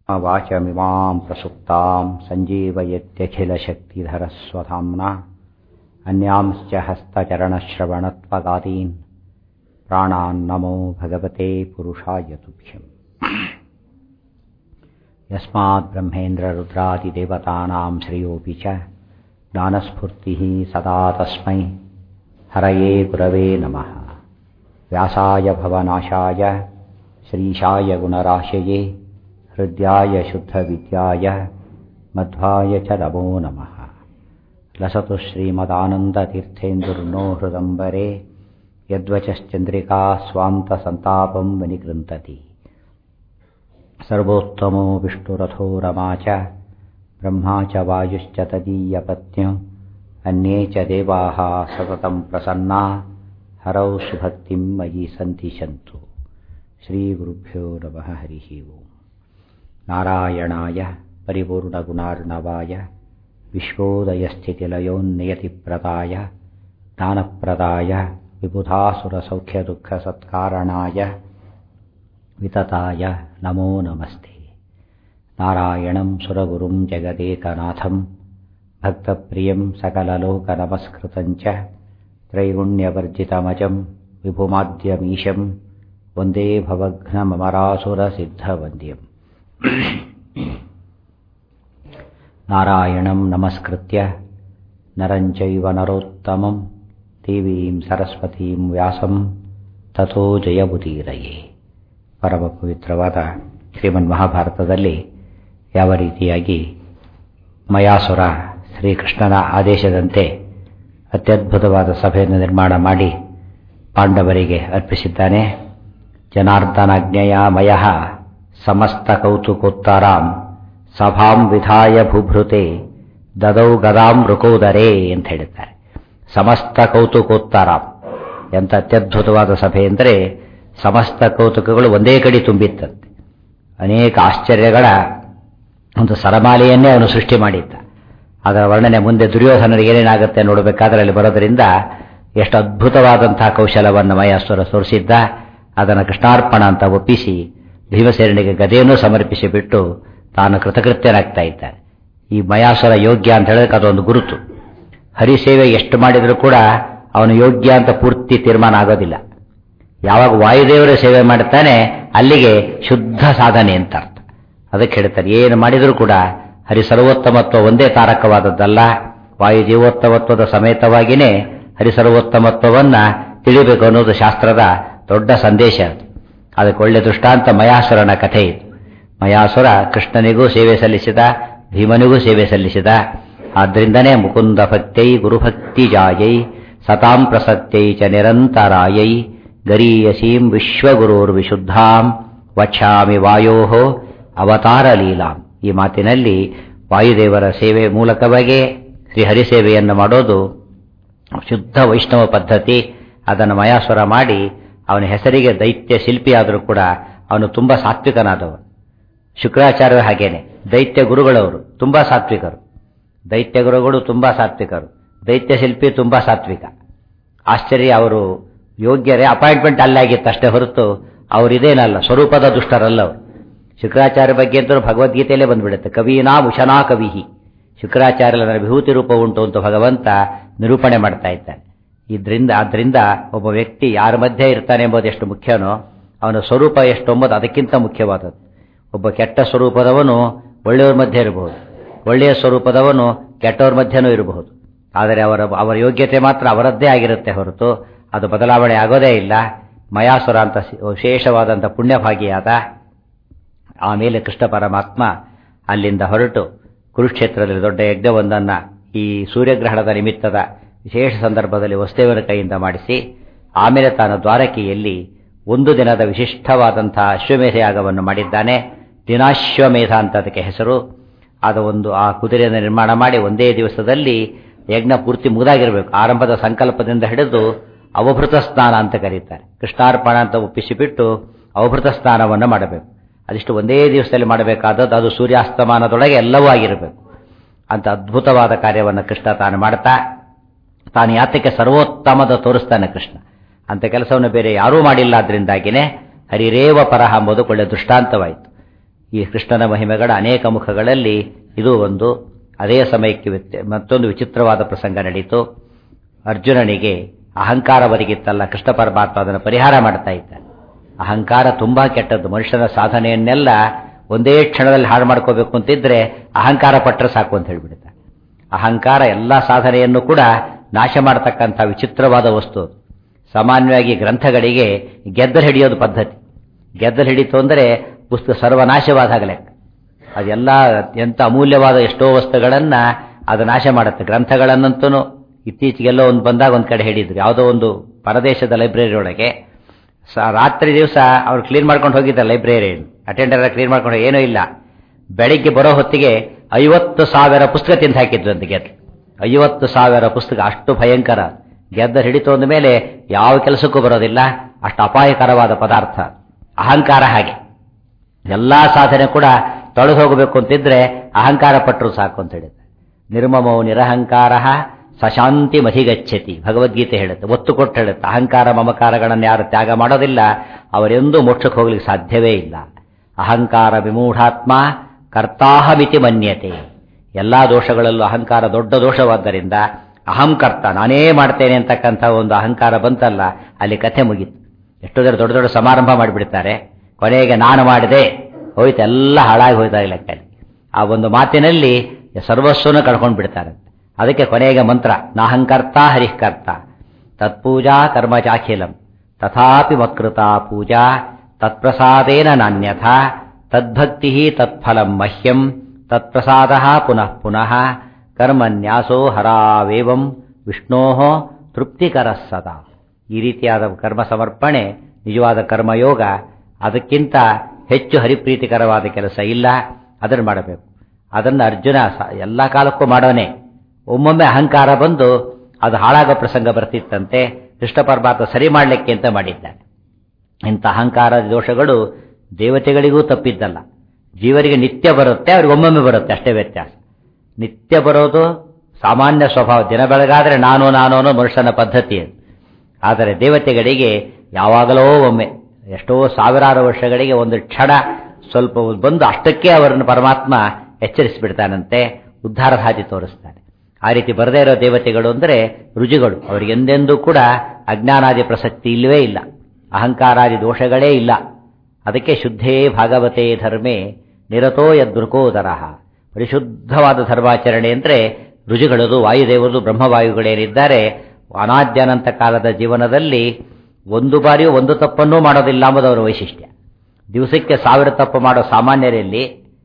ವಾಚಮಿಮಾಂ ಪ್ರಸುಪ್ತಾಂ ಸಂಜೀವಯತ್ಯಖಿಲಶಕ್ತಿಧರಸ್ವಧಾಮ್ನಾ ಅನ್ಯಾಂಶ್ಚ ಹಸ್ತಚರಣಶ್ರವಣತ್ವಗಾದೀನ್ ಪ್ರಾಣಾನ್ ನಮೋ ಭಗವತೆ ಪುರುಷಾಯ ತುಭ್ಯಂ. ಯಸ್ಮಾತ್ ಬ್ರಹ್ಮೇಂದ್ರ ರುದ್ರಾದಿದೇವತಾನಾಂ ಶ್ರೇಯೋಪಿ ಚ ಜ್ಞಾನಸ್ಫೂರ್ತಿಃ ಸದಾ ತಸ್ಮೈ ಹರಯೇ ಗುರವೇ ನಮಃ. ವ್ಯಾಸಾಯ ಭವನಾಶಾಯ ಶ್ರೀಶಾಯ ಗುಣರಾಶಯೇ ಹೃದ್ಯಾಯ ಶುದ್ಧವಿದ್ಯಾಯ ಮಧ್ವಾಯ ಚ ನಮೋ ನಮಃ. ಲಸತು ಶ್ರೀಮದಾನಂದತೀರ್ಥೇಂದುರ್ನೋ ಹೃದಂಬರೆ ಯದ್ವಚಶ್ಚಂದ್ರಿಕಾ ಸ್ವಾಂತಸಂತಾಪಂ ವಿನಿಕೃಂತತಿ. ಸರ್ವೋತ್ತಮೋ ವಿಷ್ಣುರಥೋ ರಮಾ ಚ ಬ್ರಹ್ಮಾ ಚ ವಾಯುಶ್ಚ ತದೀಯಪತ್ನ್ಯೋ ಅನ್ಯೇ ಚ ದೇವಾಃ ಸತತಂ ಪ್ರಸನ್ನಾ ಹರೌ ಸುಭಕ್ತಿಂ ಮಯಿ ಸಂತಿಷಂತು. ಶ್ರೀಗುರುಭ್ಯೋ ನಮಃ. ಹರಿ ಓಂ. ನಾರಾಯಣಾಯ ಪರಿಪೂರ್ಣಗುಣಾರ್ಣವಾಯ ವಿಶ್ವೋದಯಸ್ಥಿತಿಲಯೋನ್ನಿಯತಿಪ್ರದಾಯ ಜ್ಞಾನಪ್ರದಾಯ ವಿಬುಧಾಸುರಸೌಖ್ಯದುಃಖಸತ್ಕಾರಣಾಯ ವಿತತಾಯ ನಮೋ ನಮಸ್ತೆ. ನಾರಾಯಣಂ ಸುರಗುರುಂ ಜಗದೇಕನಾಥಂ ಭಕ್ತಪ್ರಿಯಂ ಸಕಲಲೋಕನಮಸ್ಕೃತಂ ಚ ತ್ರೈಗುಣ್ಯವರ್ಜಿತಮಜಂ ವಿಭುಮಾದ್ಯಮೀಶಂ ವಂದೇ ಭವಘ್ನಮರಾಸುರಸಿದ್ಧವಂದ್ಯಂ. ನಾರಾಯಣಂ ನಮಸ್ಕೃತ್ಯ ನರಂ ಚೈವ ನರೋತ್ತಮಂ ದೇವೀಂ ಸರಸ್ವತೀಂ ವ್ಯಾಸಂ ತಥೋ ಜಯಮುದೀರಯೇ. ಪರಮ ಪವಿತ್ರವಾದ ಶ್ರೀಮನ್ ಮಹಾಭಾರತದಲ್ಲಿ ಯಾವ ರೀತಿಯಾಗಿ ಮಯಾಸುರ ಶ್ರೀಕೃಷ್ಣನ ಆದೇಶದಂತೆ ಅತ್ಯದ್ಭುತವಾದ ಸಭೆಯನ್ನು ನಿರ್ಮಾಣ ಮಾಡಿ ಪಾಂಡವರಿಗೆ ಅರ್ಪಿಸಿದ್ದಾನೆ. ಜನಾರ್ದನಾಜ್ಞೆಯ ಮಯಃ ಸಮಸ್ತ ಕೌತುಕೋತ್ತರಾಂ ಸಭಾಂ ವಿಧಾಯ ಭೂಭೃತೆ ದದೌ ಗದಾಂ ಋಕೋದರೇ ಅಂತ ಹೇಳಿದ್ದಾರೆ. ಸಮಸ್ತ ಕೌತುಕೋತ್ತರಾಂ, ಎಂಥ ಅತ್ಯದ್ಭುತವಾದ ಸಭೆ ಅಂದರೆ ಸಮಸ್ತ ಕೌತುಕಗಳು ಒಂದೇ ಕಡೆ ತುಂಬಿತ್ತಂತೆ. ಅನೇಕ ಆಶ್ಚರ್ಯಗಳ ಒಂದು ಸರಮಾಲೆಯನ್ನೇ ಅವನು ಸೃಷ್ಟಿ ಮಾಡಿದ್ದ. ಅದರ ವರ್ಣನೆ ಮುಂದೆ ದುರ್ಯೋಧನರಿಗೆ ಏನೇನಾಗುತ್ತೆ ನೋಡಬೇಕಾದ್ರೆ ಅಲ್ಲಿ ಬರೋದರಿಂದ ಎಷ್ಟು ಅದ್ಭುತವಾದಂತಹ ಕೌಶಲವನ್ನು ಮಯಾಸುರ ತೋರಿಸಿದ್ದ. ಅದನ್ನು ಕೃಷ್ಣಾರ್ಪಣ ಅಂತ ಒಪ್ಪಿಸಿ ಭೀಮಸೇನಿಗೆ ಗದೆಯನ್ನು ಸಮರ್ಪಿಸಿ ಬಿಟ್ಟು ತಾನು ಕೃತಕೃತ್ಯನಾಗ್ತಾ ಇದ್ದಾನೆ. ಈ ಮಯಾಸುರ ಯೋಗ್ಯ ಅಂತ ಹೇಳೋದಕ್ಕೆ ಅದೊಂದು ಗುರುತು. ಹರಿಸೇವೆ ಎಷ್ಟು ಮಾಡಿದರೂ ಕೂಡ ಅವನು ಯೋಗ್ಯ ಅಂತ ಪೂರ್ತಿ ತೀರ್ಮಾನ ಆಗೋದಿಲ್ಲ. ಯಾವಾಗ ವಾಯುದೇವರ ಸೇವೆ ಮಾಡುತ್ತಾನೆ ಅಲ್ಲಿಗೆ ಶುದ್ಧ ಸಾಧನೆ ಅಂತ ಅರ್ಥ. ಅದಕ್ಕೆ ಹೇಳ್ತಾರೆ, ಏನು ಮಾಡಿದರೂ ಕೂಡ ಹರಿ ಸರ್ವೋತ್ತಮತ್ವ ಒಂದೇ ತಾರಕವಾದದ್ದಲ್ಲ, ವಾಯುಜೀವೋತ್ತಮತ್ವದ ಸಮೇತವಾಗಿಯೇ ಹರಿ ಸರ್ವೋತ್ತಮತ್ವವನ್ನು ತಿಳಿಬೇಕು ಅನ್ನೋದು ಶಾಸ್ತ್ರದ ದೊಡ್ಡ ಸಂದೇಶ. ಅದಕ್ಕೆ ಒಳ್ಳೆ ದೃಷ್ಟಾಂತ ಮಯಾಸುರನ ಕಥೆ ಇದು. ಮಯಾಸುರ ಕೃಷ್ಣನಿಗೂ ಸೇವೆ ಸಲ್ಲಿಸಿದ, ಭೀಮನಿಗೂ ಸೇವೆ ಸಲ್ಲಿಸಿದ. ಆದ್ದರಿಂದನೇ ಮುಕುಂದ ಭಕ್ತೈ ಗುರುಭಕ್ತಿ ಜಾಯೈ ಸತಾಂ ಪ್ರಸತ್ಯೈ ಚ ನಿರಂತರಾಯೈ ಗರೀಯಸೀಂ ವಿಶ್ವಗುರುರ್ವಿಶುದ್ಧಾಂ ವಕ್ಷಾಮಿ ವಾಯೋಃ ಅವತಾರ ಲೀಲಾಂ. ಈ ಮಾತಿನಲ್ಲಿ ವಾಯುದೇವರ ಸೇವೆ ಮೂಲಕವಾಗಿ ಶ್ರೀಹರಿಸೇವೆಯನ್ನು ಮಾಡೋದು ಶುದ್ಧ ವೈಷ್ಣವ ಪದ್ಧತಿ. ಅದನ್ನು ಮಯಾಸುರ ಮಾಡಿ ಅವನ ಹೆಸರಿಗೆ ದೈತ್ಯ ಶಿಲ್ಪಿಯಾದರೂ ಕೂಡ ಅವನು ತುಂಬ ಸಾತ್ವಿಕನಾದವನು. ಶುಕ್ರಾಚಾರ್ಯರು ಹಾಗೇನೆ, ದೈತ್ಯ ಗುರುಗಳವರು ತುಂಬ ಸಾತ್ವಿಕರು. ದೈತ್ಯ ಗುರುಗಳು ತುಂಬ ಸಾತ್ವಿಕರು, ದೈತ್ಯ ಶಿಲ್ಪಿ ತುಂಬ ಸಾತ್ವಿಕ. ಆಶ್ಚರ್ಯ, ಅವರು ಯೋಗ್ಯರೇ, ಅಪಾಯಿಂಟ್ಮೆಂಟ್ ಅಲ್ಲಾಗಿತ್ತು ಅಷ್ಟೇ ಹೊರತು ಅವರಿದೇನಲ್ಲ, ಸ್ವರೂಪದ ದುಷ್ಟರಲ್ಲ ಅವರು. ಶುಕ್ರಾಚಾರ್ಯ ಬಗ್ಗೆ ಅಂತೂ ಭಗವದ್ಗೀತೆಯಲ್ಲೇ ಬಂದ್ಬಿಡುತ್ತೆ, ಕವೀನಾ ಉಶನಾ ಕವಿಹಿ. ಶುಕ್ರಾಚಾರ್ಯರ ವಿಭೂತಿ ರೂಪ ಉಂಟು ಅಂತ ಭಗವಂತ ನಿರೂಪಣೆ ಮಾಡ್ತಾ ಇದ್ದಾನೆ. ಆದ್ದರಿಂದ ಒಬ್ಬ ವ್ಯಕ್ತಿ ಯಾರ ಮಧ್ಯೆ ಇರ್ತಾನೆ ಎಂಬುದು ಎಷ್ಟು ಮುಖ್ಯನೋ ಅವನ ಸ್ವರೂಪ ಎಷ್ಟು ಎಂಬುದು ಅದಕ್ಕಿಂತ ಮುಖ್ಯವಾದದ್ದು. ಒಬ್ಬ ಕೆಟ್ಟ ಸ್ವರೂಪದವನು ಒಳ್ಳೆಯವ್ರ ಮಧ್ಯೆ ಇರಬಹುದು, ಒಳ್ಳೆಯ ಸ್ವರೂಪದವನು ಕೆಟ್ಟವ್ರ ಮಧ್ಯೆನೂ ಇರಬಹುದು. ಆದರೆ ಅವರ ಯೋಗ್ಯತೆ ಮಾತ್ರ ಅವರದ್ದೇ ಆಗಿರುತ್ತೆ ಹೊರತು ಅದು ಬದಲಾವಣೆ ಆಗೋದೇ ಇಲ್ಲ. ಮಯಾಸುರ ಅಂತ ವಿಶೇಷವಾದಂಥ ಪುಣ್ಯಭಾಗಿಯಾದ. ಆಮೇಲೆ ಕೃಷ್ಣ ಪರಮಾತ್ಮ ಅಲ್ಲಿಂದ ಹೊರಟು ಕುರುಕ್ಷೇತ್ರದಲ್ಲಿ ದೊಡ್ಡ ಯಜ್ಞವೊಂದನ್ನು ಈ ಸೂರ್ಯಗ್ರಹಣದ ನಿಮಿತ್ತದ ವಿಶೇಷ ಸಂದರ್ಭದಲ್ಲಿ ವಸುದೇವನ ಕೈಯಿಂದ ಮಾಡಿಸಿ ಆಮೇಲೆ ತಾನು ದ್ವಾರಕೆಯಲ್ಲಿ ಒಂದು ದಿನದ ವಿಶಿಷ್ಟವಾದಂತಹ ಅಶ್ವಮೇಧ ಯಾಗವನ್ನು ಮಾಡಿದ್ದಾನೆ. ದಿನಾಶ್ವಮೇಧ ಅಂತ ಅದಕ್ಕೆ ಹೆಸರು. ಆ ಕುದುರೆಯನ್ನು ನಿರ್ಮಾಣ ಮಾಡಿ ಒಂದೇ ದಿವಸದಲ್ಲಿ ಯಜ್ಞ ಪೂರ್ತಿ ಮುಗಿದಾಗಿರಬೇಕು. ಆರಂಭದ ಸಂಕಲ್ಪದಿಂದ ಹಿಡಿದು ಅವಭೃತ ಸ್ನಾನ ಅಂತ ಕರೀತಾರೆ. ಕೃಷ್ಣಾರ್ಪಣ ಅಂತ ಒಪ್ಪಿಸಿಬಿಟ್ಟು ಅವಭೃತ ಸ್ನಾನವನ್ನು ಮಾಡಬೇಕು. ಅದಿಷ್ಟು ಒಂದೇ ದಿವಸದಲ್ಲಿ ಮಾಡಬೇಕಾದದ್ದು. ಅದು ಸೂರ್ಯಾಸ್ತಮಾನದೊಳಗೆ ಎಲ್ಲವೂ ಆಗಿರಬೇಕು. ಅಂತ ಅದ್ಭುತವಾದ ಕಾರ್ಯವನ್ನು ಕೃಷ್ಣ ತಾನು ಮಾಡ್ತಾ ತಾನು ಯಾತಕ್ಕೆ ಸರ್ವೋತ್ತಮದ ತೋರಿಸ್ತಾನೆ ಕೃಷ್ಣ. ಅಂತ ಕೆಲಸವನ್ನು ಬೇರೆ ಯಾರೂ ಮಾಡಿಲ್ಲ. ಆದ್ದರಿಂದಾಗಿನೇ ಹರಿರೇವ ಪರಹ ಎಂಬುದು ಒಳ್ಳೆಯ ದೃಷ್ಟಾಂತವಾಯಿತು. ಈ ಕೃಷ್ಣನ ಮಹಿಮೆಗಳ ಅನೇಕ ಮುಖಗಳಲ್ಲಿ ಇದು ಒಂದು. ಅದೇ ಸಮಯಕ್ಕೆ ಮತ್ತೊಂದು ವಿಚಿತ್ರವಾದ ಪ್ರಸಂಗ ನಡೀತು. ಅರ್ಜುನನಿಗೆ ಅಹಂಕಾರ ಬದಿಗಿತ್ತಲ್ಲ, ಕೃಷ್ಣ ಪರಮಾತ್ಮ ಅದನ್ನು ಪರಿಹಾರ ಮಾಡ್ತಾ ಇದ್ದ. ಅಹಂಕಾರ ತುಂಬಾ ಕೆಟ್ಟದ್ದು. ಮನುಷ್ಯನ ಸಾಧನೆಯನ್ನೆಲ್ಲ ಒಂದೇ ಕ್ಷಣದಲ್ಲಿ ಹಾಳು ಮಾಡ್ಕೋಬೇಕು ಅಂತಿದ್ರೆ ಅಹಂಕಾರ ಪಟ್ಟರೆ ಸಾಕು ಅಂತ ಹೇಳ್ಬಿಡುತ್ತೆ. ಅಹಂಕಾರ ಎಲ್ಲ ಸಾಧನೆಯನ್ನು ಕೂಡ ನಾಶ ಮಾಡತಕ್ಕಂಥ ವಿಚಿತ್ರವಾದ ವಸ್ತು. ಸಾಮಾನ್ಯವಾಗಿ ಗ್ರಂಥಗಳಿಗೆ ಗೆದ್ದಲು ಹಿಡಿಯೋದು ಪದ್ಧತಿ. ಗೆದ್ದಲು ಹಿಡಿತು ಅಂದರೆ ಪುಸ್ತಕ ಸರ್ವನಾಶವಾದ ಲೆಕ್ಕ. ಅದೆಲ್ಲ ಎಂಥ ಅಮೂಲ್ಯವಾದ ಎಷ್ಟೋ ವಸ್ತುಗಳನ್ನ ಅದು ನಾಶ ಮಾಡುತ್ತೆ. ಗ್ರಂಥಗಳನ್ನಂತೂ ಇತ್ತೀಚೆಗೆಲ್ಲೋ ಒಂದು ಬಂದಾಗ ಒಂದು ಕಡೆ ಹೇಳಿದ್ರು, ಯಾವುದೋ ಒಂದು ಪರದೇಶದ ಲೈಬ್ರರಿ ಒಳಗೆ ರಾತ್ರಿ ದಿವಸ ಅವ್ರು ಕ್ಲೀನ್ ಮಾಡ್ಕೊಂಡು ಹೋಗಿದ್ದಾರೆ. ಲೈಬ್ರರಿ ಅಟೆಂಡರ್ ಕ್ಲೀನ್ ಮಾಡ್ಕೊಂಡು ಏನೂ ಇಲ್ಲ. ಬೆಳಿಗ್ಗೆ ಬರೋ ಹೊತ್ತಿಗೆ 50,000 ಪುಸ್ತಕ ತಿಂದು ಹಾಕಿದ್ರು ಅಂತ ಗೆದ್ದು. 50,000 ಪುಸ್ತಕ, ಅಷ್ಟು ಭಯಂಕರ. ಗೆದ್ದ ಹಿಡಿತು ಅಂದ ಮೇಲೆ ಯಾವ ಕೆಲಸಕ್ಕೂ ಬರೋದಿಲ್ಲ. ಅಷ್ಟು ಅಪಾಯಕರವಾದ ಪದಾರ್ಥ ಅಹಂಕಾರ. ಹಾಗೆ ಎಲ್ಲಾ ಸಾಧನೆ ಕೂಡ ತೊಳೆದು ಹೋಗಬೇಕು ಅಂತಿದ್ರೆ ಅಹಂಕಾರ ಪಟ್ಟರು ಸಾಕು ಅಂತ ಹೇಳಿದೆ. ನಿರ್ಮಮೋ ನಿರಹಂಕಾರ ಸಶಾಂತಿ ಮಧಿಗಚ್ಚತಿ ಭಗವದ್ಗೀತೆ ಹೇಳುತ್ತೆ, ಒತ್ತು ಕೊಟ್ಟು ಹೇಳುತ್ತೆ. ಅಹಂಕಾರ ಮಮಕಾರಗಳನ್ನು ಯಾರು ತ್ಯಾಗ ಮಾಡೋದಿಲ್ಲ ಅವರೆಂದೂ ಮೋಕ್ಷಕ್ಕೆ ಹೋಗ್ಲಿಕ್ಕೆ ಸಾಧ್ಯವೇ ಇಲ್ಲ. ಅಹಂಕಾರ ವಿಮೂಢಾತ್ಮ ಕರ್ತಾಹಮಿತಿ ಮನ್ಯತೆ. ಎಲ್ಲಾ ದೋಷಗಳಲ್ಲೂ ಅಹಂಕಾರ ದೊಡ್ಡ ದೋಷವಾದ್ದರಿಂದ ಅಹಂಕರ್ತ, ನಾನೇ ಮಾಡ್ತೇನೆ ಅಂತಕ್ಕಂಥ ಒಂದು ಅಹಂಕಾರ ಬಂತಲ್ಲ, ಅಲ್ಲಿ ಕಥೆ ಮುಗೀತು. ಎಷ್ಟೋ ಜನ ದೊಡ್ಡ ದೊಡ್ಡ ಸಮಾರಂಭ ಮಾಡಿಬಿಡ್ತಾರೆ, ಕೊನೆಗೆ ನಾನು ಮಾಡಿದೆ ಹೋಯ್ತು, ಎಲ್ಲ ಹಾಳಾಗಿ ಹೋಯ್ತಾ ಲೆಕ್ಕಲ್ಲಿ. ಆ ಒಂದು ಮಾತಿನಲ್ಲಿ ಸರ್ವಸ್ವನು ಕಳ್ಕೊಂಡು ಬಿಡ್ತಾರೆ. ಅದಕ್ಕೆ ಕೊನೆಗೆ ಮಂತ್ರ ನಾಹಂಕರ್ತ ಹರಿಃಕರ್ತ ತತ್ಪೂಜಾ ಕರ್ಮ ಚಾಖಿಲಂ ತಥಾಪಿ ಮತ್ಕೃತ ಪೂಜಾ ತತ್ಪ್ರಸಾದೇನ ನಾನ್ಯಥ ತದ್ಭಕ್ತಿ ತತ್ಫಲಂ ಮಹ್ಯಂ ತತ್ಪ್ರಸಾದ ಪುನಃ ಪುನಃ ಕರ್ಮನ್ಯಾಸೋ ಹರಾವೇವಂ ವಿಷ್ಣೋ ತೃಪ್ತಿಕರ ಸದಾ. ಈ ರೀತಿಯಾದ ಕರ್ಮ ಸಮರ್ಪಣೆ ನಿಜವಾದ ಕರ್ಮಯೋಗ. ಅದಕ್ಕಿಂತ ಹೆಚ್ಚು ಹರಿಪ್ರೀತಿಕರವಾದ ಕೆಲಸ ಇಲ್ಲ. ಅದನ್ನು ಮಾಡಬೇಕು. ಅದನ್ನು ಅರ್ಜುನ ಎಲ್ಲ ಕಾಲಕ್ಕೂ ಮಾಡೋನೆ. ಒಮ್ಮೊಮ್ಮೆ ಅಹಂಕಾರ ಬಂದು ಅದು ಹಾಳಾಗೋ ಪ್ರಸಂಗ ಬರ್ತಿತ್ತಂತೆ. ಕೃಷ್ಣ ಪರಮಾತ್ಮ ಸರಿ ಮಾಡಲಿಕ್ಕೆ ಅಂತ ಮಾಡಿದ್ದಾನೆ. ಇಂಥ ಅಹಂಕಾರದ ದೋಷಗಳು ದೇವತೆಗಳಿಗೂ ತಪ್ಪಿದ್ದಲ್ಲ, ಜೀವರಿಗೆ ನಿತ್ಯ ಬರುತ್ತೆ, ಅವ್ರಿಗೆ ಒಮ್ಮೊಮ್ಮೆ ಬರುತ್ತೆ, ಅಷ್ಟೇ ವ್ಯತ್ಯಾಸ. ನಿತ್ಯ ಬರೋದು ಸಾಮಾನ್ಯ ಸ್ವಭಾವ. ದಿನ ಬೆಳಗಾದ್ರೆ ನಾನು ಅನ್ನೋ ಮನುಷ್ಯನ ಪದ್ಧತಿ ಅದು. ಆದರೆ ದೇವತೆಗಳಿಗೆ ಯಾವಾಗಲೋ ಒಮ್ಮೆ, ಎಷ್ಟೋ ಸಾವಿರಾರು ವರ್ಷಗಳಿಗೆ ಒಂದು ಕ್ಷಣ ಸ್ವಲ್ಪ ಬಂದು ಅಷ್ಟಕ್ಕೆ ಅವರನ್ನು ಪರಮಾತ್ಮ ಎಚ್ಚರಿಸಿಬಿಡ್ತಾನಂತೆ, ಉದ್ಧಾರದ ಹಾದಿ ತೋರಿಸ್ತಾನೆ. ಆ ರೀತಿ ಬರದೇ ಇರೋ ದೇವತೆಗಳು ಅಂದರೆ ರುಜುಗಳು. ಅವರಿಗೆ ಎಂದೆಂದೂ ಕೂಡ ಅಜ್ಞಾನಾದಿ ಪ್ರಸಕ್ತಿ ಇಲ್ಲವೇ ಇಲ್ಲ, ಅಹಂಕಾರಾದಿ ದೋಷಗಳೇ ಇಲ್ಲ. ಅದಕ್ಕೆ ಶುದ್ಧೇ ಭಾಗವತೆ ಧರ್ಮೇ ನಿರತೋ ಯದೃಕೋದರ. ಪರಿಶುದ್ಧವಾದ ಧರ್ಮಾಚರಣೆ ಅಂದರೆ ರುಜುಗಳದು, ವಾಯುದೇವರು ಬ್ರಹ್ಮವಾಯುಗಳೇನಿದ್ದಾರೆ ಅನಾದ್ಯಾನಂತ ಕಾಲದ ಜೀವನದಲ್ಲಿ ಒಂದು ಬಾರಿಯೂ ಒಂದು ತಪ್ಪನ್ನೂ ಮಾಡೋದಿಲ್ಲ ಎಂಬುದು ಅವರ ವೈಶಿಷ್ಟ್ಯ. ದಿವಸಕ್ಕೆ 1000 ತಪ್ಪು ಮಾಡೋ ಸಾಮಾನ್ಯರಲ್ಲಿ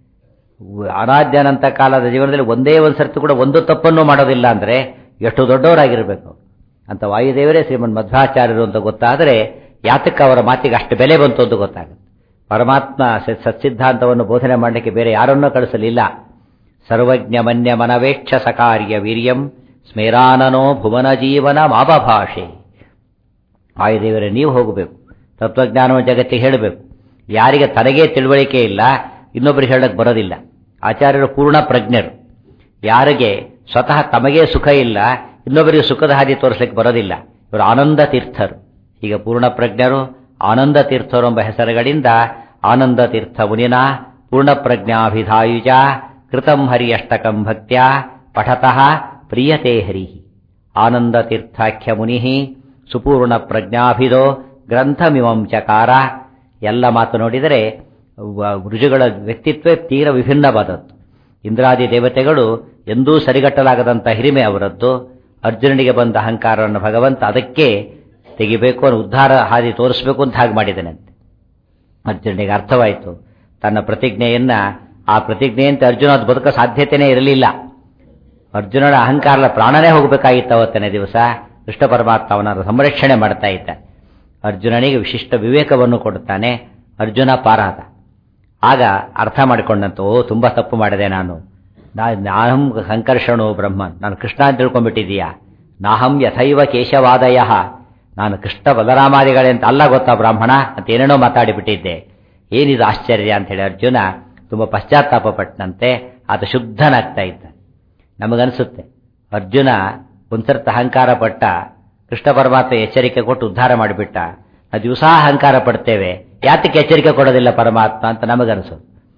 ಅನಾದ್ಯಾನಂತ ಕಾಲದ ಜೀವನದಲ್ಲಿ ಒಂದೇ ಒಂದು ಸರ್ತಿ ಕೂಡ ಒಂದು ತಪ್ಪನ್ನು ಮಾಡೋದಿಲ್ಲ ಅಂದರೆ ಎಷ್ಟು ದೊಡ್ಡವರಾಗಿರಬೇಕು ಅಂತ ವಾಯುದೇವರೇ ಶ್ರೀಮನ್ ಮಧ್ವಾಚಾರ್ಯರು ಅಂತ ಗೊತ್ತಾದರೆ ಯಾತಕ್ಕೆ ಅವರ ಮಾತಿಗೆ ಅಷ್ಟು ಬೆಲೆ ಬಂತು ಅಂತ ಗೊತ್ತಾಗುತ್ತೆ. ಪರಮಾತ್ಮ ಸತ್ಸಿದ್ಧಾಂತವನ್ನು ಬೋಧನೆ ಮಾಡಲಿಕ್ಕೆ ಬೇರೆ ಯಾರನ್ನೂ ಕಳಿಸಲಿಲ್ಲ. ಸರ್ವಜ್ಞ ಮನ್ಯ ಮನವೇಕ್ಷ ಸಕಾರ್ಯ ವೀರ್ಯಂ ಸ್ಮೇರಾನನೋ ಭುವನ ಜೀವನ ಮಾಬಭಾಷೆ. ವಾಯುದೇವರೇ ನೀವು ಹೋಗಬೇಕು, ತತ್ವಜ್ಞಾನವನ್ನು ಜಗತ್ತಿಗೆ ಹೇಳಬೇಕು. ಯಾರಿಗೆ ತನಗೇ ತಿಳುವಳಿಕೆ ಇಲ್ಲ, ಇನ್ನೊಬ್ಬರಿಗೆ ಹೇಳಕ್ಕೆ ಬರೋದಿಲ್ಲ. ಆಚಾರ್ಯರು ಪೂರ್ಣ ಪ್ರಜ್ಞರು. ಯಾರಿಗೆ ಸ್ವತಃ ತಮಗೇ ಸುಖ ಇಲ್ಲ, ಇನ್ನೊಬ್ಬರಿಗೆ ಸುಖದ ಹಾದಿ ತೋರಿಸಲಿಕ್ಕೆ ಬರೋದಿಲ್ಲ. ಇವರು ಆನಂದ ತೀರ್ಥರು. ಈಗ ಪೂರ್ಣ ಪ್ರಜ್ಞರು, ಆನಂದ ತೀರ್ಥರು ಎಂಬ ಹೆಸರುಗಳಿಂದ ಆನಂದ ತೀರ್ಥ ಮುನಿನ ಪೂರ್ಣಪ್ರಜ್ಞಾಭಿಧಾಯುಜ ಕೃತಂ ಹರಿ ಅಷ್ಟಕಂ ಭಕ್ತ್ಯ ಪಠತಃ ಪ್ರಿಯತೆ ಹರಿ. ಆನಂದ ತೀರ್ಥಾಖ್ಯ ಮುನಿ ಸುಪೂರ್ಣ ಪ್ರಜ್ಞಾಭಿದೋ ಗ್ರಂಥಮಿಮಂ ಚಕಾರ. ಎಲ್ಲ ಮಾತು ನೋಡಿದರೆ ಋಷಿಗಳ ವ್ಯಕ್ತಿತ್ವ ತೀರ ವಿಭಿನ್ನವಾದದ್ದು. ಇಂದ್ರಾದಿ ದೇವತೆಗಳು ಎಂದೂ ಸರಿಗಟ್ಟಲಾಗದಂಥ ಹಿರಿಮೆ ಅವರದ್ದು. ಅರ್ಜುನನಿಗೆ ಬಂದ ಅಹಂಕಾರವನ್ನು ಭಗವಂತ ಅದಕ್ಕೆ ತೆಗಿಬೇಕು, ಉದ್ಧಾರ ಹಾದಿ ತೋರಿಸಬೇಕು ಅಂತ ಹಾಗೆ ಮಾಡಿದನಂತೆ. ಅರ್ಜುನನಿಗೆ ಅರ್ಥವಾಯಿತು ತನ್ನ ಪ್ರತಿಜ್ಞೆಯನ್ನ. ಆ ಪ್ರತಿಜ್ಞೆಯಂತೆ ಅರ್ಜುನ ಅದು ಬದುಕ ಸಾಧ್ಯತೆಯೇ ಇರಲಿಲ್ಲ. ಅರ್ಜುನನ ಅಹಂಕಾರದ ಪ್ರಾಣನೇ ಹೋಗಬೇಕಾಗಿತ್ತು ಅವತ್ತನೇ ದಿವಸ. ಕೃಷ್ಣ ಪರಮಾತ್ಮ ಅವನ ಸಂರಕ್ಷಣೆ ಮಾಡ್ತಾ ಇದ್ದ. ಅರ್ಜುನನಿಗೆ ವಿಶಿಷ್ಟ ವಿವೇಕವನ್ನು ಕೊಡುತ್ತಾನೆ. ಅರ್ಜುನ ಪಾರಾದ. ಆಗ ಅರ್ಥ ಮಾಡಿಕೊಂಡಂತೋ ತುಂಬಾ ತಪ್ಪು ಮಾಡಿದೆ ನಾನು. ನಾಹಂ ಸಂಕರ್ಷಣೋ ಬ್ರಹ್ಮನ್, ನಾನು ಕೃಷ್ಣ ಅಂತ ತಿಳ್ಕೊಂಡ್ಬಿಟ್ಟಿದೀಯಾ. ನಾಹಂ ಯಥೈವ ಕೇಶವಾದಯ, ನಾನು ಕೃಷ್ಣ ಬಲರಾಮಾದಿಗಳೇ ಅಂತ ಅಲ್ಲ ಗೊತ್ತಾ ಬ್ರಾಹ್ಮಣ ಅಂತ ಏನೇನೋ ಮಾತಾಡಿಬಿಟ್ಟಿದ್ದೆ. ಏನಿದು ಆಶ್ಚರ್ಯ ಅಂತ ಹೇಳಿ ಅರ್ಜುನ ತುಂಬ ಪಶ್ಚಾತ್ತಾಪ ಪಟ್ಟನಂತೆ. ಆತ ಶುದ್ಧನಾಗ್ತಾ ಇದ್ದ. ನಮಗನ್ಸುತ್ತೆ ಅರ್ಜುನ ಒಂದ್ಸರ್ತ ಅಹಂಕಾರ ಪಟ್ಟ, ಕೃಷ್ಣ ಪರಮಾತ್ಮ ಎಚ್ಚರಿಕೆ ಕೊಟ್ಟು ಉದ್ಧಾರ ಮಾಡಿಬಿಟ್ಟ. ನಾವು ದಿವಸ ಅಹಂಕಾರ ಪಡ್ತೇವೆ, ಯಾತಕ್ಕೆ ಎಚ್ಚರಿಕೆ ಕೊಡೋದಿಲ್ಲ ಪರಮಾತ್ಮ ಅಂತ ನಮಗನ್ಸೋದು.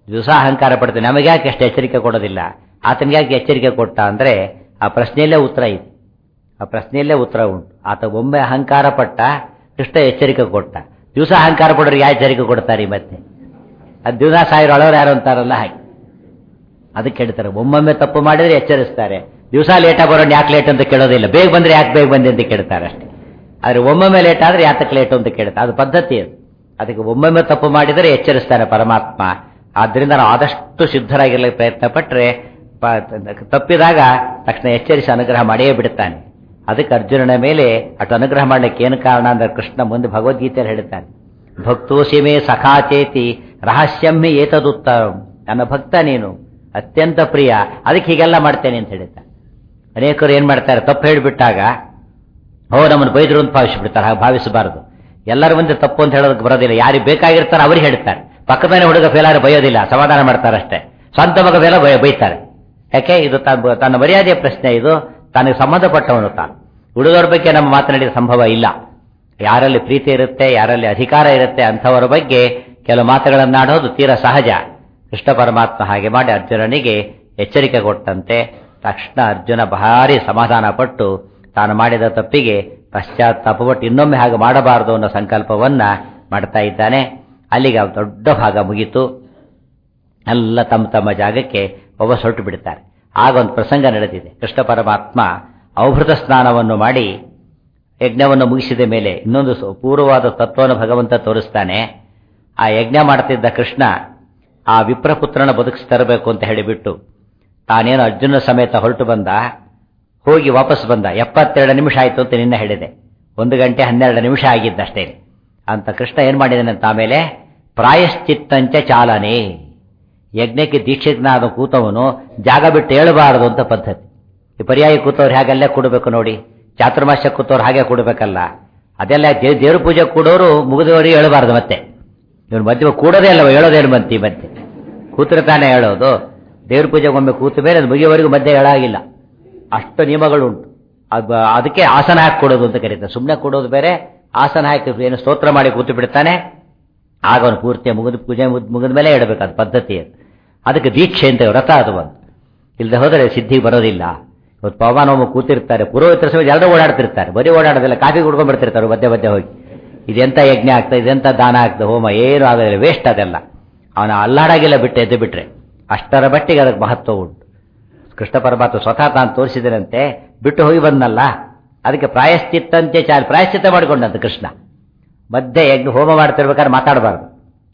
ದಿವಸ ಅಹಂಕಾರ ಪಡ್ತಾನೆ, ನಮಗೆ ಯಾಕೆ ಅಷ್ಟು ಎಚ್ಚರಿಕೆ ಕೊಡೋದಿಲ್ಲ, ಆತನಿಗೆ ಯಾಕೆ ಎಚ್ಚರಿಕೆ ಕೊಟ್ಟ ಅಂದರೆ ಆ ಪ್ರಶ್ನೆಯಲ್ಲೇ ಉತ್ತರ ಇದೆ. ಆ ಪ್ರಶ್ನೆಯಲ್ಲೇ ಉತ್ತರ ಉಂಟು. ಆತ ಒಮ್ಮೆ ಅಹಂಕಾರ ಪಟ್ಟ, ಕೃಷ್ಣ ಎಚ್ಚರಿಕೆ ಕೊಟ್ಟ. ದಿವಸ ಅಹಂಕಾರ ಪಡೋರಿಗೆ ಯಾವ ಎಚ್ಚರಿಕೆ ಕೊಡ್ತಾರೆ ಮತ್ತೆ? ಅದು ದಿವಸ ಸಾವಿರ ಅಳೋರು ಯಾರು ಅಂತಾರಲ್ಲ ಹಾಗೆ. ಅದಕ್ಕೆ ಹೇಳ್ತಾರೆ, ಒಮ್ಮೊಮ್ಮೆ ತಪ್ಪು ಮಾಡಿದ್ರೆ ಎಚ್ಚರಿಸ್ತಾರೆ, ದಿವಸ ಲೇಟಾಗಿ ಬರೋಣ ಯಾಕೆ ಲೇಟ್ ಅಂತ ಕೇಳೋದಿಲ್ಲ, ಬೇಗ ಬಂದ್ರೆ ಯಾಕೆ ಬೇಗ ಬಂದೆ ಅಂತ ಕೇಳ್ತಾರೆ ಅಷ್ಟೇ. ಆದರೆ ಒಮ್ಮೊಮ್ಮೆ ಲೇಟ್ ಆದರೆ ಯಾತಕ್ಕೆ ಲೇಟು ಅಂತ ಕೇಳ್ತಾರೆ, ಅದು ಪದ್ಧತಿ ಅದು. ಅದಕ್ಕೆ ಒಮ್ಮೊಮ್ಮೆ ತಪ್ಪು ಮಾಡಿದರೆ ಎಚ್ಚರಿಸ್ತಾನೆ ಪರಮಾತ್ಮ. ಆದ್ದರಿಂದ ನಾವು ಆದಷ್ಟು ಶುದ್ಧರಾಗಿರಲಿಕ್ಕೆ ಪ್ರಯತ್ನ ಪಟ್ಟರೆ ತಪ್ಪಿದಾಗ ತಕ್ಷಣ ಎಚ್ಚರಿಸಿ ಅನುಗ್ರಹ ಮಾಡಿಯೇ ಬಿಡುತ್ತಾನೆ. ಅದಕ್ಕೆ ಅರ್ಜುನನ ಮೇಲೆ ಅಷ್ಟು ಅನುಗ್ರಹ ಮಾಡಲಿಕ್ಕೆ ಏನು ಕಾರಣ ಅಂದರೆ ಕೃಷ್ಣ ಮುಂದೆ ಭಗವದ್ಗೀತೆಯಲ್ಲಿ ಹೇಳ್ತಾನೆ, ಭಕ್ತೋಸಿಮೇ ಸಖಾಚೇತಿ ರಹಸ್ಯಮ್ಮಿ ಏತದುತ್ತರಂ. ನನ್ನ ಭಕ್ತ ನೀನು, ಅತ್ಯಂತ ಪ್ರಿಯ, ಅದಕ್ಕೆ ಹೀಗೆಲ್ಲ ಮಾಡ್ತೇನೆ ಅಂತ ಹೇಳ್ತಾನೆ. ಅನೇಕರು ಏನು ಮಾಡ್ತಾರೆ, ತಪ್ಪು ಹೇಳಿಬಿಟ್ಟಾಗ ನಮ್ಮನ್ನು ಬೈದರು ಅಂತ ಭಾವಿಸಿಬಿಡ್ತಾರೆ. ಹಾಗೆ ಭಾವಿಸಬಾರದು. ಎಲ್ಲರ ಮುಂದೆ ತಪ್ಪು ಅಂತ ಹೇಳೋದಕ್ಕೆ ಬರೋದಿಲ್ಲ. ಯಾರಿಗೆ ಬೇಕಾಗಿರ್ತಾರೆ ಅವ್ರಿಗೆ ಹೇಳ್ತಾರೆ. ಪಕ್ಕದ ಮನೆ ಹುಡುಗ ಫೇಲಾದ್ರೆ ಬೈಯೋದಿಲ್ಲ, ಸಮಾಧಾನ ಮಾಡ್ತಾರೆ ಅಷ್ಟೇ. ಸ್ವಂತ ಮಗ ಫೇಲ ಬೈತಾರೆ. ಯಾಕೆ? ಇದು ತನ್ನ ಮರ್ಯಾದೆಯ ಪ್ರಶ್ನೆ, ಇದು ತನಗೆ ಸಂಬಂಧಪಟ್ಟವನು ತಾನು. ಹುಡುಗರ ಬಗ್ಗೆ ನಮ್ಮ ಮಾತನಾಡಿದ ಸಂಭವ ಇಲ್ಲ. ಯಾರಲ್ಲಿ ಪ್ರೀತಿ ಇರುತ್ತೆ, ಯಾರಲ್ಲಿ ಅಧಿಕಾರ ಇರುತ್ತೆ ಅಂಥವರ ಬಗ್ಗೆ ಕೆಲವು ಮಾತುಗಳನ್ನಾಡೋದು ತೀರಾ ಸಹಜ. ಕೃಷ್ಣ ಪರಮಾತ್ಮ ಹಾಗೆ ಮಾಡಿ ಅರ್ಜುನನಿಗೆ ಎಚ್ಚರಿಕೆ ಕೊಟ್ಟಂತೆ ತಕ್ಷಣ ಅರ್ಜುನ ಭಾರಿ ಸಮಾಧಾನ ಪಟ್ಟು ತಾನು ಮಾಡಿದ ತಪ್ಪಿಗೆ ಪಶ್ಚಾತ್ತಾಪಪಟ್ಟು ಇನ್ನೊಮ್ಮೆ ಹಾಗೆ ಮಾಡಬಾರದು ಅನ್ನೋ ಸಂಕಲ್ಪವನ್ನ ಮಾಡ್ತಾ ಇದ್ದಾನೆ. ಅಲ್ಲಿಗೆ ದೊಡ್ಡ ಭಾಗ ಮುಗಿತು. ಎಲ್ಲ ತಮ್ಮ ತಮ್ಮ ಜಾಗಕ್ಕೆ ಹೊರಟು ಬಿಡ್ತಾರೆ. ಆಗ ಒಂದು ಪ್ರಸಂಗ ನಡೆದಿದೆ. ಕೃಷ್ಣ ಪರಮಾತ್ಮ ಔಭೃತ ಸ್ನಾನವನ್ನು ಮಾಡಿ ಯಜ್ಞವನ್ನು ಮುಗಿಸಿದ ಮೇಲೆ ಇನ್ನೊಂದು ಪೂರ್ವವಾದ ತತ್ವವನ್ನು ಭಗವಂತ ತೋರಿಸ್ತಾನೆ. ಆ ಯಜ್ಞ ಮಾಡ್ತಿದ್ದ ಕೃಷ್ಣ ಆ ವಿಪ್ರಪುತ್ರನ ಬದುಕಿಸಿ ತರಬೇಕು ಅಂತ ಹೇಳಿಬಿಟ್ಟು ತಾನೇನು ಅರ್ಜುನ ಸಮೇತ ಹೊರಟು ಬಂದ. ಹೋಗಿ ವಾಪಸ್ ಬಂದ. 72 ನಿಮಿಷ ಆಯಿತು ಅಂತ ನಿನ್ನೆ ಹೇಳಿದೆ. 1 ಗಂಟೆ 12 ನಿಮಿಷ ಆಗಿದ್ದಷ್ಟೇ ಅಂತ ಕೃಷ್ಣ ಏನ್ ಮಾಡಿದಾನಂತ ಆಮೇಲೆ ಪ್ರಾಯಶ್ಚಿತ್ತಂಚ ಚಾಲನೆ. ಯಜ್ಞಕ್ಕೆ ದೀಕ್ಷಿತನಾದ ಕೂತವನು ಜಾಗ ಬಿಟ್ಟು ಹೇಳಬಾರದು ಅಂತ ಪದ್ಧತಿ. ಈ ಪರ್ಯಾಯ ಕೂತವ್ರು ಹೇಗಲ್ಲೇ ಕೂಡಬೇಕು ನೋಡಿ, ಚಾತುರ್ಮಾಸ್ಯ ಕೂತವ್ರು ಹಾಗೆ ಕೂಡಬೇಕಲ್ಲ. ಅದೆಲ್ಲ ದೇವ್ರ ಪೂಜೆ ಕೂಡೋರು ಮುಗಿದವರಿಗೆ ಹೇಳಬಾರ್ದು. ಮತ್ತೆ ಇವನು ಮಧ್ಯೆ ಕೂಡೋದೇ ಅಲ್ಲವ, ಹೇಳೋದೇನು ಬಂತಿ ಮತ್ತೆ ಕೂತಿರ್ತಾನೆ ಹೇಳೋದು. ದೇವ್ರ ಪೂಜೆಗೆ ಒಮ್ಮೆ ಕೂತ ಮೇಲೆ ಅದು ಮುಗಿಯವರೆಗೂ ಮಧ್ಯೆ ಹೇಳಾಗಿಲ್ಲ. ಅಷ್ಟು ನಿಯಮಗಳು ಉಂಟು. ಅದಕ್ಕೆ ಆಸನ ಹಾಕಿ ಕೊಡೋದು ಅಂತ ಕರೀತಾರೆ. ಸುಮ್ಮನೆ ಕೊಡೋದು ಬೇರೆ, ಆಸನ ಹಾಕಿ ಏನು ಸ್ತೋತ್ರ ಮಾಡಿ ಕೂತು ಬಿಡ್ತಾನೆ. ಆಗ ಅವನು ಪೂರ್ತಿ ಪೂಜೆ ಮುಗಿದ ಮೇಲೆ ಹೇಳಬೇಕು. ಅದು ಪದ್ಧತಿ. ಅದಕ್ಕೆ ದೀಕ್ಷೆ ಅಂತ ವ್ರತ ಅದು ಒಂದು. ಇಲ್ಲದೆ ಹೋದರೆ ಸಿದ್ಧಿಗೆ ಬರೋದಿಲ್ಲ. ಇವತ್ತು ಪವನೋಮ ಕೂತಿರ್ತಾರೆ, ಪುರೋಹಿತರ ಸಮೇತ ಎಲ್ಲರೂ ಓಡಾಡ್ತಿರ್ತಾರೆ. ಬರೀ ಓಡಾಡೋದಿಲ್ಲ, ಕಾಫಿ ಕುಡ್ಕೊಂಡ್ ಬಿಡ್ತಿರ್ತಾರೆ ಮಧ್ಯೆ ಮಧ್ಯೆ ಹೋಗಿ. ಇದೆಂತ ಯಜ್ಞ ಆಗ್ತದೆ, ಇದೆಂತ ದಾನ ಆಗ್ತದೆ, ಹೋಮ ಏನು ಆಗೋದಿಲ್ಲ, ವೇಸ್ಟ್ ಅದೆಲ್ಲ. ಅವನ ಅಲ್ಲಾಡಾಗಿಲ್ಲ ಬಿಟ್ಟು ಎದ್ದು ಬಿಟ್ರೆ ಅಷ್ಟರ ಮಟ್ಟಿಗೆ ಅದಕ್ಕೆ ಮಹತ್ವ ಉಂಟು. ಕೃಷ್ಣ ಪರಮಾತ್ಮ ಸ್ವತಃ ತಾನು ತೋರಿಸಿದರಂತೆ, ಬಿಟ್ಟು ಹೋಗಿ ಬಂದಲ್ಲ. ಅದಕ್ಕೆ ಪ್ರಾಯಶ್ಚಿತ್ತಂತೆ ಪ್ರಾಯಶ್ಚಿತ್ತ ಮಾಡಿಕೊಂಡಂತೆ ಕೃಷ್ಣ. ಮಧ್ಯೆ ಯಜ್ಞ ಹೋಮ ಮಾಡ್ತಿರ್ಬೇಕಾದ್ರೆ ಮಾತಾಡಬಾರ್ದು.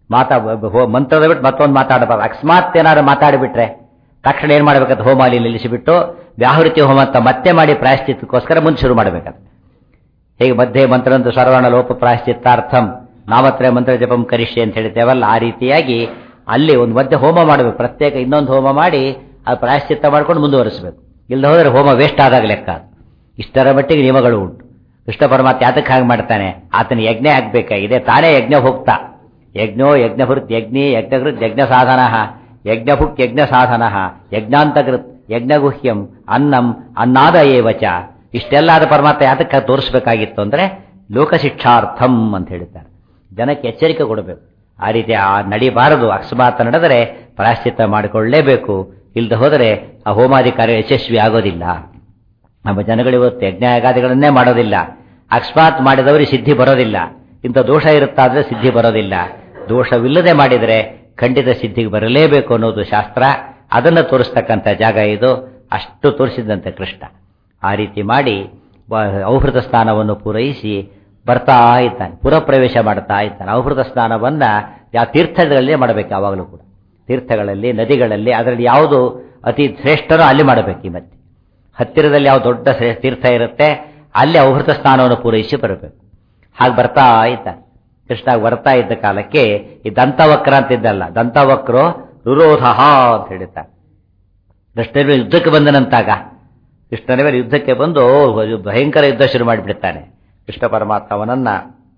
ಮಂತ್ರದ ಬಿಟ್ಟು ಮತ್ತೊಂದು ಮಾತಾಡಬಾರ್ದು. ಅಕಸ್ಮಾತ್ ಏನಾದ್ರು ಮಾತಾಡಿಬಿಟ್ರೆ ತಕ್ಷಣ ಏನ್ ಮಾಡ್ಬೇಕಂತ ಹೋಮ ಅಲ್ಲಿ ನಿಲ್ಲಿಸಿಬಿಟ್ಟು ವ್ಯಾಹೃತಿ ಹೋಮ ಅಂತ ಮತ್ತೆ ಮಾಡಿ ಪ್ರಾಯಶ್ಚಿತ್ತಕ್ಕೋಸ್ಕರ ಮುಂದೆ ಶುರು ಮಾಡಬೇಕಂತ. ಹೇಗೆ ಮಧ್ಯೆ ಮಂತ್ರಂತ ಸರ್ವಣ ಲೋಪ ಪ್ರಾಯಶ್ಚಿತ್ತಾರ್ಥಂ ನಾಮತ್ರಯ ಮಂತ್ರ ಜಪಂ ಕರಿಷ್ಯೆ ಅಂತ ಹೇಳ್ತೇವಲ್ಲ, ಆ ರೀತಿಯಾಗಿ ಅಲ್ಲಿ ಒಂದು ಮಧ್ಯೆ ಹೋಮ ಮಾಡಬೇಕು. ಪ್ರತ್ಯೇಕ ಇನ್ನೊಂದು ಹೋಮ ಮಾಡಿ ಅದು ಪ್ರಾಯಶ್ಚಿತ್ತ ಮಾಡ್ಕೊಂಡು ಮುಂದುವರಿಸಬೇಕು. ಇಲ್ಲದೆ ಹೋದರೆ ಹೋಮ ವೇಸ್ಟ್ ಆದಾಗ ಲೆಕ್ಕ. ಇಷ್ಟರ ಮಟ್ಟಿಗೆ ನಿಯಮಗಳು ಉಂಟು. ಕೃಷ್ಣ ಪರಮಾತ್ಮ ಯಾತಕ್ಕೆ ಹಾಗೆ ಮಾಡ್ತಾನೆ? ಆತನ ಯಜ್ಞ ಆಗ್ಬೇಕಾಗಿದೆ, ತಾನೇ ಯಜ್ಞ ಹೋಗ್ತಾ. ಯಜ್ಞೋ ಯಜ್ಞಭೃತ್ ಯಜ್ಞಿ ಯಜ್ಞಕೃತ್ ಯಜ್ಞ ಸಾಧನ ಯಜ್ಞಭುಕ್ ಯಜ್ಞ ಸಾಧನ ಯಜ್ಞಾಂತಕೃತ್ ಯಜ್ಞಗುಹ್ಯಂ ಅನ್ನಂ ಅನ್ನಾದ ಏವಚ. ಇಷ್ಟೆಲ್ಲ ಆದ ಪರಮಾತ್ಮ ಯಾತಕ್ಕೆ ತೋರಿಸಬೇಕಾಗಿತ್ತು ಅಂದ್ರೆ ಲೋಕಶಿಕ್ಷಾರ್ಥಂ ಅಂತ ಹೇಳ್ತಾರೆ. ಜನಕ್ಕೆ ಎಚ್ಚರಿಕೆ ಕೊಡಬೇಕು. ಆ ರೀತಿ ನಡಿಬಾರದು. ಅಕಸ್ಮಾತ್ ನಡೆದರೆ ಪ್ರಾಯಶ್ಚಿತ್ತ ಮಾಡಿಕೊಳ್ಳಲೇಬೇಕು. ಇಲ್ಲದೆ ಹೋದರೆ ಆ ಹೋಮಾದಿ ಕಾರ್ಯ ಯಶಸ್ವಿ ಆಗೋದಿಲ್ಲ. ನಮ್ಮ ಜನಗಳಿವತ್ತು ಯಜ್ಞಯಾಗಾದಿಗಳನ್ನೇ ಮಾಡೋದಿಲ್ಲ. ಅಕಸ್ಮಾತ್ ಮಾಡಿದವರಿಗೆ ಸಿದ್ಧಿ ಬರೋದಿಲ್ಲ. ಇಂಥ ದೋಷ ಇರುತ್ತಾದ್ರೆ ಸಿದ್ಧಿ ಬರೋದಿಲ್ಲ. ದೋಷವಿಲ್ಲದೆ ಮಾಡಿದರೆ ಖಂಡಿತ ಸಿದ್ಧಿಗೆ ಬರಲೇಬೇಕು ಅನ್ನೋದು ಶಾಸ್ತ್ರ. ಅದನ್ನು ತೋರಿಸ್ತಕ್ಕಂಥ ಜಾಗ ಇದು. ಅಷ್ಟು ತೋರಿಸಿದಂತೆ ಕೃಷ್ಣ ಆ ರೀತಿ ಮಾಡಿ ಔಹೃತ ಸ್ನಾನವನ್ನು ಪೂರೈಸಿ ಬರ್ತಾ ಇದ್ದಾನೆ. ಪುರಪ್ರವೇಶ ಮಾಡ್ತಾ ಇದ್ದಾನೆ. ಔಹೃತ ಸ್ನಾನವನ್ನ ಯಾವ ತೀರ್ಥಗಳಲ್ಲಿ ಮಾಡಬೇಕು. ಯಾವಾಗಲೂ ಕೂಡ ತೀರ್ಥಗಳಲ್ಲಿ, ನದಿಗಳಲ್ಲಿ, ಅದರಲ್ಲಿ ಯಾವುದು ಅತಿ ಶ್ರೇಷ್ಠನೋ ಅಲ್ಲಿ ಮಾಡಬೇಕು. ಈ ಮಧ್ಯೆ ಹತ್ತಿರದಲ್ಲಿ ಯಾವ ದೊಡ್ಡ ತೀರ್ಥ ಇರುತ್ತೆ ಅಲ್ಲಿ ಔಹೃತ ಸ್ನಾನವನ್ನು ಪೂರೈಸಿ ಬರಬೇಕು. ಹಾಗೆ ಬರ್ತಾ ಇದ್ದಾನೆ ಕೃಷ್ಣ. ಬರ್ತಾ ಇದ್ದ ಕಾಲಕ್ಕೆ ಈ ದಂತವಕ್ರ ಅಂತಿದ್ದಲ್ಲ, ದಂತವಕ್ರೋ ರುರೋಧ ಅಂತ ಹೇಳ್ತಾರೆ. ಕೃಷ್ಣನ ಯುದ್ಧಕ್ಕೆ ಬಂದನಂತಾಗ ಕೃಷ್ಣನ ಮೇಲೆ ಯುದ್ಧಕ್ಕೆ ಬಂದು ಭಯಂಕರ ಯುದ್ಧ ಶುರು ಮಾಡಿಬಿಡ್ತಾನೆ. ಕೃಷ್ಣ ಪರಮಾತ್ಮ ಅವನನ್ನ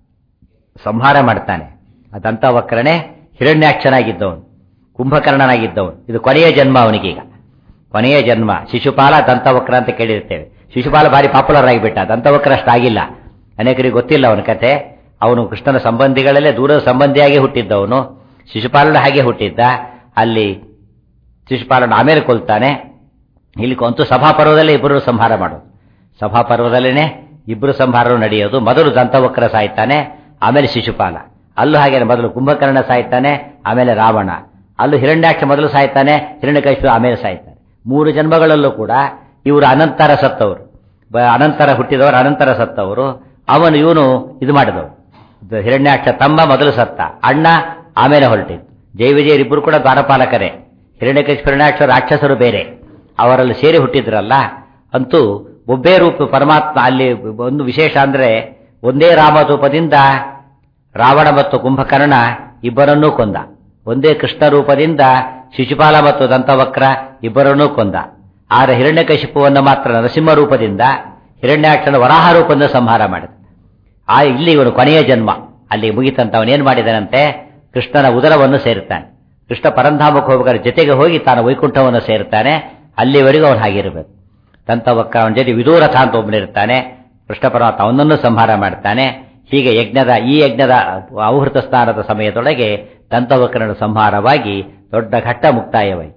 ಸಂಹಾರ ಮಾಡ್ತಾನೆ. ಆ ದಂತವಕ್ರನೇ ಹಿರಣ್ಯಾಕ್ಷನಾಗಿದ್ದವನು, ಕುಂಭಕರ್ಣನಾಗಿದ್ದವನು. ಇದು ಕೊನೆಯ ಜನ್ಮ ಅವನಿಗೀಗ, ಕೊನೆಯ ಜನ್ಮ. ಶಿಶುಪಾಲ ದಂತವಕ್ರ ಅಂತ ಕೇಳಿರ್ತೇವೆ. ಶಿಶುಪಾಲ ಭಾರಿ ಪಾಪ್ಯುಲರ್ ಆಗಿಬಿಟ್ಟ. ದಂತವಕ್ರ ಅಷ್ಟಾಗಿಲ್ಲ, ಅನೇಕರಿಗೆ ಗೊತ್ತಿಲ್ಲ ಅವನ ಕತೆ. ಅವನು ಕೃಷ್ಣನ ಸಂಬಂಧಿಗಳಲ್ಲೇ ದೂರದ ಸಂಬಂಧಿಯಾಗಿ ಹುಟ್ಟಿದ್ದವನು. ಶಿಶುಪಾಲನ ಹಾಗೆ ಹುಟ್ಟಿದ್ದ. ಅಲ್ಲಿ ಶಿಶುಪಾಲನ ಆಮೇಲೆ ಕೊಲ್ತಾನೆ. ಇಲ್ಲಿ ಅಂತೂ ಸಭಾಪರ್ವದಲ್ಲೇ ಇಬ್ಬರು ಸಂಹಾರ ಮಾಡೋದು. ಸಭಾಪರ್ವದಲ್ಲೇನೆ ಇಬ್ಬರು ಸಂಹಾರ ನಡೆಯೋದು. ಮೊದಲು ದಂತವಕ್ರ ಸಾಯ್ತಾನೆ, ಆಮೇಲೆ ಶಿಶುಪಾಲ. ಅಲ್ಲೂ ಹಾಗೆ ಮೊದಲು ಕುಂಭಕರ್ಣ ಸಾಯ್ತಾನೆ, ಆಮೇಲೆ ರಾವಣ. ಅಲ್ಲೂ ಹಿರಣ್ಯಾಕ್ಷ ಮೊದಲು ಸಾಯ್ತಾನೆ, ಹಿರಣ್ಯಕಶಿಪು ಆಮೇಲೆ ಸಾಯ್ತಾನೆ. 3 ಜನ್ಮಗಳಲ್ಲೂ ಕೂಡ ಇವರು ಅನಂತರ ಸತ್ತವರು, ಅನಂತರ ಹುಟ್ಟಿದವರು, ಅನಂತರ ಸತ್ತವರು. ಇವನು ಇದು ಮಾಡಿದವರು. ಹಿರಣ್ಯಾಕ್ಷ ತಮ್ಮ ಮೊದಲು ಸತ್ತ, ಅಣ್ಣ ಆಮೇಲೆ ಹೊರಟಿದ್ದು. ಜೈ ವಿಜಯರಿಬ್ಬರು ಕೂಡ ದ್ವಾರಪಾಲಕರೇ. ಹಿರಣ್ಯಕಶಿಪು ಹಿರಣ್ಯಾಕ್ಷ ರಾಕ್ಷಸರು ಬೇರೆ, ಅವರಲ್ಲಿ ಸೇರಿ ಹುಟ್ಟಿದ್ರಲ್ಲ. ಅಂತೂ ಒಬ್ಬೇ ರೂಪ ಪರಮಾತ್ಮ. ಅಲ್ಲಿ ಒಂದು ವಿಶೇಷ ಅಂದ್ರೆ ಒಂದೇ ರಾಮರೂಪದಿಂದ ರಾವಣ ಮತ್ತು ಕುಂಭಕರ್ಣ ಇಬ್ಬರನ್ನೂ ಕೊಂದ. ಒಂದೇ ಕೃಷ್ಣ ರೂಪದಿಂದ ಶಿಶುಪಾಲ ಮತ್ತು ದಂತವಕ್ರ ಇಬ್ಬರನ್ನೂ ಕೊಂದ. ಆದರೆ ಹಿರಣ್ಯಕಶಿಪುವನ್ನು ಮಾತ್ರ ನರಸಿಂಹ ರೂಪದಿಂದ, ಹಿರಣ್ಯಾಕ್ಷನ ವರಾಹ ರೂಪದಿಂದ ಸಂಹಾರ ಮಾಡಿದ. ಇಲ್ಲಿ ಇವನು ಕೊನೆಯ ಜನ್ಮ ಅಲ್ಲಿ ಮುಗಿತಂತ. ಅವನೇನ್ ಮಾಡಿದನಂತೆ, ಕೃಷ್ಣನ ಉದರವನ್ನು ಸೇರುತ್ತಾನೆ. ಕೃಷ್ಣ ಪರಂಧಾಮಕ್ಕೆ ಹೋಗಬೇಕಾದ್ರೆ ಜೊತೆಗೆ ಹೋಗಿ ತಾನು ವೈಕುಂಠವನ್ನು ಸೇರುತ್ತಾನೆ. ಅಲ್ಲಿವರೆಗೂ ಅವನು ಹಾಗಿರಬೇಕು. ದಂತವಕ್ರ ಅವನ ಜೊತೆ ವಿದೂರಥ ಅಂತ ಒಬ್ಬನಿರ್ತಾನೆ. ಕೃಷ್ಣ ಪರಮಾತ್ಮ ಅವನನ್ನು ಸಂಹಾರ ಮಾಡ್ತಾನೆ. ಹೀಗೆ ಈ ಯಜ್ಞದ ಔಹೃತ ಸ್ನಾನದ ಸಮಯದೊಳಗೆ ದಂತವಕ್ರನ ಸಂಹಾರವಾಗಿ ದೊಡ್ಡ ಘಟ್ಟ ಮುಕ್ತಾಯವಾಯಿತು.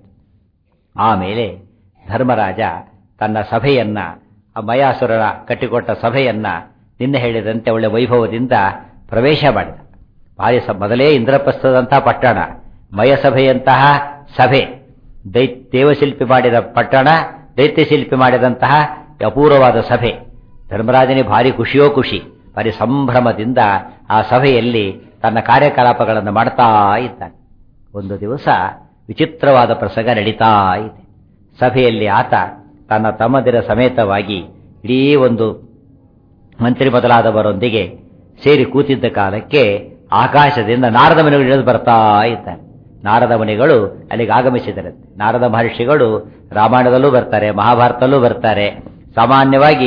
ಆಮೇಲೆ ಧರ್ಮರಾಜ ತನ್ನ ಸಭೆಯನ್ನ, ಮಯಾಸುರನ ಕಟ್ಟಿಕೊಟ್ಟ ಸಭೆಯನ್ನ ನಿನ್ನೆ ಹೇಳಿದಂತೆ ಒಳ್ಳೆ ವೈಭವದಿಂದ ಪ್ರವೇಶ ಮಾಡಿದ. ಭಾರಿ ಮೊದಲೇ ಇಂದ್ರಪ್ರಸ್ಥದಂತಹ ಪಟ್ಟಣ, ಮಯಸಭೆಯಂತಹ ಸಭೆ, ದೇವಶಿಲ್ಪಿ ಮಾಡಿದ ಪಟ್ಟಣ, ದೈತ್ಯಶಿಲ್ಪಿ ಮಾಡಿದಂತಹ ಅಪೂರ್ವವಾದ ಸಭೆ. ಧರ್ಮರಾಜನೇ ಭಾರಿ ಖುಷಿಯೋ ಖುಷಿ, ಭಾರಿ ಸಂಭ್ರಮದಿಂದ ಆ ಸಭೆಯಲ್ಲಿ ತನ್ನ ಕಾರ್ಯಕಲಾಪಗಳನ್ನು ಮಾಡ್ತಾ ಇದ್ದಾನೆ. ಒಂದು ದಿವಸ ವಿಚಿತ್ರವಾದ ಪ್ರಸಂಗ ನಡೀತಾ ಇದೆ. ಸಭೆಯಲ್ಲಿ ಆತ ತನ್ನ ತಮ್ಮದಿರ ಸಮೇತವಾಗಿ ಇಡೀ ಒಂದು ಮಂತ್ರಿ ಮೊದಲಾದವರೊಂದಿಗೆ ಸೇರಿ ಕೂತಿದ್ದ ಕಾಲಕ್ಕೆ ಆಕಾಶದಿಂದ ನಾರದ ಮುನಿಗಳು ಇಳಿದು ಬರ್ತಾ ಇದ್ದಾನೆ. ನಾರದ ಮುನಿಗಳು ಅಲ್ಲಿಗೆ ಆಗಮಿಸಿದರಂತೆ. ನಾರದ ಮಹರ್ಷಿಗಳು ರಾಮಾಯಣದಲ್ಲೂ ಬರ್ತಾರೆ, ಮಹಾಭಾರತದಲ್ಲೂ ಬರ್ತಾರೆ. ಸಾಮಾನ್ಯವಾಗಿ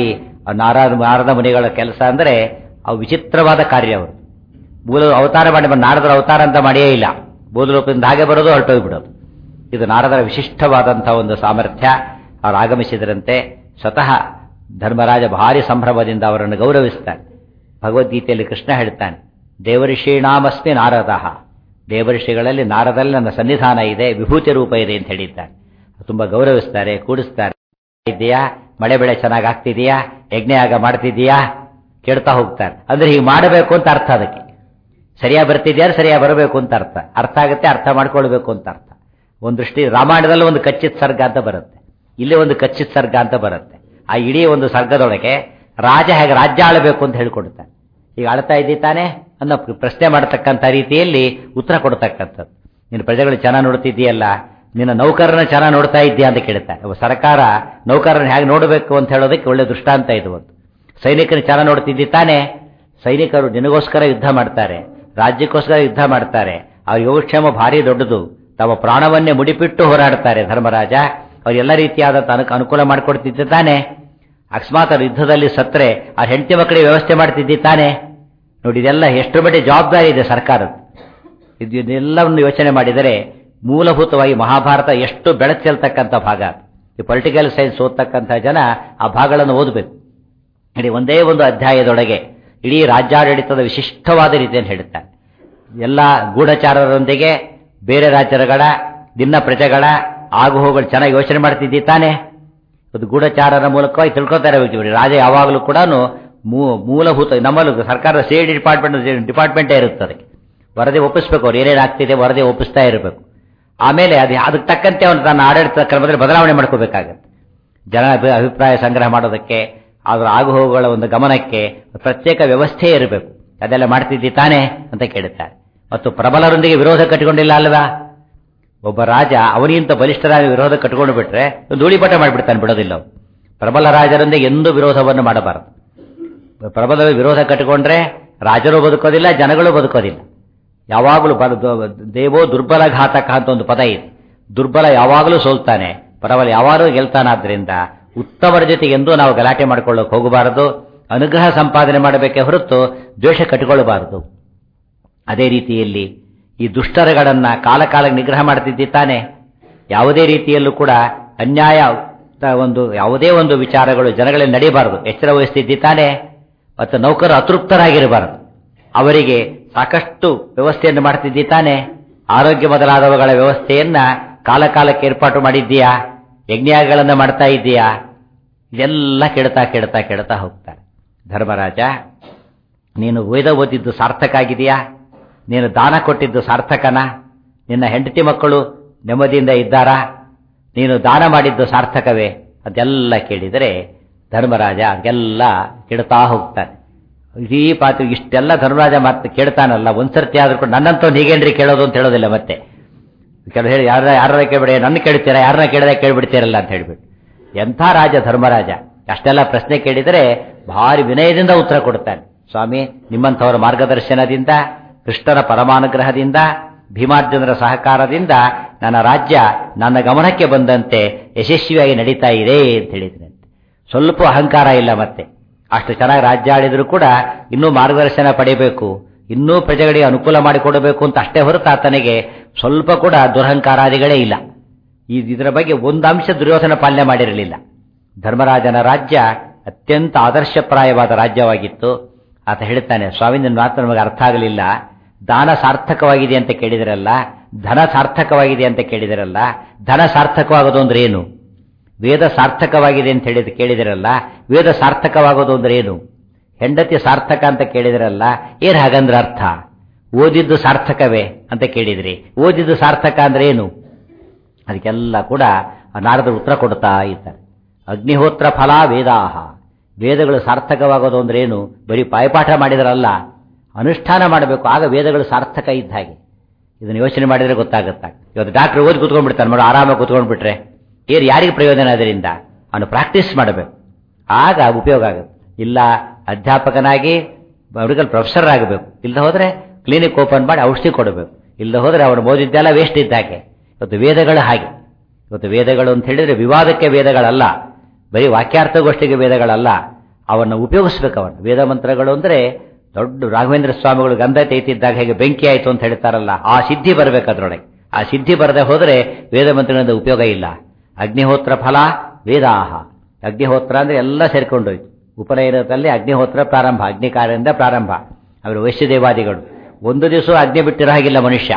ನಾರದ ಮುನಿಗಳ ಕೆಲಸ ಅಂದರೆ ಅವು ವಿಚಿತ್ರವಾದ ಕಾರ್ಯ. ಅವರು ಮೂಲ ಅವತಾರ ಮಾಡಿ ನಾರದರ ಅವತಾರ ಅಂತ ಮಾಡಿಯೇ ಇಲ್ಲ. ಮೂಲರೂಪದಿಂದ ಹಾಗೆ ಬರೋದು, ಹೊರಟೋಗ್ಬಿಡೋದು. ಇದು ನಾರದರ ವಿಶಿಷ್ಟವಾದಂತಹ ಒಂದು ಸಾಮರ್ಥ್ಯ. ಅವರು ಆಗಮಿಸಿದರಂತೆ. ಸ್ವತಃ ಧರ್ಮರಾಜ ಭಾರಿ ಸಂಭ್ರಮದಿಂದ ಅವರನ್ನು ಗೌರವಿಸ್ತಾನೆ. ಭಗವದ್ಗೀತೆಯಲ್ಲಿ ಕೃಷ್ಣ ಹೇಳ್ತಾನೆ, ದೇವಋಷೀಣಾಮಸ್ಮಿ ನಾರದಃ, ದೇವಋಷಿಗಳಲ್ಲಿ ನಾರದಲ್ಲಿ ನನ್ನ ಸನ್ನಿಧಾನ ಇದೆ, ವಿಭೂತಿ ರೂಪ ಇದೆ ಅಂತ ಹೇಳಿದ್ದಾನೆ. ತುಂಬಾ ಗೌರವಿಸ್ತಾರೆ, ಕೂಡಿಸ್ತಾರೆ. ಇದೆಯಾ, ಮಳೆ ಬೆಳೆ ಚೆನ್ನಾಗಿ ಆಗ್ತಿದೆಯಾ, ಯಜ್ಞಯಾಗ ಮಾಡ್ತಿದೀಯಾ ಕೇಳ್ತಾ ಹೋಗ್ತಾರೆ. ಅಂದ್ರೆ ಹೀಗೆ ಮಾಡಬೇಕು ಅಂತ ಅರ್ಥ. ಅದಕ್ಕೆ ಸರಿಯಾಗಿ ಬರ್ತಿದ್ಯಾ, ಸರಿಯಾಗಿ ಬರಬೇಕು ಅಂತ ಅರ್ಥ ಆಗುತ್ತೆ, ಅರ್ಥ ಮಾಡ್ಕೊಳ್ಬೇಕು ಅಂತ ಅರ್ಥ. ಒಂದು ದೃಷ್ಟಿ ರಾಮಾಯಣದಲ್ಲಿ ಒಂದು ಕಚ್ಚಿತ್ ಸರ್ಗ ಅಂತ ಬರುತ್ತೆ, ಇಲ್ಲಿ ಒಂದು ಕಚ್ಚಿತ್ ಸರ್ಗ ಅಂತ ಬರುತ್ತೆ. ಆ ಇಡೀ ಒಂದು ಸರ್ಗದೊಳಗೆ ರಾಜ ಹೇಗೆ ರಾಜ್ಯ ಆಳಬೇಕು ಅಂತ ಹೇಳ್ಕೊಡ್ತಾನೆ. ಈಗ ಆಳ್ತಾ ಇದ್ದೀ ತಾನೆ ಅನ್ನೋ ಪ್ರಶ್ನೆ ಮಾಡತಕ್ಕಂಥ ರೀತಿಯಲ್ಲಿ ಉತ್ತರ ಕೊಡ್ತಕ್ಕಂಥದ್ದು. ನಿನ್ನ ಪ್ರಜೆಗಳು ಚೆನ್ನಾಗಿ ನೋಡ್ತಿದ್ದೀಯಲ್ಲ, ನಿನ್ನ ನೌಕರನ ಚೆನ್ನಾಗಿ ನೋಡ್ತಾ ಇದ್ದೀಯಾ ಅಂತ ಕೇಳ್ತಾರೆ. ಸರ್ಕಾರ ನೌಕರನ ಹೇಗೆ ನೋಡಬೇಕು ಅಂತ ಹೇಳೋದಕ್ಕೆ ಒಳ್ಳೆ ದೃಷ್ಟಾಂತ ಇದು. ಒಂದು ಸೈನಿಕನ ಚೆನ್ನಾಗಿ ನೋಡ್ತಿದ್ದಿ ತಾನೆ, ಸೈನಿಕರು ನಿನಗೋಸ್ಕರ ಯುದ್ಧ ಮಾಡ್ತಾರೆ, ರಾಜ್ಯಕ್ಕೋಸ್ಕರ ಯುದ್ಧ ಮಾಡ್ತಾರೆ. ಅವ್ರ ಯೋಗಕ್ಷೇಮ ಭಾರಿ ದೊಡ್ಡದು, ತಮ್ಮ ಪ್ರಾಣವನ್ನೇ ಮುಡಿಪಿಟ್ಟು ಹೋರಾಡ್ತಾರೆ. ಧರ್ಮರಾಜ ಅವರೆಲ್ಲ ರೀತಿಯಾದ ಅನುಕೂಲ ಮಾಡಿಕೊಡ್ತಿದ್ದೆ ತಾನೆ. ಅಕಸ್ಮಾತ್ ಅವ್ರ ಯುದ್ಧದಲ್ಲಿ ಸತ್ರೆ ಆ ಹೆಂಡತಿ ಮಕ್ಕಳಿಗೆ ವ್ಯವಸ್ಥೆ ಮಾಡ್ತಿದ್ದಿ ತಾನೆ. ನೋಡಿ, ಇದೆಲ್ಲ ಎಷ್ಟು ಮಟ್ಟಿಗೆ ಜವಾಬ್ದಾರಿ ಇದೆ ಸರ್ಕಾರದ. ಇದೆಲ್ಲವನ್ನು ಯೋಚನೆ ಮಾಡಿದರೆ ಮೂಲಭೂತವಾಗಿ ಮಹಾಭಾರತ ಎಷ್ಟು ಬೆಳಕು ಚೆಲ್ತಕ್ಕಂಥ ಭಾಗ. ಈ ಪೊಲಿಟಿಕಲ್ ಸೈನ್ಸ್ ಓದ್ತಕ್ಕಂಥ ಜನ ಆ ಭಾಗಗಳನ್ನು ಓದಬೇಕು. ಇಡೀ ಒಂದೇ ಒಂದು ಅಧ್ಯಾಯದೊಳಗೆ ಇಡೀ ರಾಜ್ಯಾಡಳಿತದ ವಿಶಿಷ್ಟವಾದ ರೀತಿಯನ್ನು ಹೇಳುತ್ತಾರೆ. ಎಲ್ಲ ಗೂಢಚಾರರೊಂದಿಗೆ ಬೇರೆ ರಾಜ್ಯಗಳ ದಿನ ಪ್ರಜೆಗಳ ಆಗುಹೋಗಳು ಚೆನ್ನಾಗಿ ಯೋಚನೆ ಮಾಡ್ತಿದ್ದಿ ತಾನೆ. ಅದು ಗೂಢಚಾರರ ಮೂಲಕವಾಗಿ ತಿಳ್ಕೊತಾರೆ. ರಾಜ ಯಾವಾಗಲೂ ಕೂಡ ಮೂಲಭೂತ, ನಮ್ಮಲ್ಲೂ ಸರ್ಕಾರದ ಸ್ಟೇಟ್ ಡಿಪಾರ್ಟ್ಮೆಂಟೇ ಇರುತ್ತೆ. ಅದಕ್ಕೆ ವರದಿ ಒಪ್ಪಿಸ್ಬೇಕು, ಅವ್ರು ಏನೇನಾಗ್ತಿದೆ ವರದಿ ಒಪ್ಪಿಸ್ತಾ ಇರಬೇಕು. ಆಮೇಲೆ ಅದಕ್ಕೆ ತಕ್ಕಂತೆ ಅವನು ತನ್ನ ಆಡಳಿತ ಕ್ರಮದಲ್ಲಿ ಬದಲಾವಣೆ ಮಾಡ್ಕೋಬೇಕಾಗತ್ತೆ. ಜನ ಅಭಿಪ್ರಾಯ ಸಂಗ್ರಹ ಮಾಡೋದಕ್ಕೆ, ಅದರ ಆಗುಹೋಗುಗಳ ಒಂದು ಗಮನಕ್ಕೆ ಪ್ರತ್ಯೇಕ ವ್ಯವಸ್ಥೆ ಇರಬೇಕು. ಅದೆಲ್ಲ ಮಾಡ್ತಿದ್ದಿ ತಾನೆ ಅಂತ ಕೇಳುತ್ತಾರೆ. ಮತ್ತು ಪ್ರಬಲರೊಂದಿಗೆ ವಿರೋಧ ಕಟ್ಟಿಕೊಂಡಿಲ್ಲ ಅಲ್ವಾ. ಒಬ್ಬ ರಾಜ ಅವನಿಗಿಂತ ಬಲಿಷ್ಠರಾಗಿ ವಿರೋಧ ಕಟ್ಟಿಕೊಂಡು ಬಿಟ್ರೆ ಧೂಳಿಪಟ ಮಾಡಿಬಿಡ್ತಾನೆ, ಬಿಡೋದಿಲ್ಲ. ಪ್ರಬಲ ರಾಜರೊಂದಿಗೆ ಎಂದೂ ವಿರೋಧವನ್ನು ಮಾಡಬಾರದು. ಪ್ರಬಲ ವಿರೋಧ ಕಟ್ಟಿಕೊಂಡ್ರೆ ರಾಜರು ಬದುಕೋದಿಲ್ಲ, ಜನಗಳು ಬದುಕೋದಿಲ್ಲ. ಯಾವಾಗಲೂ ದೇವೋ ದುರ್ಬಲ ಘಾತಕ ಅಂತ ಒಂದು ಪದ ಇದೆ. ದುರ್ಬಲ ಯಾವಾಗಲೂ ಸೋಲ್ತಾನೆ, ಪ್ರಬಲ ಯಾವಾಗಲೂ ಗೆಲ್ತಾನಾದ್ರಿಂದ ಉತ್ತಮರ ಜೊತೆಗೆ ಎಂದೂ ನಾವು ಗಲಾಟೆ ಮಾಡಿಕೊಳ್ಳೋಕೆ ಹೋಗಬಾರದು. ಅನುಗ್ರಹ ಸಂಪಾದನೆ ಮಾಡಬೇಕೇ ಹೊರತು ದ್ವೇಷ ಕಟ್ಟಿಕೊಳ್ಳಬಾರದು. ಅದೇ ರೀತಿಯಲ್ಲಿ ಈ ದುಷ್ಟರಗಳನ್ನ ಕಾಲಕ್ಕೆ ನಿಗ್ರಹ ಮಾಡ್ತಿದ್ದಿ ತಾನೆ. ಯಾವುದೇ ರೀತಿಯಲ್ಲೂ ಕೂಡ ಅನ್ಯಾಯ ಯಾವುದೇ ಒಂದು ವಿಚಾರಗಳು ಜನಗಳಲ್ಲಿ ನಡೆಯಬಾರದು, ಎಚ್ಚರ ವಹಿಸ್ತಿದ್ದಿ ತಾನೆ. ಮತ್ತು ನೌಕರರು ಅತೃಪ್ತರಾಗಿರಬಾರದು, ಅವರಿಗೆ ಸಾಕಷ್ಟು ವ್ಯವಸ್ಥೆಯನ್ನು ಮಾಡ್ತಿದ್ದಿ ತಾನೆ. ಆರೋಗ್ಯ ಮೊದಲಾದವುಗಳ ವ್ಯವಸ್ಥೆಯನ್ನ ಕಾಲಕಾಲಕ್ಕೆ ಏರ್ಪಾಟು ಮಾಡಿದ್ದೀಯಾ? ಯಜ್ಞಗಳನ್ನು ಮಾಡ್ತಾ ಇದ್ದೀಯಾ? ಇದೆಲ್ಲ ಕೆಡ್ತಾ ಕೆಡ್ತಾ ಕೆಡ್ತಾ ಹೋಗ್ತಾರೆ. ಧರ್ಮರಾಜ, ನೀನು ವೇದ ಓದಿದ್ದು ಸಾರ್ಥಕ ಆಗಿದೆಯಾ? ನೀನು ದಾನ ಕೊಟ್ಟಿದ್ದು ಸಾರ್ಥಕನಾ? ನಿನ್ನ ಹೆಂಡತಿ ಮಕ್ಕಳು ನೆಮ್ಮದಿಯಿಂದ ಇದ್ದಾರಾ? ನೀನು ದಾನ ಮಾಡಿದ್ದು ಸಾರ್ಥಕವೇ? ಅದೆಲ್ಲ ಕೇಳಿದರೆ ಧರ್ಮರಾಜ ಅದೆಲ್ಲ ಕೆಡ್ತಾ ಹೋಗ್ತಾನೆ. ಇಡೀ ಪಾತ್ರ ಇಷ್ಟೆಲ್ಲ ಧರ್ಮರಾಜ ಮಾತು ಕೇಳ್ತಾನಲ್ಲ, ಒಂದ್ಸರ್ತಿ ಆದ್ರೂ ಕೂಡ ನನ್ನಂತವ್ನು ಹೀಗೇನ್ರಿ ಕೇಳೋದು ಅಂತ ಹೇಳೋದಿಲ್ಲ. ಮತ್ತೆ ಕೆಲವು ಹೇಳಿ ಯಾರ ಕೇಳ್ಬೇಡಿ, ನನ್ನ ಕೇಳ್ತೀರಾ, ಯಾರನ್ನ ಕೇಳದೆ ಕೇಳ್ಬಿಡ್ತೀರಲ್ಲ ಅಂತ ಹೇಳ್ಬಿಟ್ಟು. ಎಂಥ ರಾಜ ಧರ್ಮರಾಜ! ಅಷ್ಟೆಲ್ಲ ಪ್ರಶ್ನೆ ಕೇಳಿದರೆ ಭಾರಿ ವಿನಯದಿಂದ ಉತ್ತರ ಕೊಡ್ತಾನೆ. ಸ್ವಾಮಿ, ನಿಮ್ಮಂಥವರ ಮಾರ್ಗದರ್ಶನದಿಂದ, ಕೃಷ್ಣನ ಪರಮಾನುಗ್ರಹದಿಂದ, ಭೀಮಾರ್ಜುನರ ಸಹಕಾರದಿಂದ ನನ್ನ ರಾಜ್ಯ ನನ್ನ ಗಮನಕ್ಕೆ ಬಂದಂತೆ ಯಶಸ್ವಿಯಾಗಿ ನಡೀತಾ ಇದೆ ಅಂತ ಹೇಳಿದ್ರಂತೆ. ಸ್ವಲ್ಪ ಅಹಂಕಾರ ಇಲ್ಲ. ಮತ್ತೆ ಅಷ್ಟು ಚೆನ್ನಾಗಿ ರಾಜ್ಯ ಆಳಿದ್ರು ಕೂಡ ಇನ್ನೂ ಮಾರ್ಗದರ್ಶನ ಪಡೆಯಬೇಕು, ಇನ್ನೂ ಪ್ರಜೆಗಳಿಗೆ ಅನುಕೂಲ ಮಾಡಿಕೊಡಬೇಕು ಅಂತ ಅಷ್ಟೇ ಹೊರತು ಆತನಿಗೆ ಸ್ವಲ್ಪ ಕೂಡ ದುರಹಂಕಾರಾದಿಗಳೇ ಇಲ್ಲ. ಇದರ ಬಗ್ಗೆ ಒಂದು ಅಂಶ ದುರ್ಯೋಧನ ಪಾಲನೆ ಮಾಡಿರಲಿಲ್ಲ. ಧರ್ಮರಾಜನ ರಾಜ್ಯ ಅತ್ಯಂತ ಆದರ್ಶಪ್ರಾಯವಾದ ರಾಜ್ಯವಾಗಿತ್ತು. ಆತ ಹೇಳ್ತಾನೆ, ಸ್ವಾಮಿ ನನ್ನ ಮಾತು ನಮಗೆ ಅರ್ಥ ಆಗಲಿಲ್ಲ. ದಾನ ಸಾರ್ಥಕವಾಗಿದೆ ಅಂತ ಕೇಳಿದಿರಲ್ಲ, ಧನ ಸಾರ್ಥಕವಾಗಿದೆ ಅಂತ ಕೇಳಿದಿರಲ್ಲ. ಧನ ಸಾರ್ಥಕವಾಗೋದು ಅಂದ್ರೆ ಏನು? ವೇದ ಸಾರ್ಥಕವಾಗಿದೆ ಅಂತ ಹೇಳಿದ ಕೇಳಿದಿರಲ್ಲ, ವೇದ ಸಾರ್ಥಕವಾಗೋದು ಅಂದ್ರೆ ಏನು? ಹೆಂಡತಿ ಸಾರ್ಥಕ ಅಂತ ಕೇಳಿದಿರಲ್ಲ, ಏನ್ ಹಾಗಂದ್ರೆ ಅರ್ಥ? ಓದಿದ್ದು ಸಾರ್ಥಕವೇ ಅಂತ ಕೇಳಿದ್ರಿ, ಓದಿದ್ದು ಸಾರ್ಥಕ ಅಂದ್ರೆ ಏನು? ಅದಕ್ಕೆಲ್ಲ ಕೂಡ ನಾರದರು ಉತ್ತರ ಕೊಡ್ತಾ ಇದ್ದಾರೆ. ಅಗ್ನಿಹೋತ್ರ ಫಲ ವೇದಾಹ, ವೇದಗಳು ಸಾರ್ಥಕವಾಗೋದು ಅಂದ್ರೆ ಏನು? ಬರೀ ಪಾಯಪಾಠ ಮಾಡಿದ್ರಲ್ಲ, ಅನುಷ್ಠಾನ ಮಾಡಬೇಕು, ಆಗ ವೇದಗಳು ಸಾರ್ಥಕ ಇದ್ದ ಹಾಗೆ. ಇದನ್ನು ಯೋಚನೆ ಮಾಡಿದ್ರೆ ಗೊತ್ತಾಗುತ್ತಾ. ಇವತ್ತು ಡಾಕ್ಟರ್ ಓದಿ ಕೂತ್ಕೊಂಡ್ಬಿಡ್ತಾನೆ, ಮಾಡೋ ಆರಾಮಾಗಿ ಕೂತ್ಕೊಂಡ್ಬಿಟ್ರೆ ಯಾರಿಗೆ ಪ್ರಯೋಜನ? ಅದರಿಂದ ಅವನು ಪ್ರಾಕ್ಟೀಸ್ ಮಾಡಬೇಕು, ಆಗ ಉಪಯೋಗ ಆಗುತ್ತೆ. ಇಲ್ಲ ಅಧ್ಯಾಪಕನಾಗಿ ಮೆಡಿಕಲ್ ಪ್ರೊಫೆಸರ್ ಆಗಬೇಕು, ಇಲ್ಲದ ಹೋದ್ರೆ ಕ್ಲಿನಿಕ್ ಓಪನ್ ಮಾಡಿ ಔಷಧಿ ಕೊಡಬೇಕು, ಇಲ್ಲದ ಹೋದ್ರೆ ಅವನು ಓದಿದ್ದೆಲ್ಲ ವೇಸ್ಟ್ ಇದ್ದಾಗೆ. ಇವತ್ತು ವೇದಗಳು ಹಾಗೆ. ಇವತ್ತು ವೇದಗಳು ಅಂತ ಹೇಳಿದ್ರೆ ವಿವಾದಕ್ಕೆ ವೇದಗಳಲ್ಲ, ಬರೀ ವಾಕ್ಯಾರ್ಥಗೋಷ್ಠಿಗೆ ವೇದಗಳಲ್ಲ, ಅವನ್ನು ಉಪಯೋಗಿಸ್ಬೇಕು. ಅವನು ವೇದ ಮಂತ್ರಗಳು ಅಂದ್ರೆ ದೊಡ್ಡ ರಾಘವೇಂದ್ರ ಸ್ವಾಮಿಗಳು ಗಂಧ ತೈತಿದ್ದಾಗ ಹೇಗೆ ಬೆಂಕಿ ಆಯಿತು ಅಂತ ಹೇಳ್ತಾರಲ್ಲ, ಆ ಸಿದ್ಧಿ ಬರಬೇಕು ಅದರೊಳಗೆ. ಆ ಸಿದ್ಧಿ ಬರದೆ ಹೋದರೆ ವೇದ ಮಂತ್ರಗಳಿಂದ ಉಪಯೋಗ ಇಲ್ಲ. ಅಗ್ನಿಹೋತ್ರ ಫಲ ವೇದಾಹ, ಅಗ್ನಿಹೋತ್ರ ಅಂದ್ರೆ ಎಲ್ಲ ಸೇರ್ಕೊಂಡೋಯ್ತು. ಉಪನಯನದಲ್ಲಿ ಅಗ್ನಿಹೋತ್ರ ಪ್ರಾರಂಭ, ಅಗ್ನಿಕಾರ್ಯದಿಂದ ಪ್ರಾರಂಭ. ಅವರು ವೈಶ್ಯದೇವಾದಿಗಳು ಒಂದು ದಿವಸ ಅಗ್ನಿ ಬಿಟ್ಟಿರೋ ಹಾಗಿಲ್ಲ ಮನುಷ್ಯ.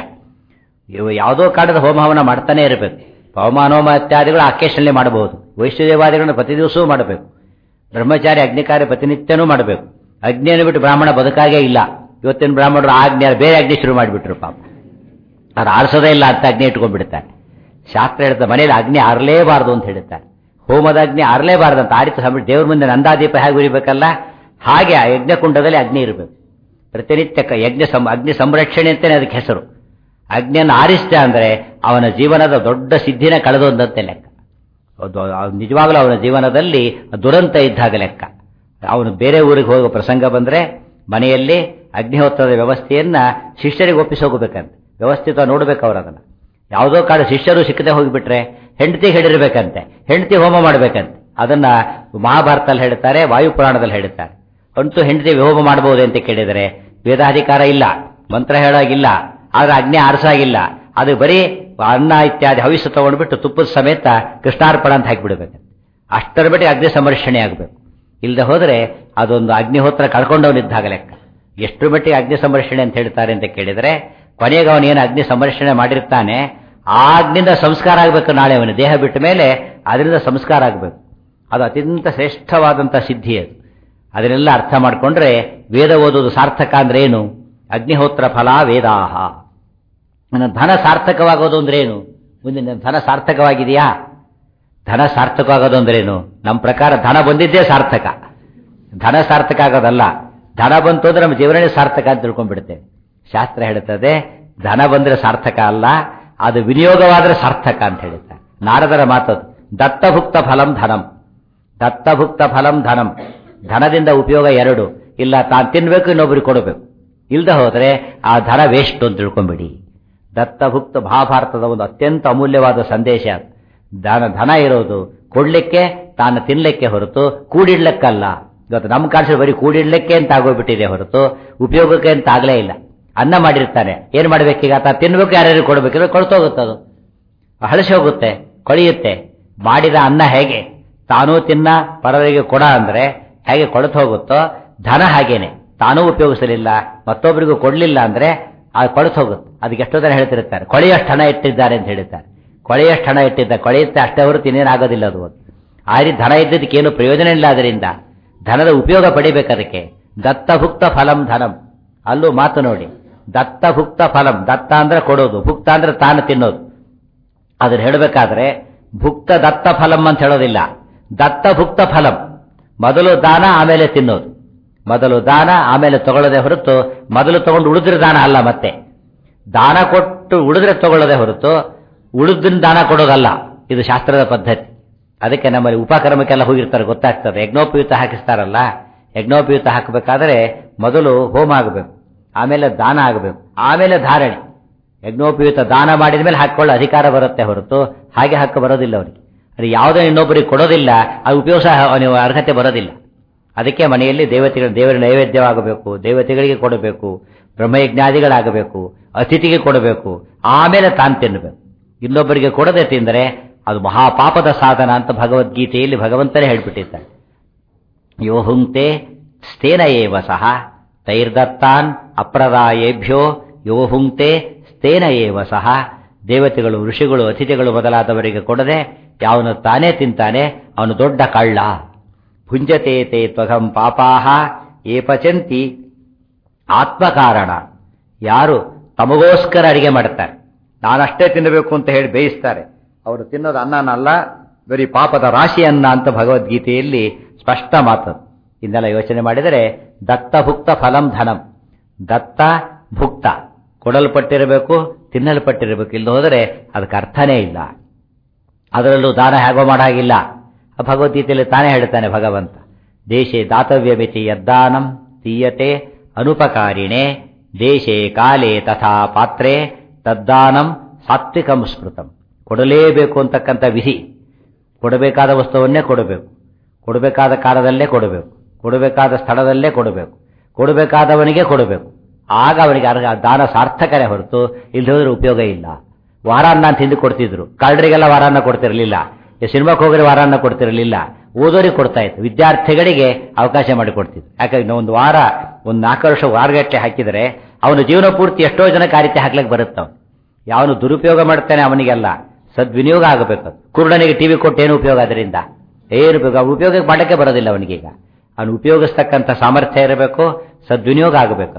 ಯಾವುದೋ ಕಾರಣದ ಹೋಮಹವನ ಮಾಡ್ತಾನೆ ಇರಬೇಕು. ಪವಮಾನೋಮ ಇತ್ಯಾದಿಗಳು ಅಕೇಶನ್ಲಿ ಮಾಡಬಹುದು. ವೈಶ್ಯದೇವಾದಿಗಳನ್ನು ಪ್ರತಿ ದಿವಸವೂ ಮಾಡಬೇಕು. ಬ್ರಹ್ಮಚಾರಿ ಅಗ್ನಿಕಾರ್ಯ ಪ್ರತಿನಿತ್ಯನೂ ಮಾಡಬೇಕು. ಅಗ್ನಿಯನ್ನು ಬಿಟ್ಟು ಬ್ರಾಹ್ಮಣ ಬದುಕಾಗೇ ಇಲ್ಲ. ಇವತ್ತಿನ ಬ್ರಾಹ್ಮಣರು ಅಗ್ನಿ ಬೇರೆ ಅಗ್ನಿ ಶುರು ಮಾಡಿಬಿಟ್ರು. ಪಾಪ ಅದು ಆರಿಸೋದೇ ಇಲ್ಲ ಅಂತ ಅಗ್ನಿ ಇಟ್ಕೊಂಡ್ಬಿಡ್ತಾರೆ. ಶಾಸ್ತ್ರ ಹೇಳ್ತಾರೆ ಮನೇಲಿ ಅಗ್ನಿ ಆರಲೇಬಾರದು ಅಂತ ಹೇಳ್ತಾರೆ. ಹೋಮದ ಅಗ್ನಿ ಆರಲೇಬಾರದು ಅಂತ. ಆರಿತ ದೇವ್ರ ಮುಂದೆ ನಂದಾದೀಪ ಹೇಗೆ ಉರಿಬೇಕಲ್ಲ, ಹಾಗೆ ಆ ಯಜ್ಞಕುಂಡದಲ್ಲಿ ಅಗ್ನಿ ಇರಬೇಕು. ಪ್ರತಿನಿತ್ಯ ಅಗ್ನಿ ಸಂರಕ್ಷಣೆ ಅಂತಾನೆ ಅದಕ್ಕೆ ಹೆಸರು. ಅಗ್ನಿಯನ್ನು ಆರಿಸಿದ ಅಂದ್ರೆ ಅವನ ಜೀವನದ ದೊಡ್ಡ ಸಿದ್ಧಿನ ಕಳೆದೊಂದಂತೆ ಲೆಕ್ಕ. ನಿಜವಾಗಲೂ ಅವನ ಜೀವನದಲ್ಲಿ ದುರಂತ ಇದ್ದಾಗ ಲೆಕ್ಕ. ಅವನು ಬೇರೆ ಊರಿಗೆ ಹೋಗುವ ಪ್ರಸಂಗ ಬಂದ್ರೆ ಮನೆಯಲ್ಲಿ ಅಗ್ನಿಹೋತ್ರದ ವ್ಯವಸ್ಥೆಯನ್ನ ಶಿಷ್ಯರಿಗೆ ಒಪ್ಪಿಸೋಗಬೇಕಂತೆ. ವ್ಯವಸ್ಥಿತ ನೋಡ್ಬೇಕು ಅವರು ಅದನ್ನ. ಯಾವುದೋ ಕಾರಣ ಶಿಷ್ಯರು ಸಿಕ್ಕದೆ ಹೋಗಿಬಿಟ್ರೆ ಹೆಂಡತಿ ಹೇಳಿರ್ಬೇಕಂತೆ, ಹೆಂಡತಿ ಹೋಮ ಮಾಡ್ಬೇಕಂತೆ. ಅದನ್ನ ಮಹಾಭಾರತದಲ್ಲಿ ಹೇಳ್ತಾರೆ, ವಾಯುಪುರಾಣದಲ್ಲಿ ಹೇಳ್ತಾರೆ. ಅಂತೂ ಹೆಂಡತಿ ಹೋಮ ಮಾಡಬಹುದು ಅಂತ ಕೇಳಿದರೆ ವೇದಾಧಿಕಾರ ಇಲ್ಲ, ಮಂತ್ರ ಹೇಳಾಗಿಲ್ಲ, ಆದ್ರೆ ಅಗ್ನಿ ಆರಿಸಾಗಿಲ್ಲ. ಅದು ಬರೀ ಅನ್ನ ಇತ್ಯಾದಿ ಹವಿಸ್ಸು ತಗೊಂಡ್ಬಿಟ್ಟು ತುಪ್ಪದ ಸಮೇತ ಕೃಷ್ಣಾರ್ಪಣ ಅಂತ ಹಾಕಿಬಿಡ್ಬೇಕು. ಅಷ್ಟರ ಬಿಟ್ಟು ಅಗ್ನಿ ಸಂರಕ್ಷಣೆ ಆಗಬೇಕು. ಇಲ್ಲದೆ ಹೋದರೆ ಅದೊಂದು ಅಗ್ನಿಹೋತ್ರ ಕಳ್ಕೊಂಡವನಿದ್ದಾಗ ಲೆಕ್ಕ. ಎಷ್ಟು ಮಟ್ಟಿಗೆ ಅಗ್ನಿ ಸಂರಕ್ಷಣೆ ಅಂತ ಹೇಳ್ತಾರೆ ಅಂತ ಕೇಳಿದರೆ, ಕೊನೆಗೆ ಅವನೇನು ಅಗ್ನಿ ಸಂರಕ್ಷಣೆ ಮಾಡಿರ್ತಾನೆ ಆ ಅಗ್ನಿಂದ ಸಂಸ್ಕಾರ ಆಗಬೇಕು. ನಾಳೆ ಅವನ ದೇಹ ಬಿಟ್ಟ ಮೇಲೆ ಅದರಿಂದ ಸಂಸ್ಕಾರ ಆಗಬೇಕು. ಅದು ಅತ್ಯಂತ ಶ್ರೇಷ್ಠವಾದಂಥ ಸಿದ್ಧಿ ಅದು. ಅದನ್ನೆಲ್ಲ ಅರ್ಥ ಮಾಡಿಕೊಂಡ್ರೆ ವೇದ ಓದುವುದು ಸಾರ್ಥಕ ಅಂದ್ರೆ ಏನು? ಅಗ್ನಿಹೋತ್ರ ಫಲ ವೇದಾಹ. ನನ್ನ ಧನ ಸಾರ್ಥಕವಾಗೋದು ಅಂದ್ರೇನು? ಮುಂದಿನ ಧನ ಸಾರ್ಥಕವಾಗಿದೆಯಾ? ಧನ ಸಾರ್ಥಕವಾಗೋದು ಅಂದ್ರೇನು? ನಮ್ಮ ಪ್ರಕಾರ ಧನ ಬಂದಿದ್ದೇ ಸಾರ್ಥಕ. ಧನ ಸಾರ್ಥಕ ಆಗೋದಲ್ಲ. ಧನ ಬಂತು ಅಂದ್ರೆ ನಮ್ಮ ಜೀವನನೇ ಸಾರ್ಥಕ ಅಂತ ತಿಳ್ಕೊಂಡ್ಬಿಡ್ತೇವೆ. ಶಾಸ್ತ್ರ ಹೇಳುತ್ತದೆ ಧನ ಬಂದ್ರೆ ಸಾರ್ಥಕ ಅಲ್ಲ, ಅದು ವಿನಿಯೋಗವಾದ್ರೆ ಸಾರ್ಥಕ ಅಂತ ಹೇಳುತ್ತಾರೆ. ನಾರದರ ಮಾತದು. ದತ್ತಭುಕ್ತ ಫಲಂ ಧನಂ, ದತ್ತಭುಕ್ತ ಫಲಂ ಧನಂ. ಧನದಿಂದ ಉಪಯೋಗ ಎರಡು, ಇಲ್ಲ ತಾನು ತಿನ್ಬೇಕು ಇನ್ನೊಬ್ರಿಗೆ ಕೊಡಬೇಕು. ಇಲ್ದ ಹೋದ್ರೆ ಆ ಧನ ವೇಸ್ಟ್ ಅಂತ ತಿಳ್ಕೊಂಬಿಡಿ. ದತ್ತಭುಕ್ತ ಮಹಾಭಾರತದ ಒಂದು ಅತ್ಯಂತ ಅಮೂಲ್ಯವಾದ ಸಂದೇಶ. ಧನ ಇರೋದು ಕೊಡ್ಲಿಕ್ಕೆ, ತಾನು ತಿನ್ಲಿಕ್ಕೆ ಹೊರತು ಕೂಡಿಡ್ಲಿಕ್ಕಲ್ಲ. ಇವತ್ತು ನಮ್ಮ ಕಾಣಿಸಿ ಬರೀ ಕೂಡಿಡ್ಲಿಕ್ಕೆ ಅಂತ ಆಗೋಗ್ಬಿಟ್ಟಿದೆ ಹೊರತು ಉಪಯೋಗಕ್ಕೆ ಅಂತ ಆಗ್ಲೇ ಇಲ್ಲ. ಅನ್ನ ಮಾಡಿರ್ತಾನೆ, ಏನ್ ಮಾಡ್ಬೇಕೀಗ? ತಾನು ತಿನ್ಬೇಕು, ಯಾರ್ಯಾರು ಕೊಡ್ಬೇಕಿದ್ರೆ ಕೊಳ್ತೋಗುತ್ತೆ, ಅದು ಹಳಸಿ ಹೋಗುತ್ತೆ, ಕೊಳೆಯುತ್ತೆ. ಮಾಡಿದ ಅನ್ನ ಹೇಗೆ ತಾನೂ ತಿನ್ನ ಪರವರಿಗೆ ಕೊಡ ಅಂದ್ರೆ ಹೇಗೆ ಕೊಳತು ಹೋಗುತ್ತೋ, ಧನ ಹಾಗೇನೆ. ತಾನೂ ಉಪಯೋಗಿಸಲಿಲ್ಲ, ಮತ್ತೊಬ್ಬರಿಗೂ ಕೊಡ್ಲಿಲ್ಲ ಅಂದ್ರೆ ಅದು ಕೊಳತು ಹೋಗುತ್ತೆ. ಅದಕ್ಕೆ ಎಷ್ಟೋ ಜನ ಹೇಳ್ತಿರ್ತಾರೆ ಕೊಳೆಯಷ್ಟು ಹಣ ಇಟ್ಟಿದ್ದಾರೆ ಅಂತ ಹೇಳ್ತಾರೆ. ಕೊಳೆಯಷ್ಟು ಹಣ ಇಟ್ಟಿದ್ದಾರೆ, ಕೊಳೆಯುತ್ತೆ ಅಷ್ಟೇ ಹೊರತು ಇನ್ನೇನಾಗೋದಿಲ್ಲ ಅದು. ಆ ರೀತಿ ಧನ ಇದ್ದದಕ್ಕೆ ಏನು ಪ್ರಯೋಜನ ಇಲ್ಲ. ಅದರಿಂದ ಧನದ ಉಪಯೋಗ ಪಡಿಬೇಕು. ಅದಕ್ಕೆ ದತ್ತಭುಕ್ತ ಫಲಂ ಧನಂ, ಅಲ್ಲೂ ಮಾತು ನೋಡಿ, ದತ್ತಭುಕ್ತ ಫಲಂ. ದತ್ತ ಅಂದ್ರೆ ಕೊಡೋದು, ಭುಕ್ತ ಅಂದ್ರೆ ತಾನು ತಿನ್ನೋದು. ಅದನ್ನ ಹೇಳಬೇಕಾದ್ರೆ ಭುಕ್ತ ದತ್ತ ಫಲಂ ಅಂತ ಹೇಳೋದಿಲ್ಲ, ದತ್ತಭುಕ್ತ ಫಲಂ. ಮೊದಲು ದಾನ ಆಮೇಲೆ ತಿನ್ನೋದು, ಮೊದಲು ದಾನ ಆಮೇಲೆ ತಗೊಳ್ಳೋದೇ ಹೊರತು ಮೊದಲು ತಗೊಂಡು ಉಳಿದ್ರೆ ದಾನ ಅಲ್ಲ. ಮತ್ತೆ ದಾನ ಕೊಟ್ಟು ಉಳಿದ್ರೆ ತಗೊಳ್ಳೋದೇ ಹೊರತು ಉಳಿದಿನ ದಾನ ಕೊಡೋದಲ್ಲ. ಇದು ಶಾಸ್ತ್ರದ ಪದ್ಧತಿ. ಅದಕ್ಕೆ ನಮ್ಮಲ್ಲಿ ಉಪಕರ್ಮಕ್ಕೆಲ್ಲ ಹೋಗಿರ್ತಾರೆ, ಗೊತ್ತಾಗ್ತದೆ. ಯಜ್ಞೋಪಯುಕ್ತ ಹಾಕಿಸ್ತಾರಲ್ಲ, ಯಜ್ಞೋಪಯುಕ್ತ ಹಾಕಬೇಕಾದ್ರೆ ಮೊದಲು ಹೋಮ ಆಗಬೇಕು, ಆಮೇಲೆ ದಾನ ಆಗಬೇಕು, ಆಮೇಲೆ ಧಾರಣೆ. ಯಜ್ಞೋಪಯುಕ್ತ ದಾನ ಮಾಡಿದ ಮೇಲೆ ಹಾಕೊಳ್ಳೋ ಅಧಿಕಾರ ಬರುತ್ತೆ ಹೊರತು ಹಾಗೆ ಹಾಕ ಬರೋದಿಲ್ಲ ಅವರಿಗೆ. ಅದು ಯಾವುದೇ ಇನ್ನೊಬ್ಬರಿಗೆ ಕೊಡೋದಿಲ್ಲ, ಅದು ಉಪಯೋಗ ನೀವು ಅರ್ಹತೆ ಬರೋದಿಲ್ಲ. ಅದಕ್ಕೆ ಮನೆಯಲ್ಲಿ ದೇವರ ನೈವೇದ್ಯವಾಗಬೇಕು, ದೇವತೆಗಳಿಗೆ ಕೊಡಬೇಕು, ಬ್ರಹ್ಮಯಜ್ಞಾದಿಗಳಾಗಬೇಕು, ಅತಿಥಿಗೆ ಕೊಡಬೇಕು, ಆಮೇಲೆ ತಾನು ತಿನ್ನಬೇಕು. ಇನ್ನೊಬ್ಬರಿಗೆ ಕೊಡದೆ ತಿಂದರೆ ಅದು ಮಹಾಪಾಪದ ಸಾಧನ ಅಂತ ಭಗವದ್ಗೀತೆಯಲ್ಲಿ ಭಗವಂತನೇ ಹೇಳ್ಬಿಟ್ಟಿದ್ದಾರೆ. ಯೋ ಹುಂಕ್ತೆ ಸ್ಥೇನ ಏವ ಸಹ ತೈರ್ದತ್ತಾನ್ ಅಪ್ರದಾಯೇಭ್ಯೋ ಯೋ ಹುಂಕ್ತೆ ಸ್ಥೇನ ಏವ ಸಹ. ದೇವತೆಗಳು, ಋಷಿಗಳು, ಅತಿಥಿಗಳು ಮೊದಲಾದವರಿಗೆ ಕೊಡದೆ ಯಾವನು ತಾನೇ ತಿಂತಾನೆ ಅವನು ದೊಡ್ಡ ಕಳ್ಳ. ಭುಂಜತೆ ತೇ ತ್ವಗಂ ಪಾಪಾಹ ಏ ಪಚಂತಿ ಆತ್ಮಕಾರಣ. ಯಾರು ತಮಗೋಸ್ಕರ ಅಡಿಗೆ ಮಾಡ್ತಾರೆ, ನಾನಷ್ಟೇ ತಿನ್ನಬೇಕು ಅಂತ ಹೇಳಿ ಬೇಯಿಸ್ತಾರೆ, ಅವರು ತಿನ್ನೋದು ಅನ್ನನಲ್ಲ, ಬರೀ ಪಾಪದ ರಾಶಿ ಅನ್ನ ಅಂತ ಭಗವದ್ಗೀತೆಯಲ್ಲಿ ಸ್ಪಷ್ಟ ಮಾತು. ಇದನ್ನೆಲ್ಲ ಯೋಚನೆ ಮಾಡಿದರೆ ದತ್ತಭುಕ್ತ ಫಲಂ ಧನಂ. ದತ್ತ ಭುಕ್ತ, ಕೊಡಲ್ಪಟ್ಟಿರಬೇಕು, ತಿನ್ನಲ್ಪಟ್ಟಿರಬೇಕು. ಇಲ್ಲಿ ಹೋದರೆ ಅದಕ್ಕೆ ಅರ್ಥನೇ ಇಲ್ಲ. ಅದರಲ್ಲೂ ದಾನ ಹೇಗೋ ಮಾಡಾಗಿಲ್ಲ. ಭಗವದ್ಗೀತೆಯಲ್ಲಿ ತಾನೇ ಹೇಳ್ತಾನೆ ಭಗವಂತ, ದೇಶೇ ದಾತವ್ಯಮಿತಿ ಯದ್ದಾನಂ ತೀಯತೆ ಅನುಪಕಾರಿಣೆ ದೇಶೇ ಕಾಲೇ ತಥಾ ಪಾತ್ರೆ ತದ್ದಾನಂ ಸಾತ್ವಿಕಂ ಸ್ಮೃತಂ. ಕೊಡಲೇಬೇಕು ಅಂತಕ್ಕಂಥ ವಿಧಿ. ಕೊಡಬೇಕಾದ ವಸ್ತುವನ್ನೇ ಕೊಡಬೇಕು, ಕೊಡಬೇಕಾದ ಕಾಲದಲ್ಲೇ ಕೊಡಬೇಕು, ಕೊಡಬೇಕಾದ ಸ್ಥಳದಲ್ಲೇ ಕೊಡಬೇಕು, ಕೊಡಬೇಕಾದವನಿಗೆ ಕೊಡಬೇಕು. ಆಗ ಅವನಿಗೆ ದಾನ ಸಾರ್ಥಕನೇ ಹೊರತು ಇಲ್ಲಿ ಹೋದ್ರೆ ಉಪಯೋಗ ಇಲ್ಲ. ವಾರಾನ್ನ ಅಂತ ಹಿಂದೆ ಕೊಡ್ತಿದ್ರು, ಕಳ್ಳರಿಗೆಲ್ಲ ವಾರಾನ್ನ ಕೊಡ್ತಿರಲಿಲ್ಲ, ಸಿನಿಮಾಕ್ಕೆ ಹೋದ್ರೆ ವಾರಾನ್ನ ಕೊಡ್ತಿರಲಿಲ್ಲ, ಓದೋರಿಗೆ ಕೊಡ್ತಾ ಇತ್ತು, ವಿದ್ಯಾರ್ಥಿಗಳಿಗೆ ಅವಕಾಶ ಮಾಡಿ ಕೊಡ್ತಿದ್ರು. ಯಾಕಂದ್ರೆ ಒಂದು ವಾರ, ಒಂದು 4 ವರ್ಷ ವಾರಗಟ್ಟಲೆ ಹಾಕಿದರೆ ಅವನು ಜೀವನ ಪೂರ್ತಿ ಎಷ್ಟೋ ಜನಕ್ಕೆ ಆ ರೀತಿ ಹಾಕ್ಲಿಕ್ಕೆ ಬರುತ್ತೆ. ಯಾವನು ದುರುಪಯೋಗ ಮಾಡ್ತಾನೆ ಅವನಿಗೆಲ್ಲ ಸದ್ವಿನಿಯೋಗ ಆಗಬೇಕು. ಕುರುಡನಿಗೆ ಟಿವಿ ಕೊಟ್ಟು ಏನು ಉಪಯೋಗ? ಅದರಿಂದ ಏನು ಉಪಯೋಗ ಮಾಡಕ್ಕೆ ಬರೋದಿಲ್ಲ ಅವನಿಗೀಗ. ಅವನು ಉಪಯೋಗಿಸ್ತಕ್ಕಂಥ ಸಾಮರ್ಥ್ಯ ಇರಬೇಕು, ಸದ್ವಿನಿಯೋಗ ಆಗಬೇಕು.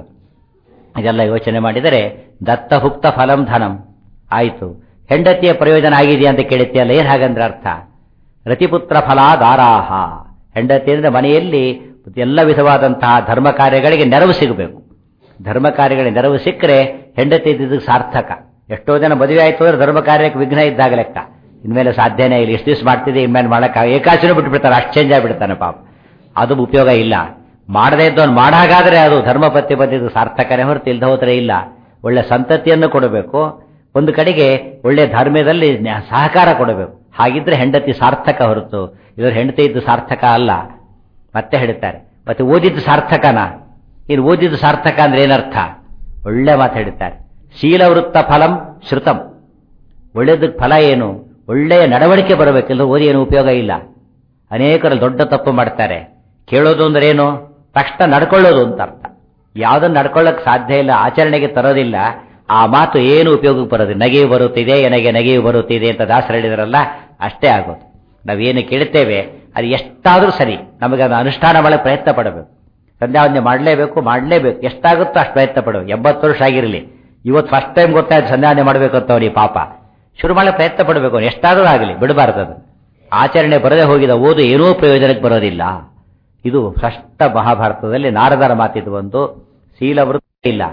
ಇದೆಲ್ಲ ಯೋಚನೆ ಮಾಡಿದರೆ ದತ್ತಭುಕ್ತ ಫಲಂ ಧನಂ ಆಯಿತು. ಹೆಂಡತಿಯ ಪ್ರಯೋಜನ ಆಗಿದೆಯಾ ಅಂತ ಕೇಳುತ್ತೆಯಲ್ಲ, ಏನು ಹಾಗಂದ್ರೆ ಅರ್ಥ? ರತಿಪುತ್ರ ಫಲಾದಾರಾಹ. ಹೆಂಡತಿ ಅಂದರೆ ಮನೆಯಲ್ಲಿ ಎಲ್ಲ ವಿಧವಾದಂತಹ ಧರ್ಮ ಕಾರ್ಯಗಳಿಗೆ ನೆರವು ಸಿಗಬೇಕು. ಧರ್ಮ ಕಾರ್ಯಗಳಿಗೆ ನೆರವು ಸಿಕ್ಕರೆ ಹೆಂಡತಿ ಇದ್ದಿದ್ದಕ್ಕೆ ಸಾರ್ಥಕ. ಎಷ್ಟೋ ಜನ ಮದುವೆ ಆಯಿತು ಅಂದ್ರೆ ಧರ್ಮ ಕಾರ್ಯಕ್ಕೆ ವಿಘ್ನ ಇದ್ದಾಗ ಲೆಕ್ಕ. ಇನ್ಮೇಲೆ ಸಾಧ್ಯನೇ ಇಲ್ಲ, ಎಷ್ಟು ದಿವಸ ಮಾಡ್ತಿದೆ, ಇನ್ಮೇಲೆ ಮಾಡಕ್ಕೆ ಏಕಾಚಿನೂ ಬಿಟ್ಬಿಡ್ತಾರೆ, ಅಷ್ಟು ಚೇಂಜ್ ಆಗಿಬಿಡ್ತಾನೆ ಪಾಪ. ಅದು ಉಪಯೋಗ ಇಲ್ಲ. ಮಾಡದೇ ಇದ್ದವನು ಮಾಡಾಗಾದ್ರೆ ಅದು ಧರ್ಮಪತ್ಯ ಬಂದಿದ್ದು ಸಾರ್ಥಕನೇ ಹೊರತು ಇಲ್ದ ಹೋದ್ರೆ ಇಲ್ಲ. ಒಳ್ಳೆ ಸಂತತಿಯನ್ನು ಕೊಡಬೇಕು, ಒಂದು ಕಡೆಗೆ ಒಳ್ಳೆ ಧರ್ಮದಲ್ಲಿ ಸಹಕಾರ ಕೊಡಬೇಕು. ಹಾಗಿದ್ರೆ ಹೆಂಡತಿ ಸಾರ್ಥಕ ಹೊರತು ಇವರು ಹೆಂಡತಿ ಇದ್ದು ಸಾರ್ಥಕ ಅಲ್ಲ. ಮತ್ತೆ ಹೇಳ್ತಾರೆ, ಮತ್ತೆ ಓದಿದ್ದು ಸಾರ್ಥಕನಾ? ಇನ್ನು ಓದಿದ್ದು ಸಾರ್ಥಕ ಅಂದ್ರೆ ಏನರ್ಥ? ಒಳ್ಳೆ ಮಾತು ಹೇಳ್ತಾರೆ, ಶೀಲವೃತ್ತ ಫಲಂ ಶ್ರುತಂ. ಒಳ್ಳೆದಕ್ಕೆ ಫಲ ಏನು? ಒಳ್ಳೆಯ ನಡವಳಿಕೆ ಬರಬೇಕಿಲ್ಲ, ಓದಿ ಏನು ಉಪಯೋಗ ಇಲ್ಲ. ಅನೇಕರು ದೊಡ್ಡ ತಪ್ಪು ಮಾಡ್ತಾರೆ. ಕೇಳೋದು ಅಂದ್ರೆ ಏನು? ತಕ್ಷಣ ನಡ್ಕೊಳ್ಳೋದು ಅಂತ ಅರ್ಥ. ಯಾವುದನ್ನು ನಡ್ಕೊಳ್ಳೋಕೆ ಸಾಧ್ಯ ಇಲ್ಲ, ಆಚರಣೆಗೆ ತರೋದಿಲ್ಲ, ಆ ಮಾತು ಏನು ಉಪಯೋಗಕ್ಕೆ ಬರೋದಿಲ್ಲ. ನಗೆಯು ಬರುತ್ತಿದೆ, ನನಗೆ ನಗೆಯು ಬರುತ್ತಿದೆ ಅಂತ ದಾಸರು ಹೇಳಿದ್ರಲ್ಲ, ಅಷ್ಟೇ ಆಗೋದು. ನಾವೇನು ಕೇಳ್ತೇವೆ ಅದು ಎಷ್ಟಾದರೂ ಸರಿ, ನಮಗೆ ಅದು ಅನುಷ್ಠಾನ ಮಾಡಕ್ಕೆ ಪ್ರಯತ್ನ ಪಡಬೇಕು. ಸಂಧ್ಯಾವಂದನೆ ಮಾಡಲೇಬೇಕು, ಎಷ್ಟಾಗುತ್ತೋ ಅಷ್ಟು ಪ್ರಯತ್ನ ಪಡಬೇಕು. 80 ವರ್ಷ ಆಗಿರಲಿ, ಇವತ್ತು ಫಸ್ಟ್ ಟೈಮ್ ಗೊತ್ತಾಯ್ತು ಸಂಧ್ಯಾವಂದನೆ ಮಾಡಬೇಕು ಅಂತ ಅವನಿಗೆ ಪಾಪ ಶುರು ಮಾಡಕ್ಕೆ ಪ್ರಯತ್ನ ಪಡಬೇಕು. ಎಷ್ಟಾದರೂ ಆಗಲಿ, ಬಿಡಬಾರ್ದು. ಅದು ಆಚರಣೆ ಬರದೇ ಹೋಗಿದ ಓದು ಏನೂ ಪ್ರಯೋಜನಕ್ಕೆ ಬರೋದಿಲ್ಲ. ಇದು ಸ್ಪಷ್ಟ ಮಹಾಭಾರತದಲ್ಲಿ ನಾರದರ ಮಾತಿದ್ದು. ಒಂದು ಶೀಲವೃತ್ತ ಇಲ್ಲ.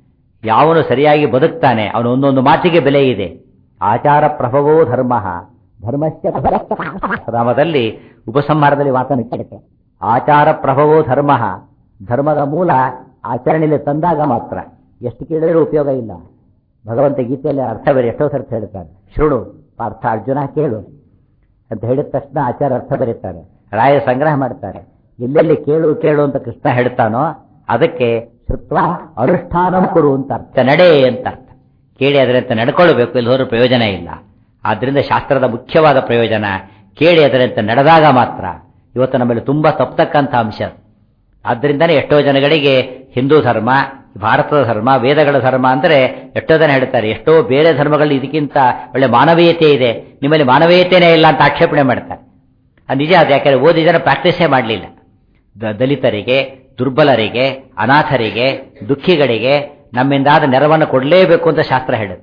ಯಾವನು ಸರಿಯಾಗಿ ಬದುಕ್ತಾನೆ ಅವನು ಒಂದೊಂದು ಮಾತಿಗೆ ಬೆಲೆ ಇದೆ. ಆಚಾರ ಪ್ರಭವೋ ಧರ್ಮ ಧರ್ಮಶ್ಚ ರಾಮದಲ್ಲಿ ಉಪಸಂಹಾರದಲ್ಲಿ ಮಾತನಾಡುತ್ತೆ. ಆಚಾರ ಪ್ರಭವೋ ಧರ್ಮ, ಧರ್ಮದ ಮೂಲ ಆಚರಣೆಯಲ್ಲಿ ತಂದಾಗ ಮಾತ್ರ. ಎಷ್ಟು ಕೇಳಿದರೂ ಉಪಯೋಗ ಇಲ್ಲ. ಭಗವಂತ ಗೀತೆಯಲ್ಲಿ ಅರ್ಥ ಬೇರೆ ಎಷ್ಟೋ ಸರ್ತಿ ಹೇಳ್ತಾರೆ. ಶೃಣು ಪಾರ್ಥ ಅರ್ಜುನ ಕೇಳು ಅಂತ ಹೇಳಿದ ತಕ್ಷಣ ಆಚಾರ ಅರ್ಥ ಬರೀತಾರೆ, ರಾಯ ಸಂಗ್ರಹ ಮಾಡ್ತಾರೆ. ಎಲ್ಲೆಲ್ಲಿ ಕೇಳು ಕೇಳು ಅಂತ ಕೃಷ್ಣ ಹೇಳ್ತಾನೋ ಅದಕ್ಕೆ ಶ್ರುತ್ವ ಅನುಷ್ಠಾನ ಕೊಡು ಅಂತ ಅರ್ಥ, ನಡೆ ಅಂತ ಅರ್ಥ. ಕೇಳಿ ಅದರಂತೆ ನಡ್ಕೊಳ್ಬೇಕು, ಇಲ್ಲಿ ಹೋದ್ರೂ ಪ್ರಯೋಜನ ಇಲ್ಲ. ಆದ್ದರಿಂದ ಶಾಸ್ತ್ರದ ಮುಖ್ಯವಾದ ಪ್ರಯೋಜನ ಕೇಳಿ ಅದರಂತೆ ನಡೆದಾಗ ಮಾತ್ರ. ಇವತ್ತು ನಮ್ಮಲ್ಲಿ ತುಂಬಾ ತಪ್ಪತಕ್ಕಂಥ ಅಂಶ. ಆದ್ದರಿಂದನೇ ಎಷ್ಟೋ ಜನಗಳಿಗೆ ಹಿಂದೂ ಧರ್ಮ ಭಾರತದ ಧರ್ಮ, ವೇದಗಳ ಧರ್ಮ ಅಂದರೆ ಎಷ್ಟೋ ಜನ ಹೇಳ್ತಾರೆ, ಎಷ್ಟೋ ಬೇರೆ ಧರ್ಮಗಳಲ್ಲಿ ಇದಕ್ಕಿಂತ ಒಳ್ಳೆ ಮಾನವೀಯತೆ ಇದೆ, ನಿಮ್ಮಲ್ಲಿ ಮಾನವೀಯತೆನೇ ಇಲ್ಲ ಅಂತ ಆಕ್ಷೇಪಣೆ ಮಾಡ್ತಾರೆ. ಅದು ನಿಜ. ಅದು ಯಾಕೆಂದ್ರೆ ಓದಿ ಜನ ಪ್ರಾಕ್ಟೀಸೇ ಮಾಡಲಿಲ್ಲ. ದಲಿತರಿಗೆ, ದುರ್ಬಲರಿಗೆ, ಅನಾಥರಿಗೆ, ದುಃಖಿಗಳಿಗೆ ನಮ್ಮಿಂದಾದ ನೆರವನ್ನು ಕೊಡಲೇಬೇಕು ಅಂತ ಶಾಸ್ತ್ರ ಹೇಳುತ್ತೆ.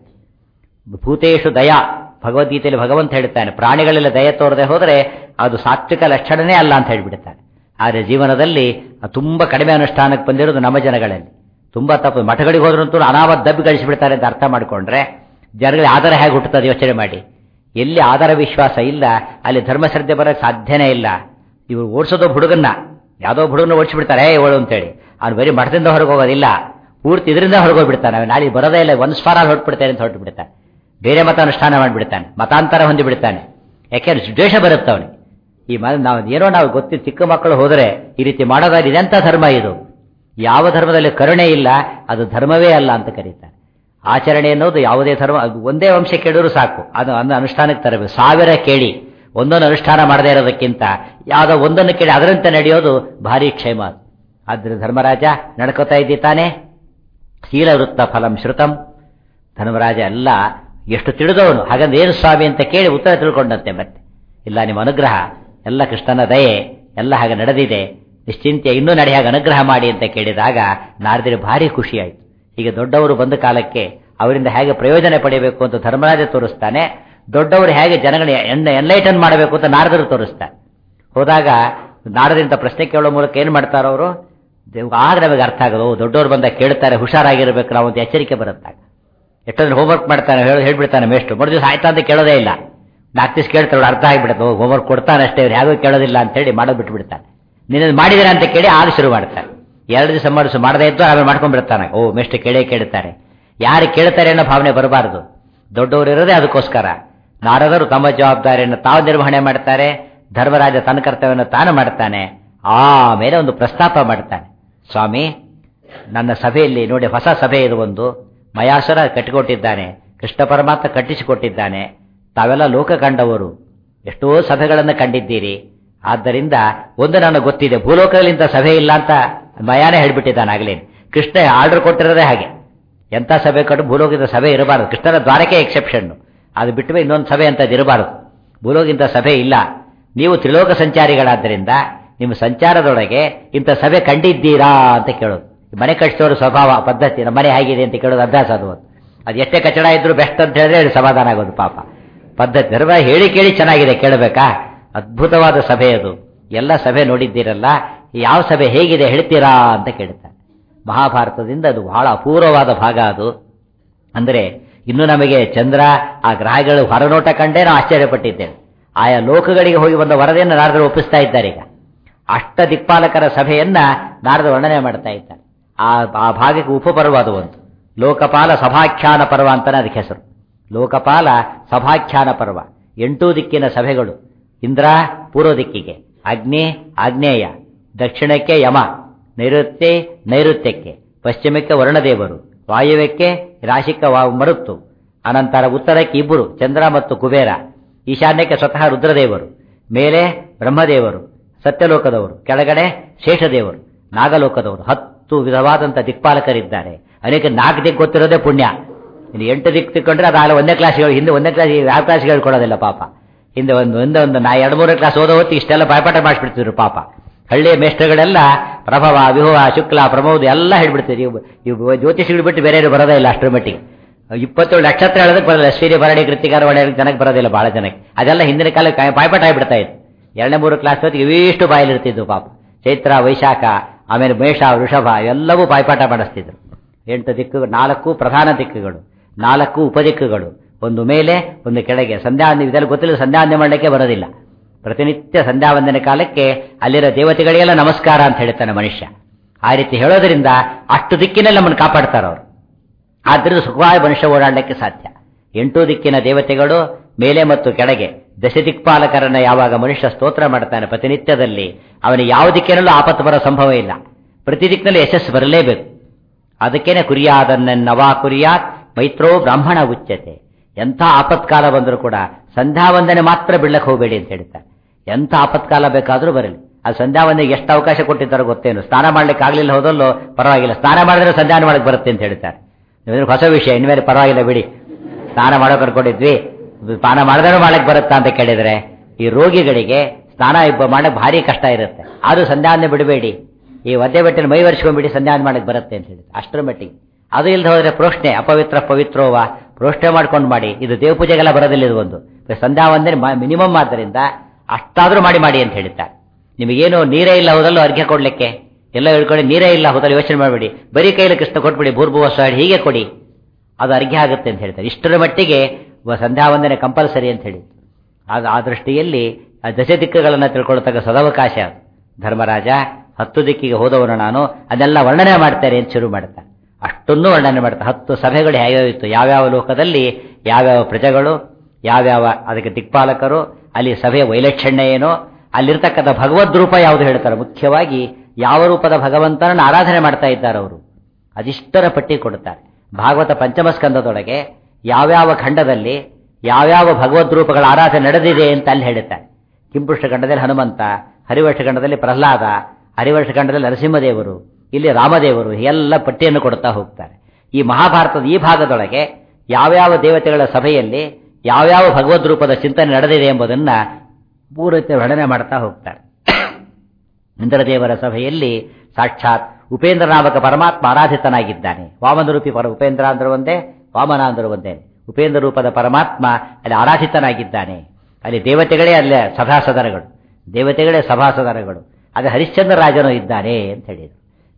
ಭೂತೇಶು ದಯಾ, ಭಗವದ್ಗೀತೆಯಲ್ಲಿ ಭಗವಂತ ಹೇಳ್ತಾನೆ, ಪ್ರಾಣಿಗಳೆಲ್ಲ ದಯ ತೋರದೆ ಹೋದರೆ ಅದು ಸಾತ್ವಿಕ ಲಕ್ಷಣನೇ ಅಲ್ಲ ಅಂತ ಹೇಳ್ಬಿಡ್ತಾನೆ. ಆದರೆ ಜೀವನದಲ್ಲಿ ತುಂಬಾ ಕಡಿಮೆ ಅನುಷ್ಠಾನಕ್ಕೆ ಬಂದಿರೋದು ನಮ್ಮ ಜನಗಳಲ್ಲಿ. ತುಂಬಾ ತಪ್ಪು. ಮಠಗಳಿಗೆ ಹೋದ್ರಂತೂ ಅನಾವತ್ ದಬ್ಬಿ ಗಳಿಸಿಬಿಡ್ತಾರೆ ಅಂತ ಅರ್ಥ ಮಾಡಿಕೊಂಡ್ರೆ ಜನಗಳಿಗೆ ಆಧಾರ ಹೇಗೆ ಹುಟ್ಟುತ್ತದೆ ಯೋಚನೆ ಮಾಡಿ. ಎಲ್ಲಿ ಆಧಾರ ವಿಶ್ವಾಸ ಇಲ್ಲ ಅಲ್ಲಿ ಧರ್ಮಶ್ರದ್ಧೆ ಬರೋಕ್ಕೆ ಸಾಧ್ಯನೇ ಇಲ್ಲ. ಇವರು ಓಡಿಸೋದು ಹುಡುಗನ್ನ, ಯಾವುದೋ ಹುಡುಗನ ಓಡಿಸಿಬಿಡ್ತಾರೆ ಓಳು ಅಂತೇಳಿ. ಅವ್ನು ಬರೀ ಮಠದಿಂದ ಹೊರಗೆ ಹೋಗೋದಿಲ್ಲ, ಪೂರ್ತಿ ಇದರಿಂದ ಹೊರಗೋಗ್ಬಿಡ್ತಾನೆ. ನಾಳೆ ಬರೋದೇ ಇಲ್ಲ, ಒಂದು ಸ್ವಾರ ಹೊರಟ್ಬಿಡ್ತೇನೆ ಅಂತ ಹೊರಟು ಬಿಡ್ತಾನೆ. ಬೇರೆ ಮತ ಅನುಷ್ಠಾನ ಮಾಡಿಬಿಡ್ತಾನೆ, ಮತಾಂತರ ಹೊಂದಿಬಿಡ್ತಾನೆ. ಯಾಕೆಂದ್ರೆ ದ್ವೇಷ ಬರುತ್ತೆ ಅವನಿಗೆ. ಈ ನಾವು ಗೊತ್ತಿ ಚಿಕ್ಕ ಮಕ್ಕಳು ಹೋದರೆ ಈ ರೀತಿ ಮಾಡೋದಾದ್ರೆ ಇದೆಂಥ ಧರ್ಮ ಇದು? ಯಾವ ಧರ್ಮದಲ್ಲಿ ಕರುಣೆ ಇಲ್ಲ, ಅದು ಧರ್ಮವೇ ಅಲ್ಲ ಅಂತ ಕರೀತಾರೆ. ಆಚರಣೆ ಅನ್ನೋದು ಯಾವುದೇ ಧರ್ಮ, ಒಂದೇ ವಂಶ ಕೇಳಿದ್ರು ಸಾಕು, ಅದು ಅನುಷ್ಠಾನಕ್ಕೆ ತರಬೇಕು. 1000 ಕೇಳಿ ಒಂದೊಂದು ಅನುಷ್ಠಾನ ಮಾಡದೇ ಇರೋದಕ್ಕಿಂತ ಯಾವುದೋ ಒಂದನ್ನು ಕೇಳಿ ಅದರಂತೆ ನಡೆಯೋದು ಭಾರಿ ಕ್ಷೇಮ. ಆದ್ರೆ ಧರ್ಮರಾಜ ನಡ್ಕೋತಾ ಇದ್ದಿ ತಾನೆ. ಶೀಲವೃತ್ತ ಫಲಂ ಶ್ರುತಂ. ಧರ್ಮರಾಜ ಎಲ್ಲ ಎಷ್ಟು ತಿಳಿದವನು. ಹಾಗಂದ್ರೆ ಏನು ಸ್ವಾಮಿ ಅಂತ ಕೇಳಿ ಉತ್ತರ ತಿಳ್ಕೊಂಡಂತೆ. ಮತ್ತೆ ಇಲ್ಲ, ನಿಮ್ಮ ಅನುಗ್ರಹ ಎಲ್ಲ ಕೃಷ್ಣನ ದಯೆ, ಎಲ್ಲ ಹಾಗೆ ನಡೆದಿದೆ, ನಿಶ್ಚಿಂತೆ ಇನ್ನೂ ನಡೆ ಹಾಗೆ ಅನುಗ್ರಹ ಮಾಡಿ ಅಂತ ಕೇಳಿದಾಗ ನಾರದರಿಗೆ ಭಾರಿ ಖುಷಿಯಾಯಿತು. ಹೀಗೆ ದೊಡ್ಡವರು ಬಂದ ಕಾಲಕ್ಕೆ ಅವರಿಂದ ಹೇಗೆ ಪ್ರಯೋಜನ ಪಡೆಯಬೇಕು ಅಂತ ಧರ್ಮರಾಜ ತೋರಿಸ್ತಾನೆ. ದೊಡ್ಡವರು ಹೇಗೆ ಜನಗಳನ್ನ ಎನ್ಲೈಟನ್ ಮಾಡಬೇಕು ಅಂತ ನಾರದರು ತೋರಿಸ್ತಾರೆ. ಹೋದಾಗ ನಾರದಿಂದ ಪ್ರಶ್ನೆ ಕೇಳೋ ಮೂಲಕ ಏನು ಮಾಡ್ತಾರೋ ಅವರು, ಆಗ ನಮಗೆ ಅರ್ಥ ಆಗೋದು, ದೊಡ್ಡವರು ಬಂದಾಗ ಕೇಳ್ತಾರೆ, ಹುಷಾರಾಗಿರ್ಬೇಕು ನಾವು ಅಂತ ಎಚ್ಚರಿಕೆ ಬರುತ್ತಾಗ. ಎಷ್ಟೊಂದು ಹೋಮ್ವರ್ಕ್ ಮಾಡ್ತಾನೆ, ಹೇಳ್ಬಿಡ್ತಾನೆ ಮೇಷ್ಟ್ರು, 3 ದಿವಸ ಆಯ್ತಾ ಅಂತ ಕೇಳೋದೇ ಇಲ್ಲ. 4 ದಿವಸ ಕೇಳ್ತಾಳೆ, ಅರ್ಥ ಆಗಿಬಿಡುತ್ತೆ, ಹೋಮ್ವರ್ಕ್ ಕೊಡ್ತಾನೆ ಅಷ್ಟೇ, ಇವ್ರು ಹೇಗೋ ಕೇಳೋದಿಲ್ಲ ಅಂತ ಹೇಳಿ ಮಾಡೋದು ಬಿಟ್ಬಿಡ್ತಾನೆ. ನೀನು ಮಾಡಿದಿರ ಅಂತ ಕೇಳಿ ಆಗ ಶುರು ಮಾಡ್ತಾನೆ. 2 ದಿವಸ ಮಾಡದೇ ಇದ್ದು ಆಮೇಲೆ ಮಾಡ್ಕೊಂಡ್ಬಿಡ್ತಾನೆ. ಓ ಮೇಷ್ಟ್ರು ಕೇಳ್ತಾರೆ. ಯಾರು ಕೇಳ್ತಾರೆ ಅನ್ನೋ ಭಾವನೆ ಬರಬಾರದು. ದೊಡ್ಡವರು ಇರೋದೇ ಅದಕ್ಕೋಸ್ಕರ. ನಾರದರು ತಮ್ಮ ಜವಾಬ್ದಾರಿಯನ್ನು ತಾವು ನಿರ್ವಹಣೆ ಮಾಡ್ತಾರೆ, ಧರ್ಮರಾಜ ತನ್ನ ಕರ್ತವ್ಯವನ್ನು ತಾನು ಮಾಡ್ತಾನೆ. ಆಮೇಲೆ ಒಂದು ಪ್ರಸ್ತಾಪ ಮಾಡ್ತಾನೆ. ಸ್ವಾಮಿ, ನನ್ನ ಸಭೆಯಲ್ಲಿ ನೋಡಿ, ಹೊಸ ಸಭೆ ಇದು ಒಂದು. ಮಯಾಸುರ ಕಟ್ಟಿಕೊಟ್ಟಿದ್ದಾನೆ, ಕೃಷ್ಣ ಪರಮಾತ್ಮ ಕಟ್ಟಿಸಿಕೊಟ್ಟಿದ್ದಾನೆ. ತಾವೆಲ್ಲ ಲೋಕ ಕಂಡವರು, ಎಷ್ಟೋ ಸಭೆಗಳನ್ನು ಕಂಡಿದ್ದೀರಿ. ಆದ್ದರಿಂದ ಒಂದು ನನಗೆ ಗೊತ್ತಿದೆ, ಭೂಲೋಕದಲ್ಲಿ ಇಂಥ ಸಭೆ ಇಲ್ಲ ಅಂತ ಮಯಾನೇ ಹೇಳ್ಬಿಟ್ಟಿದ್ದಾನೆ ಆಗಲೇ. ಕೃಷ್ಣ ಆರ್ಡರ್ ಕೊಟ್ಟಿರೋದೇ ಹಾಗೆ. ಎಂಥ ಸಭೆ ಕಟ್ಟು ಭೂಲೋಕದ ಸಭೆ ಇರಬಾರದು. ಕೃಷ್ಣನ ದ್ವಾರಕ್ಕೆ ಎಕ್ಸೆಪ್ಷನ್ನು, ಅದು ಬಿಟ್ಟು ಇನ್ನೊಂದು ಸಭೆ ಅಂತದ್ದು ಇರಬಾರದು. ಭೂಲೋಕಿಂತ ಸಭೆ ಇಲ್ಲ. ನೀವು ತ್ರಿಲೋಕ ಸಂಚಾರಿಗಳಾದ್ದರಿಂದ ನಿಮ್ಮ ಸಂಚಾರದೊಳಗೆ ಇಂಥ ಸಭೆ ಕಂಡಿದ್ದೀರಾ ಅಂತ ಕೇಳೋದು. ಮನೆ ಕಟ್ಟಿಸೋರು ಸ್ವಭಾವ ಪದ್ಧತಿ, ನಮ್ಮ ಮನೆ ಹೇಗಿದೆ ಅಂತ ಕೇಳೋದು ಅಭ್ಯಾಸ. ಅದು ಎಷ್ಟೇ ಕಚಡ ಇದ್ರು ಬೆಸ್ಟ್ ಅಂತ ಹೇಳಿದ್ರೆ ಸಮಾಧಾನ ಆಗೋದು ಪಾಪ ಪದ್ಧತಿ. ಧರ್ಮ ಹೇಳಿ ಕೇಳಿ ಚೆನ್ನಾಗಿದೆ ಕೇಳಬೇಕಾ? ಅದ್ಭುತವಾದ ಸಭೆ ಅದು. ಎಲ್ಲ ಸಭೆ ನೋಡಿದ್ದೀರಲ್ಲ, ಯಾವ ಸಭೆ ಹೇಗಿದೆ ಹೇಳ್ತೀರಾ ಅಂತ ಕೇಳ್ತಾರೆ. ಮಹಾಭಾರತದಿಂದ ಅದು ಬಹಳ ಅಪೂರ್ವವಾದ ಭಾಗ ಅದು. ಅಂದರೆ ಇನ್ನು ನಮಗೆ ಚಂದ್ರ, ಆ ಗ್ರಹಗಳು ಹೊರನೋಟ ಕಂಡೇ ನಾವು ಆಶ್ಚರ್ಯಪಟ್ಟಿದ್ದೇವೆ. ಆಯಾ ಲೋಕಗಳಿಗೆ ಹೋಗಿ ಬಂದ ವರದಿಯನ್ನು ನಾರದರು ಒಪ್ಪಿಸ್ತಾ ಇದ್ದಾರೆ. ಈಗ ಅಷ್ಟ ದಿಕ್ಪಾಲಕರ ಸಭೆಯನ್ನ ನಾರದ ವರ್ಣನೆ ಮಾಡ್ತಾ ಇದ್ದಾರೆ. ಆ ಭಾಗಕ್ಕೆ ಉಪಪರ್ವ ಅದು ಒಂದು. ಲೋಕಪಾಲ ಸಭಾಖ್ಯಾನ ಪರ್ವ ಅಂತಾನೆ ಅದಕ್ಕೆ ಹೆಸರು. ಲೋಕಪಾಲ ಸಭಾಖ್ಯಾನ ಪರ್ವ. 8 ದಿಕ್ಕಿನ ಸಭೆಗಳು. ಇಂದ್ರ ಪೂರ್ವ ದಿಕ್ಕಿಗೆ, ಅಗ್ನಿ ಆಗ್ನೇಯ, ದಕ್ಷಿಣಕ್ಕೆ ಯಮ, ನೈಋತ್ಯಕ್ಕೆ, ಪಶ್ಚಿಮಕ್ಕೆ ವರುಣದೇವರು, ವಾಯುವ್ಯಕ್ಕೆ ರಾಶಿಕ ಮರುತ್ತು, ಅನಂತರ ಉತ್ತರಕ್ಕೆ 2 ಚಂದ್ರ ಮತ್ತು ಕುಬೇರ, ಈಶಾನ್ಯಕ್ಕೆ ಸ್ವತಃ ರುದ್ರದೇವರು, ಮೇಲೆ ಬ್ರಹ್ಮದೇವರು ಸತ್ಯಲೋಕದವರು, ಕೆಳಗಡೆ ಶೇಷದೇವರು ನಾಗಲೋಕದವರು. 10 ವಿಧವಾದಂಥ ದಿಕ್ಪಾಲಕರಿದ್ದಾರೆ. ಅನೇಕ 4 ದಿಕ್ಕು ಗೊತ್ತಿರೋದೇ ಪುಣ್ಯ. ಇನ್ನು 8 ದಿಕ್ಕು ತಿಳ್ಕೊಂಡ್ರೆ ಅದಾಗಲೇ 1ನೇ ಕ್ಲಾಸ್ಗಳು, ಹಿಂದೆ 1ನೇ ಕ್ಲಾಸ್ ಯಾವ ಕ್ಲಾಸ್ಗೆ ಹೇಳ್ಕೊಡೋದಿಲ್ಲ ಪಾಪ. ಹಿಂದೆ ಒಂದು 2-3 ಕ್ಲಾಸ್ ಓದೋ ಹೊತ್ತು ಇಷ್ಟೆಲ್ಲ ಬಾಯ್ಪಾಠ ಮಾಡಿಸ್ಬಿಡ್ತಿದ್ರು ಪಾಪ. ಹಳ್ಳಿಯ ಮೇಷ್ಟ್ರುಗಳೆಲ್ಲ ಪ್ರಭವ, ವಿಹುವ, ಶುಕ್ಲ, ಪ್ರಮೋದ ಎಲ್ಲ ಹೇಳ್ಬಿಡ್ತೀರಿ. ಇವು ಜ್ಯೋತಿಷಿಗಳು ಬಿಟ್ಟು ಬೇರೆ ಬರೋದೇ ಇಲ್ಲ ಅಷ್ಟರ ಮಟ್ಟಿಗೆ. 27 ನಕ್ಷತ್ರ ಹೇಳೋದಕ್ಕೆ ಬರೋದಿಲ್ಲ. ಅಶ್ವಿನಿ, ಭರಣಿ, ಕೃತಿಕಾರ, ಒಳ್ಳೆ ಜನಕ್ಕೆ ಬರೋದಿಲ್ಲ ಬಹಳ ಜನಕ್ಕೆ. ಅದೆಲ್ಲ ಹಿಂದಿನ ಕಾಲಕ್ಕೆ ಬಾಯ್ಪಾಠ ಆಗಿಬಿಡ್ತಾ ಇತ್ತು. 2-3 ಕ್ಲಾಸ್ ಹೊತ್ತಿಗೆ ಇವಿಷ್ಟು ಬಾಯಲ್ಲಿರ್ತಿದ್ವು ಪಾಪ. ಚೈತ್ರ, ವೈಶಾಖ, ಆಮೇಲೆ ಮೇಷ, ವೃಷಭ ಎಲ್ಲವೂ ಬಾಯ್ಪಾಠ ಮಾಡಿಸ್ತಿದ್ರು. 8 ದಿಕ್ಕುಗಳು, 4 ಪ್ರಧಾನ ದಿಕ್ಕುಗಳು, 4 ಉಪದಿಕ್ಕುಗಳು, ಒಂದು ಮೇಲೆ ಒಂದು ಕೆಳಗೆ. ಸಂಧ್ಯಾವಂದನೆ ಇದೆಲ್ಲ ಗೊತ್ತಿಲ್ಲ, ಸಂಧ್ಯಾವಂದನೆ ಮಾಡಲಿಕ್ಕೆ ಬರೋದಿಲ್ಲ. ಪ್ರತಿನಿತ್ಯ ಸಂಧ್ಯಾವಂದನೆ ಕಾಲಕ್ಕೆ ಅಲ್ಲಿರೋ ದೇವತೆಗಳಿಗೆಲ್ಲ ನಮಸ್ಕಾರ ಅಂತ ಹೇಳ್ತಾನೆ ಮನುಷ್ಯ. ಆ ರೀತಿ ಹೇಳೋದ್ರಿಂದ ಅಷ್ಟು ದಿಕ್ಕಿನಲ್ಲಿ ನಮ್ಮನ್ನು ಕಾಪಾಡ್ತಾರೆ ಅವರು. ಆದ್ದರಿಂದ ಸುಖವಾಗಿ ಮನುಷ್ಯ ಓಡಾಡಲಿಕ್ಕೆ ಸಾಧ್ಯ. 8 ದಿಕ್ಕಿನ ದೇವತೆಗಳು ಮೇಲೆ ಮತ್ತು ಕೆಳಗೆ, ದಶದಿಕ್ಪಾಲಕರನ್ನ ಯಾವಾಗ ಮನುಷ್ಯ ಸ್ತೋತ್ರ ಮಾಡ್ತಾನೆ ಪ್ರತಿನಿತ್ಯದಲ್ಲಿ, ಅವನಿಗೆ ಯಾವ ದಿಕ್ಕಿನಲ್ಲೂ ಆಪತ್ತು ಬರೋ ಸಂಭವ ಇಲ್ಲ. ಪ್ರತಿ ದಿಕ್ಕಿನಲ್ಲಿ ಯಶಸ್ಸು ಬರಲೇಬೇಕು. ಅದಕ್ಕೇನೆ ಕುರಿಯಾದನ್ನವಾ ಕುರಿಯಾತ್ ಮೈತ್ರೋ ಬ್ರಾಹ್ಮಣ ಉಚ್ಯತೆ. ಎಂಥ ಆಪತ್ಕಾಲ ಬಂದರೂ ಕೂಡ ಸಂಧ್ಯಾವಂದನೆ ಮಾತ್ರ ಬಿಡ್ಲಕ್ಕೆ ಹೋಗಬೇಡಿ ಅಂತ ಹೇಳ್ತಾರೆ. ಎಂಥ ಆಪತ್ಕಾಲ ಬೇಕಾದರೂ ಬರಲಿ, ಅದು ಸಂಧ್ಯಾವಂದನೆಗೆ ಎಷ್ಟು ಅವಕಾಶ ಕೊಟ್ಟಿದ್ದಾರೋ ಗೊತ್ತೇನು. ಸ್ನಾನ ಮಾಡ್ಲಿಕ್ಕೆ ಆಗ್ಲಿಲ್ಲ ಹೋದಲ್ಲೋ ಪರವಾಗಿಲ್ಲ, ಸ್ನಾನ ಮಾಡಿದ್ರೆ ಸಂಧ್ಯಾನ ಮಾಡಕ್ಕೆ ಬರುತ್ತೆ ಅಂತ ಹೇಳ್ತಾರೆ. ಹೊಸ ವಿಷಯ, ಇನ್ಮೇಲೆ ಪರವಾಗಿಲ್ಲ ಬಿಡಿ, ಸ್ನಾನ ಮಾಡೋ ಕರ್ಕೊಂಡಿದ್ವಿ, ಸ್ನಾನ ಮಾಡಿದ್ರೆ ಮಾಡಕ್ಕೆ ಬರುತ್ತಾ ಅಂತ ಕೇಳಿದ್ರೆ, ಈ ರೋಗಿಗಳಿಗೆ ಸ್ನಾನ ಮಾಡಕ್ಕೆ ಭಾರಿ ಕಷ್ಟ ಇರುತ್ತೆ. ಆದ್ರೂ ಸಂಧ್ಯಾವಂದನೆ ಬಿಡಬೇಡಿ, ಈ ಒದ್ದೆ ಬೆಟ್ಟಿನ ಮೈ ವರ್ಷಕೊಂಡ್ಬಿಡಿ, ಸಂಧ್ಯಾವಂದನೆ ಮಾಡಕ್ಕೆ ಬರುತ್ತೆ ಅಂತ ಹೇಳಿದ್ರು. ಅಷ್ಟರ ಮಟ್ಟಿಗೆ. ಅದು ಇಲ್ಲದೆ ಹೋದ್ರೆ ಪ್ರೋಷ್ಣೆ, ಅಪವಿತ್ರ ಪವಿತ್ರೋವ, ಪ್ರೋಷ್ಣೆ ಮಾಡ್ಕೊಂಡು ಮಾಡಿ. ಇದು ದೇವ ಪೂಜೆಗೆಲ್ಲ ಬರೋದಿಲ್ಲ. ಇದು ಒಂದು ಸಂಧ್ಯಾವಂದನೆ ಮಿನಿಮಮ್. ಆದ್ದರಿಂದ ಅಷ್ಟಾದ್ರೂ ಮಾಡಿ ಅಂತ ಹೇಳ್ತಾರೆ. ನಿಮಗೇನು ನೀರೇ ಇಲ್ಲ ಹೋದಲ್ಲೂ ಅರ್ಘ್ಯ ಕೊಡ್ಲಿಕ್ಕೆ, ಎಲ್ಲ ಹೇಳ್ಕೊಳ್ಳಿ, ನೀರೇ ಇಲ್ಲ ಹೋದಲ್ಲಿ ಯೋಚನೆ ಮಾಡಬೇಡಿ, ಬರೀ ಕೈಲಿ ಕೃಷ್ಣ ಕೊಟ್ಬಿಡಿ, ಭೂರ್ಭುವಸ್ವ ಹೀಗೆ ಕೊಡಿ, ಅದು ಅರ್ಘ್ಯ ಆಗುತ್ತೆ ಅಂತ ಹೇಳ್ತಾರೆ. ಇಷ್ಟರ ಮಟ್ಟಿಗೆ ಸಂಧ್ಯಾವಂದನೆ ಕಂಪಲ್ಸರಿ ಅಂತ ಹೇಳಿ. ಆ ದೃಷ್ಟಿಯಲ್ಲಿ ದಶ ದಿಕ್ಕುಗಳನ್ನು ತಿಳ್ಕೊಳ್ತಕ್ಕ ಸದವಕಾಶ. ಧರ್ಮರಾಜ 10 ದಿಕ್ಕಿಗೆ ಹೋದವನು ನಾನು, ಅದೆಲ್ಲ ವರ್ಣನೆ ಮಾಡ್ತಾರೆ ಅಂತ ಶುರು ಮಾಡ್ತಾನೆ. ಅಷ್ಟೊಂದು ವರ್ಣನೆ ಮಾಡ್ತಾರೆ. 10 ಸಭೆಗಳು ಹೇಗಾವ ಇತ್ತು, ಯಾವ್ಯಾವ ಲೋಕದಲ್ಲಿ ಯಾವ್ಯಾವ ಪ್ರಜೆಗಳು, ಯಾವ್ಯಾವ ಅದಕ್ಕೆ ದಿಕ್ಪಾಲಕರು, ಅಲ್ಲಿ ಸಭೆಯ ವೈಲಕ್ಷಣ್ಯ ಏನೋ, ಅಲ್ಲಿರ್ತಕ್ಕಂಥ ಭಗವದ್ ರೂಪ ಯಾವುದು ಹೇಳ್ತಾರೆ. ಮುಖ್ಯವಾಗಿ ಯಾವ ರೂಪದ ಭಗವಂತನನ್ನು ಆರಾಧನೆ ಮಾಡ್ತಾ ಇದ್ದಾರೆ ಅವರು, ಅದಿಷ್ಟರ ಪಟ್ಟಿ ಕೊಡುತ್ತಾರೆ. ಭಾಗವತ ಪಂಚಮ ಸ್ಕಂದದೊಳಗೆ ಯಾವ್ಯಾವ ಖಂಡದಲ್ಲಿ ಯಾವ್ಯಾವ ಭಗವದ್ ರೂಪಗಳ ಆರಾಧನೆ ನಡೆದಿದೆ ಅಂತ ಅಲ್ಲಿ ಹೇಳುತ್ತಾರೆ. ಕಿಂಪುರುಷ ಖಂಡದಲ್ಲಿ ಹನುಮಂತ, ಹರಿವರ್ಷ ಖಂಡದಲ್ಲಿ ಪ್ರಹ್ಲಾದ, ಹರಿವರ್ಷ ಖಂಡದಲ್ಲಿ ನರಸಿಂಹದೇವರು, ಇಲ್ಲಿ ರಾಮದೇವರು, ಎಲ್ಲ ಪಟ್ಟಿಯನ್ನು ಕೊಡುತ್ತಾ ಹೋಗ್ತಾರೆ. ಈ ಮಹಾಭಾರತದ ಈ ಭಾಗದೊಳಗೆ ಯಾವ್ಯಾವ ದೇವತೆಗಳ ಸಭೆಯಲ್ಲಿ ಯಾವ್ಯಾವ ಭಗವದ್ ರೂಪದ ಚಿಂತನೆ ನಡೆದಿದೆ ಎಂಬುದನ್ನ ಪೂರ್ವತೆ ವರ್ಣನೆ ಮಾಡ್ತಾ ಹೋಗ್ತಾರೆ. ಇಂದ್ರದೇವರ ಸಭೆಯಲ್ಲಿ ಸಾಕ್ಷಾತ್ ಉಪೇಂದ್ರ ನಾಮಕ ಪರಮಾತ್ಮ ಆರಾಧಿತನಾಗಿದ್ದಾನೆ. ವಾಮನ ರೂಪಿ ಉಪೇಂದ್ರ ಅಂದ್ರು ಒಂದೇ, ವಾಮನ ಅಂದ್ರು ಒಂದೇ. ಉಪೇಂದ್ರ ರೂಪದ ಪರಮಾತ್ಮ ಅಲ್ಲಿ ಆರಾಧಿತನಾಗಿದ್ದಾನೆ. ಅಲ್ಲಿ ದೇವತೆಗಳೇ ಅಲ್ಲೇ ಸಭಾಸದರಗಳು, ದೇವತೆಗಳೇ ಸಭಾಸದರಗಳು. ಅದು ಹರಿಶ್ಚಂದ್ರ ರಾಜನು ಇದ್ದಾನೆ ಅಂತ ಹೇಳಿದರು.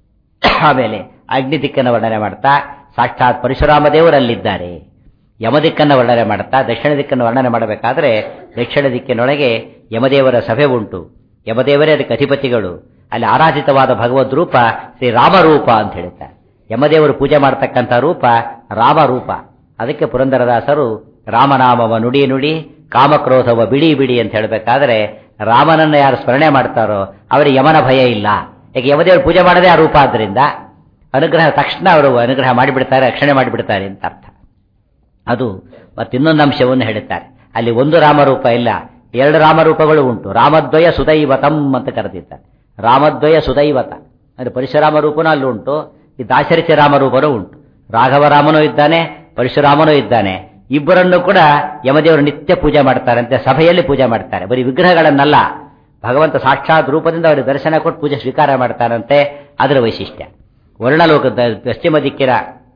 ಆಮೇಲೆ ಅಗ್ನಿ ದಿಕ್ಕನ್ನು ವರ್ಣನೆ ಮಾಡ್ತಾ ಸಾಕ್ಷಾತ್ ಪರಶುರಾಮ ದೇವರಲ್ಲಿದ್ದಾರೆ. ಯಮದಿಕ್ಕನ್ನು ವರ್ಣನೆ ಮಾಡುತ್ತಾ ದಕ್ಷಿಣ ದಿಕ್ಕನ್ನು ವರ್ಣನೆ ಮಾಡಬೇಕಾದ್ರೆ ದಕ್ಷಿಣ ದಿಕ್ಕಿನೊಳಗೆ ಯಮದೇವರ ಸಭೆ ಉಂಟು. ಯಮದೇವರೇ ಅದಕ್ಕೆ ಅಧಿಪತಿಗಳು. ಅಲ್ಲಿ ಆರಾಧಿತವಾದ ಭಗವದ್ ರೂಪ ಶ್ರೀ ರಾಮರೂಪ ಅಂತ ಹೇಳುತ್ತಾರೆ. ಯಮದೇವರು ಪೂಜೆ ಮಾಡತಕ್ಕಂಥ ರೂಪ ರಾಮರೂಪ. ಅದಕ್ಕೆ ಪುರಂದರದಾಸರು ರಾಮನಾಮವ ನುಡಿ ನುಡಿ ಕಾಮಕ್ರೋಧವ ಬಿಡಿ ಬಿಡಿ ಅಂತ ಹೇಳಬೇಕಾದ್ರೆ ರಾಮನನ್ನು ಯಾರು ಸ್ಮರಣೆ ಮಾಡ್ತಾರೋ ಅವರಿಗೆ ಯಮನ ಭಯ ಇಲ್ಲ. ಯಾಕೆ ಯಮದೇವರು ಪೂಜೆ ಮಾಡದೇ ಆ ರೂಪ, ಆದ್ದರಿಂದ ಅನುಗ್ರಹ ತಕ್ಷಣ ಅವರು ಅನುಗ್ರಹ ಮಾಡಿಬಿಡ್ತಾರೆ, ರಕ್ಷಣೆ ಮಾಡಿಬಿಡ್ತಾರೆ ಅಂತ ಅರ್ಥ. ಅದು ಮತ್ತಿನ್ನೊಂದು ಅಂಶವನ್ನು ಹೇಳುತ್ತಾರೆ. ಅಲ್ಲಿ ಒಂದು ರಾಮರೂಪ ಇಲ್ಲ, 2 ರಾಮರೂಪಗಳು ಉಂಟು. ರಾಮದ್ವಯ ಸುದೈವತಂ ಅಂತ ಕರೆದಿದ್ದಾರೆ. ರಾಮದ್ವಯ ಸುದೈವತ ಅಂದ್ರೆ ಪರಶುರಾಮ ರೂಪನೂ ಅಲ್ಲಿ ಉಂಟು, ಈ ದಾಶರಥಿ ರಾಮರೂಪನೂ ಉಂಟು. ರಾಘವರಾಮನೂ ಇದ್ದಾನೆ, ಪರಶುರಾಮನೂ ಇದ್ದಾನೆ. ಇಬ್ಬರನ್ನು ಕೂಡ ಯಮದೇವರು ನಿತ್ಯ ಪೂಜೆ ಮಾಡ್ತಾರಂತೆ, ಸಭೆಯಲ್ಲಿ ಪೂಜೆ ಮಾಡ್ತಾರೆ. ಬರೀ ವಿಗ್ರಹಗಳನ್ನಲ್ಲ, ಭಗವಂತ ಸಾಕ್ಷಾತ್ ರೂಪದಿಂದ ಅವರಿಗೆ ದರ್ಶನ ಕೊಟ್ಟು ಪೂಜೆ ಸ್ವೀಕಾರ ಮಾಡ್ತಾರಂತೆ. ಅದರ ವೈಶಿಷ್ಟ್ಯ. ವರ್ಣಲೋಕದ ಪಶ್ಚಿಮ ದಿಕ್ಕಿನ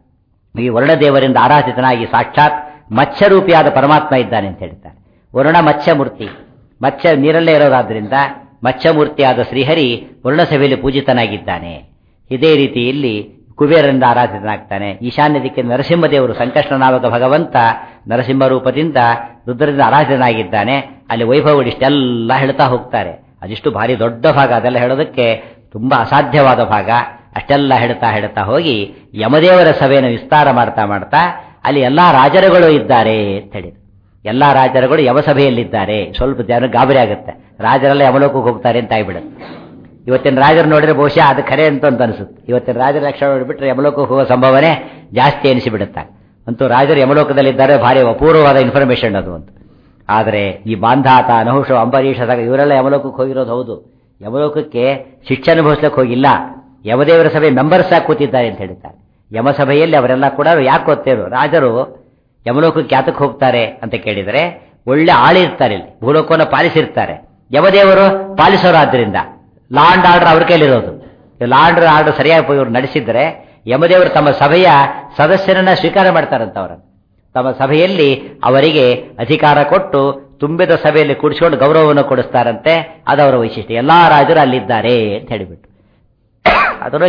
ಈ ವರ್ಣದೇವರಿಂದ ಆರಾಧಿತನಾಗಿ ಸಾಕ್ಷಾತ್ ಮತ್ಸ್ಯರೂಪಿಯಾದ ಪರಮಾತ್ಮ ಇದ್ದಾನೆ ಅಂತ ಹೇಳ್ತಾರೆ. ವರ್ಣ ಮತ್ಸ್ಯಮೂರ್ತಿ, ಮತ್ಸ್ಯ ನೀರಲ್ಲೇ ಇರೋದಾದ್ರಿಂದ ಮತ್ಸ್ಯಮೂರ್ತಿಯಾದ ಶ್ರೀಹರಿ ವರ್ಣಸಭೆಯಲ್ಲಿ ಪೂಜಿತನಾಗಿದ್ದಾನೆ. ಇದೇ ರೀತಿಯಲ್ಲಿ ಕುಬೇರರಿಂದ ಆರಾಧಿತನಾಗ್ತಾನೆ. ಈಶಾನ್ಯ ದಿಕ್ಕಿನ ನರಸಿಂಹದೇವರು ಸಂಕಷ್ಟ ನಾಮಕ ಭಗವಂತ ನರಸಿಂಹ ರೂಪದಿಂದ ರುದ್ರದಿಂದ ಆರಾಧಿತನಾಗಿದ್ದಾನೆ. ಅಲ್ಲಿ ವೈಭವಗಳಿಷ್ಟೆಲ್ಲ ಹೇಳ್ತಾ ಹೋಗ್ತಾರೆ. ಅದಿಷ್ಟು ಭಾರಿ ದೊಡ್ಡ ಭಾಗ, ಅದೆಲ್ಲ ಹೇಳೋದಕ್ಕೆ ತುಂಬಾ ಅಸಾಧ್ಯವಾದ ಭಾಗ. ಅಷ್ಟೆಲ್ಲ ಹೇಳ್ತಾ ಹೋಗಿ ಯಮದೇವರ ಸಭೆಯನ್ನು ವಿಸ್ತಾರ ಮಾಡ್ತಾ ಮಾಡ್ತಾ ಅಲ್ಲಿ ಎಲ್ಲಾ ರಾಜರುಗಳು ಇದ್ದಾರೆ ಅಂತ ಹೇಳಿದ್ರು. ಎಲ್ಲಾ ರಾಜರುಗಳು ಯಮಸಭೆಯಲ್ಲಿದ್ದಾರೆ. ಸ್ವಲ್ಪ ಜನ ಗಾಬರಿ ಆಗುತ್ತೆ, ರಾಜರೆಲ್ಲ ಯಮಲೋಕಕ್ಕೆ ಹೋಗ್ತಾರೆ ಅಂತ ಆಗ್ಬಿಡುತ್ತೆ. ಇವತ್ತಿನ ರಾಜರು ನೋಡಿದ್ರೆ ಬಹುಶಃ ಅದು ಖರೆ ಅಂತ ಅನಿಸುತ್ತೆ. ಇವತ್ತಿನ ರಾಜರ ಲಕ್ಷಣ ನೋಡಿಬಿಟ್ರೆ ಯಮಲೋಕಕ್ಕೆ ಹೋಗೋ ಸಂಭವನೆ ಜಾಸ್ತಿ ಎನಿಸಿಬಿಡುತ್ತೆ. ಅಂತೂ ರಾಜರು ಯಮಲೋಕದಲ್ಲಿದ್ದಾರೆ, ಭಾರಿ ಅಪೂರ್ವವಾದ ಇನ್ಫಾರ್ಮೇಶನ್ ಅದು ಅಂತ. ಆದರೆ ಈ ಬಾಂಧಾತ, ನಹುಷ, ಅಂಬರೀಷ ಇವರೆಲ್ಲ ಯಮಲೋಕಕ್ಕೆ ಹೋಗಿರೋದು ಹೌದು. ಯಮಲೋಕಕ್ಕೆ ಶಿಕ್ಷೆ ಅನುಭವಿಸ್ಲಿಕ್ಕೆ ಹೋಗಿಲ್ಲ. ಯಮದೇವರ ಸಭೆ ಮೆಂಬರ್ಸ್ ಆಗಿ ಕೂತಿದ್ದಾರೆ ಅಂತ ಹೇಳ್ತಾರೆ. ಯಮಸಭೆಯಲ್ಲಿ ಅವರೆಲ್ಲ ಕೂಡ ಯಾಕೆ ಗೊತ್ತೇರು, ರಾಜರು ಯಮಲೋಕಕ್ಕೆ ಯಾತಕ್ಕೆ ಹೋಗ್ತಾರೆ ಅಂತ ಕೇಳಿದರೆ ಒಳ್ಳೆ ಆಳಿರ್ತಾರೆ, ಇಲ್ಲಿ ಭೂಲೋಕವನ್ನು ಪಾಲಿಸಿರ್ತಾರೆ. ಯಮದೇವರು ಪಾಲಿಸೋರಾದ್ರಿಂದ ಲಾ ಅಂಡ್ ಆರ್ಡರ್ ಅವ್ರ ಕೈಲಿರೋದು. ಲಾ ಅಂಡ್ ಆರ್ಡರ್ ಸರಿಯಾಗಿ ಇವರು ನಡೆಸಿದ್ರೆ ಯಮದೇವರು ತಮ್ಮ ಸಭೆಯ ಸದಸ್ಯರನ್ನ ಸ್ವೀಕಾರ ಮಾಡ್ತಾರಂತ. ಅವರನ್ನು ತಮ್ಮ ಸಭೆಯಲ್ಲಿ ಅವರಿಗೆ ಅಧಿಕಾರ ಕೊಟ್ಟು ತುಂಬಿದ ಸಭೆಯಲ್ಲಿ ಕೂಡಿಸಿಕೊಂಡು ಗೌರವವನ್ನು ಕೊಡಿಸ್ತಾರಂತೆ. ಅದವರ ವೈಶಿಷ್ಟ್ಯ. ಎಲ್ಲಾ ರಾಜರು ಅಲ್ಲಿದ್ದಾರೆ ಅಂತ ಹೇಳಿಬಿಟ್ಟು ಅದನ್ನು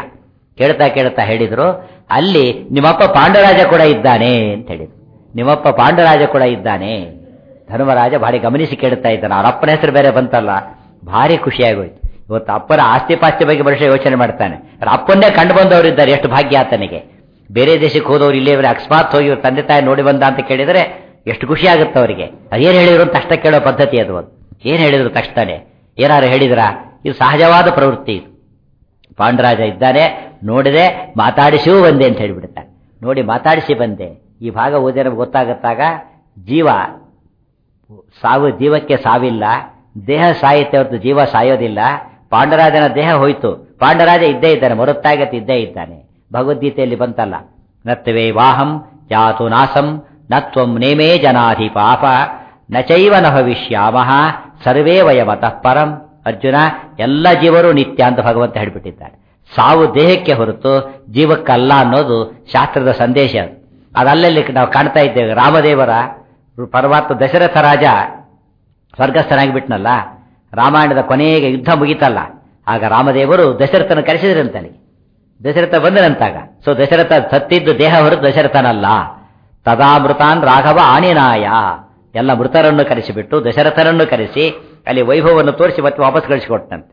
ಕೇಳ್ತಾ ಹೇಳಿದ್ರು, ಅಲ್ಲಿ ನಿಮ್ಮಪ್ಪ ಪಾಂಡರಾಜ ಕೂಡ ಇದ್ದಾನೆ ಅಂತ ಹೇಳಿದ್ರು. ನಿಮ್ಮಪ್ಪ ಪಾಂಡರಾಜ ಕೂಡ ಇದ್ದಾನೆ. ಧರ್ಮರಾಜ ಭಾರಿ ಗಮನಿಸಿ ಕೇಳ್ತಾ ಇದ್ದಾನೆ. ಅವ್ರ ಅಪ್ಪನ ಹೆಸರು ಬೇರೆ ಬಂತಲ್ಲ, ಭಾರಿ ಖುಷಿಯಾಗೋಯ್ತು. ಇವತ್ತು ಅಪ್ಪನ ಆಸ್ತಿ ಪಾಸ್ತಿ ಬಗ್ಗೆ ಬರುಷ ಯೋಚನೆ ಮಾಡ್ತಾನೆ. ಅಪ್ಪನ್ನೇ ಕಂಡು ಬಂದವರು ಇದ್ದಾರೆ, ಎಷ್ಟು ಭಾಗ್ಯ ಆತನಿಗೆ. ಬೇರೆ ದೇಶಕ್ಕೆ ಹೋದವರು ಇಲ್ಲೇ ಅಕಸ್ಮಾತ್ ಹೋಗಿ ಇವ್ರ ತಂದೆ ತಾಯಿ ನೋಡಿ ಬಂದ ಅಂತ ಕೇಳಿದರೆ ಎಷ್ಟು ಖುಷಿ ಆಗುತ್ತೆ ಅವರಿಗೆ. ಅದೇನು ಹೇಳಿದ್ರು ಅಂತ ತಕ್ಷಣ ಕೇಳೋ ಪದ್ಧತಿ ಅದು. ಏನ್ ಹೇಳಿದ್ರು ತಕ್ಷಣನೇ ಏನಾರು ಹೇಳಿದ್ರ? ಇದು ಸಹಜವಾದ ಪ್ರವೃತ್ತಿ. ಪಾಂಡರಾಜ ಇದ್ದಾನೆ, ನೋಡಿದೆ, ಮಾತಾಡಿಸಿಯೂ ಬಂದೆ ಅಂತ ಹೇಳಿಬಿಡ್ತಾನೆ. ನೋಡಿ ಮಾತಾಡಿಸಿ ಬಂದೆ. ಈ ಭಾಗ ಓದಿದ್ರೆ ಗೊತ್ತಾಗತ್ತಾಗ ಜೀವಕ್ಕೆ ಸಾವಿಲ್ಲ, ದೇಹ ಸಾಯುತ್ತೆ ಹೊರತು ಜೀವ ಸಾಯೋದಿಲ್ಲ. ಪಾಂಡರಾಜನ ದೇಹ ಹೋಯ್ತು, ಪಾಂಡರಾಜ ಇದ್ದೇ ಇದ್ದಾನೆ, ಮರುತ್ತಾಗತಿ ಇದ್ದೇ ಇದ್ದಾನೆ. ಭಗವದ್ಗೀತೆಯಲ್ಲಿ ಬಂತಲ್ಲ, ನತ್ವೇ ವಾಹಂ ಯಾತು ನಾಸಂ ನತ್ವಂ ನೇಮೇ ಜನಾಧಿಪಾಪ ನಚೈವ ನ ಭವಿಷ್ಯಾಮಃ ಸರ್ವೇ ವಯಮತಃ ಪರಂ. ಅರ್ಜುನ, ಎಲ್ಲ ಜೀವರು ನಿತ್ಯ ಅಂತ ಭಗವಂತ ಹೇಳಿಬಿಟ್ಟಿದ್ದಾರೆ. ಸಾವು ದೇಹಕ್ಕೆ ಹೊರತು ಜೀವಕ್ಕಲ್ಲ ಅನ್ನೋದು ಶಾಸ್ತ್ರದ ಸಂದೇಶ. ಅದಲ್ಲಲ್ಲಿ ನಾವು ಕಾಣ್ತಾ ಇದ್ದೇವೆ. ರಾಮದೇವರ ಪರಮಾತ್ಮ ದಶರಥ ರಾಜ ಸ್ವರ್ಗಸ್ಥನಾಗಿ ಬಿಟ್ನಲ್ಲ, ರಾಮಾಯಣದ ಕೊನೆಗೆ ಯುದ್ಧ ಮುಗಿತಲ್ಲ, ಆಗ ರಾಮದೇವರು ದಶರಥನ ಕರೆಸಿದ್ರಂತಲ್ಲಿ. ದಶರಥ ಬಂದರಂತಾಗ. ಸೊ ದಶರಥ ಸತ್ತಿದ್ದು ದೇಹ ಹೊರತು ದಶರಥನಲ್ಲ. ತದಾ ಮೃತಾನ್ ರಾಘವ ಆಣಿನಾಯ, ಎಲ್ಲ ಮೃತರನ್ನು ಕರೆಸಿಬಿಟ್ಟು ದಶರಥನನ್ನು ಕರೆಸಿ ಅಲ್ಲಿ ವೈಭವವನ್ನು ತೋರಿಸಿ ಮತ್ತೆ ವಾಪಸ್ ಕಳಿಸಿಕೊಟ್ಟಂತೆ.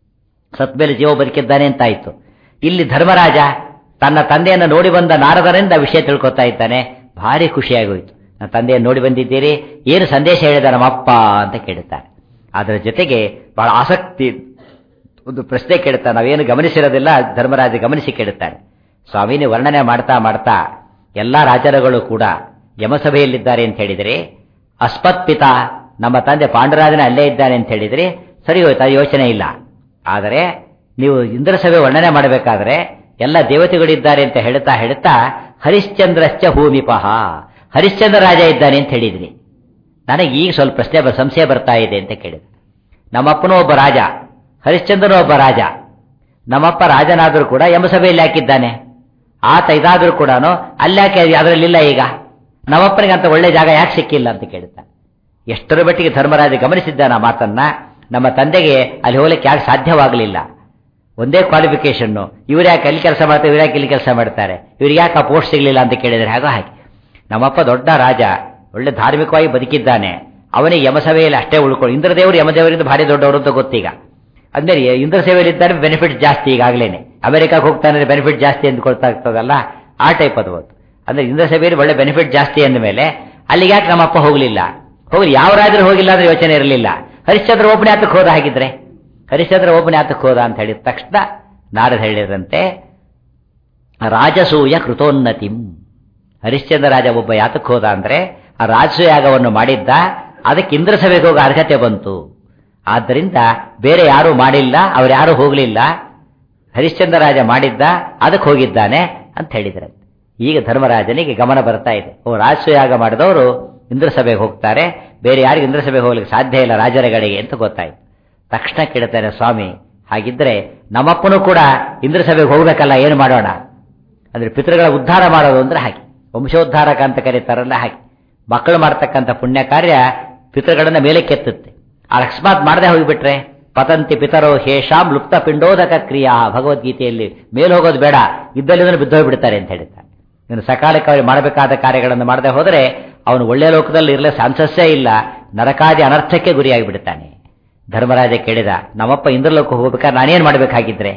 ಸತ್ಮೇಲೆ ಜೀವ ಬದುಕಿದ್ದಾನೆ ಅಂತಾಯಿತು. ಇಲ್ಲಿ ಧರ್ಮರಾಜ ತನ್ನ ತಂದೆಯನ್ನು ನೋಡಿ ಬಂದ ನಾರದರಿಂದ ವಿಷಯ ತಿಳ್ಕೊತಾ ಇದ್ದಾನೆ. ಭಾರಿ ಖುಷಿಯಾಗೋಯ್ತು. ನನ್ನ ತಂದೆಯನ್ನು ನೋಡಿ ಬಂದಿದ್ದೀರಿ, ಏನು ಸಂದೇಶ ಹೇಳಿದ ನಮ್ಮಪ್ಪ ಅಂತ ಕೇಳುತ್ತಾರೆ. ಅದರ ಜೊತೆಗೆ ಬಹಳ ಆಸಕ್ತಿ ಒಂದು ಪ್ರಶ್ನೆ ಕೇಳುತ್ತಾ, ನಾವೇನು ಗಮನಿಸಿರೋದಿಲ್ಲ, ಧರ್ಮರಾಜ ಗಮನಿಸಿ ಕೇಳುತ್ತಾನೆ. ಸ್ವಾಮಿನಿ ವರ್ಣನೆ ಮಾಡ್ತಾ ಮಾಡ್ತಾ ಎಲ್ಲ ರಾಜರುಗಳು ಕೂಡ ಯಮಸಭೆಯಲ್ಲಿದ್ದಾರೆ ಅಂತ ಹೇಳಿದರೆ, ಅಸ್ಮತ್ ಪಿತ ನಮ್ಮ ತಂದೆ ಪಾಂಡುರಾಜನ ಅಲ್ಲೇ ಇದ್ದಾನೆ ಅಂತ ಹೇಳಿದರೆ ಸರಿ ಹೋಯ್ತು, ಅದು ಯೋಚನೆ ಇಲ್ಲ. ಆದರೆ ನೀವು ಇಂದ್ರ ಸಭೆ ವರ್ಣನೆ ಮಾಡಬೇಕಾದ್ರೆ ಎಲ್ಲ ದೇವತೆಗಳಿದ್ದಾರೆ ಅಂತ ಹೇಳ್ತಾ ಹೇಳ್ತಾ ಹರಿಶ್ಚಂದ್ರಶ್ಚ ಭೂಮಿಪಹ, ಹರಿಶ್ಚಂದ್ರ ರಾಜ ಇದ್ದಾನೆ ಅಂತ ಹೇಳಿದ್ರಿ. ನನಗೆ ಈಗ ಸ್ವಲ್ಪ ಸಂಶಯ ಬರ್ತಾ ಇದೆ ಅಂತ ಕೇಳಿದೆ. ನಮ್ಮಪ್ಪನೂ ಒಬ್ಬ ರಾಜ, ಹರಿಶ್ಚಂದ್ರನೂ ಒಬ್ಬ ರಾಜ. ನಮ್ಮಪ್ಪ ರಾಜನಾದರೂ ಕೂಡ ಯಮಸಭೆಯಲ್ಲಿ ಹಾಕಿದ್ದಾನೆ. ಆತ ಇದಾದರೂ ಕೂಡ ಅಲ್ಲಾಕೆ ಅದರಲ್ಲಿಲ್ಲ. ಈಗ ನಮ್ಮಪ್ಪನಿಗೆ ಅಂತ ಒಳ್ಳೆ ಜಾಗ ಯಾಕೆ ಸಿಕ್ಕಿಲ್ಲ ಅಂತ ಕೇಳುತ್ತಾನೆ. ಎಷ್ಟರ ಮಟ್ಟಿಗೆ ಧರ್ಮರಾಜ ಗಮನಿಸಿದ್ದಾನ ಮಾತನ್ನ. ನಮ್ಮ ತಂದೆಗೆ ಅಲ್ಲಿ ಹೋಗ್ಲಿಕ್ಕೆ ಯಾಕೆ ಸಾಧ್ಯವಾಗಲಿಲ್ಲ. ಒಂದೇ ಕ್ವಾಲಿಫಿಕೇಶನ್ನು, ಇವ್ರು ಯಾಕೆ ಅಲ್ಲಿ ಕೆಲಸ ಮಾಡ್ತಾರೆ, ಇವ್ರು ಯಾಕೆ ಇಲ್ಲಿ ಕೆಲಸ ಮಾಡ್ತಾರೆ, ಇವ್ರಿಗೆ ಯಾಕೆ ಆ ಪೋಸ್ಟ್ ಸಿಗಲಿಲ್ಲ ಅಂತ ಕೇಳಿದರೆ ಹಾಗೋ ಹಾಗೆ. ನಮ್ಮಪ್ಪ ದೊಡ್ಡ ರಾಜ, ಒಳ್ಳೆ ಧಾರ್ಮಿಕವಾಗಿ ಬದುಕಿದ್ದಾನೆ, ಅವನಿಗೆ ಯಮಸಭೆಯಲ್ಲಿ ಅಷ್ಟೇ ಉಳ್ಕೊಂಡು, ಇಂದ್ರದೇವರು ಯಮದೇವರಿಂದ ಭಾರಿ ದೊಡ್ಡವರು ಅಂತ ಗೊತ್ತೀಗ. ಅಂದ್ರೆ ಇಂದ್ರ ಸೇವೆಯಲ್ಲಿ ಇದ್ದಾರೆ, ಬೆನಿಫಿಟ್ ಜಾಸ್ತಿ. ಈಗಾಗಲೇನೆ ಅಮೆರಿಕಾಗೆ ಹೋಗ್ತಾನೆ ಬೆನಿಫಿಟ್ ಜಾಸ್ತಿ ಅಂದ್ಕೊಳ್ತಾ ಇರ್ತದಲ್ಲ, ಆ ಟೈಪ್ ಅದು. ಅಂದ್ರೆ ಇಂದ್ರ ಸೇವೆಯಲ್ಲಿ ಒಳ್ಳೆ ಬೆನಿಫಿಟ್ ಜಾಸ್ತಿ ಅಂದ ಮೇಲೆ ಅಲ್ಲಿಗೆ ಯಾಕೆ ನಮ್ಮಪ್ಪ ಹೋಗಲಿಲ್ಲ? ಹೋಗ್ಲಿ, ಯಾವ ರಾಜರು ಹೋಗಿಲ್ಲ ಅಂದ್ರೆ ಯೋಚನೆ ಇರಲಿಲ್ಲ. ಹರಿಶ್ಚಂದ್ರ ಒಬ್ಬನೇ ಆತಕ್ಕೆ ಹೋದ ಹಾಗಿದ್ರೆ, ಹರಿಶ್ಚಂದ್ರ ಒಬ್ಬನೇ ಆತಕ್ಕೆ ಹೋದ ಅಂತ ಹೇಳಿದ ತಕ್ಷಣ ನಾರದ ಹೇಳಿದಂತೆ ರಾಜಸೂಯ ಕೃತೋನ್ನತಿಂ. ಹರಿಶ್ಚಂದ್ರ ರಾಜ ಒಬ್ಬ ಯಾತಕ್ಕೆ ಹೋದ ಅಂದ್ರೆ ಆ ರಾಜಸೂಯಾಗವನ್ನು ಮಾಡಿದ್ದ, ಅದಕ್ಕೆ ಇಂದ್ರ ಸಭೆಗೆ ಹೋಗೋ ಅರ್ಹತೆ ಬಂತು. ಆದ್ದರಿಂದ ಬೇರೆ ಯಾರೂ ಮಾಡಿಲ್ಲ, ಅವ್ರು ಯಾರೂ ಹೋಗಲಿಲ್ಲ, ಹರಿಶ್ಚಂದ್ರ ರಾಜ ಮಾಡಿದ್ದ, ಅದಕ್ಕೆ ಹೋಗಿದ್ದಾನೆ ಅಂತ ಹೇಳಿದ್ರೆ. ಈಗ ಧರ್ಮರಾಜನಿಗೆ ಗಮನ ಬರ್ತಾ ಇದೆ, ಓ ರಾಜಸೂಯಾಗ ಮಾಡಿದವರು ಇಂದ್ರ ಸಭೆಗೆ ಹೋಗ್ತಾರೆ, ಬೇರೆ ಯಾರಿಗೆ ಇಂದ್ರ ಸಭೆಗೆ ಹೋಗ್ಲಿಕ್ಕೆ ಸಾಧ್ಯ ಇಲ್ಲ ರಾಜರ ಕಡೆಗೆ ಅಂತ ಗೊತ್ತಾಯ್ತು. ತಕ್ಷಣ ಕೇಳ್ತಾರೆ, ಸ್ವಾಮಿ ಹಾಗಿದ್ರೆ ನಮ್ಮಪ್ಪನೂ ಕೂಡ ಇಂದ್ರ ಸಭೆಗೆ ಹೋಗ್ಬೇಕಲ್ಲ, ಏನು ಮಾಡೋಣ? ಅಂದ್ರೆ ಪಿತೃಗಳ ಉದ್ಧಾರ ಮಾಡೋದು ಅಂದ್ರೆ ಹಾಗೆ, ವಂಶೋದ್ಧಾರಕ ಅಂತ ಕರೀತಾರಲ್ಲ ಹಾಗೆ. ಮಕ್ಕಳು ಮಾಡ್ತಕ್ಕಂಥ ಪುಣ್ಯ ಕಾರ್ಯ ಪಿತೃಗಳನ್ನ ಮೇಲೆ ಕೆತ್ತುತ್ತೆ. ಅಕಸ್ಮಾತ್ ಮಾಡದೆ ಹೋಗಿಬಿಟ್ರೆ ಪತಂತಿ ಪಿತರೋ ಹೇಷಾಂ ಲುಪ್ತ ಪಿಂಡೋದಕ ಕ್ರಿಯಾ, ಭಗವದ್ಗೀತೆಯಲ್ಲಿ ಮೇಲೆ ಹೋಗೋದು ಬೇಡ, ಇದ್ದಲ್ಲಿಂದ ಬಿದ್ದೋಗ್ಬಿಡ್ತಾರೆ ಅಂತ ಹೇಳ್ತಾರೆ. ಇನ್ನು ಸಕಾಲಕ್ಕೆ ಮಾಡಬೇಕಾದ ಕಾರ್ಯಗಳನ್ನು ಮಾಡದೆ ಹೋದರೆ ಅವನು ಒಳ್ಳೆಯ ಲೋಕದಲ್ಲಿ ಇರಲೇ ಚಾನ್ಸಸ್ಸೇ ಇಲ್ಲ, ನರಕಾದಿ ಅನರ್ಥಕ್ಕೆ ಗುರಿಯಾಗಿ ಬಿಡ್ತಾನೆ. ಧರ್ಮರಾಜ ಕೇಳಿದ, ನಮ್ಮಪ್ಪ ಇಂದ್ರಲೋಕ ಹೋಗ್ಬೇಕಾದ್ರೆ ನಾನೇನು ಮಾಡಬೇಕಾಗಿದ್ರೆ?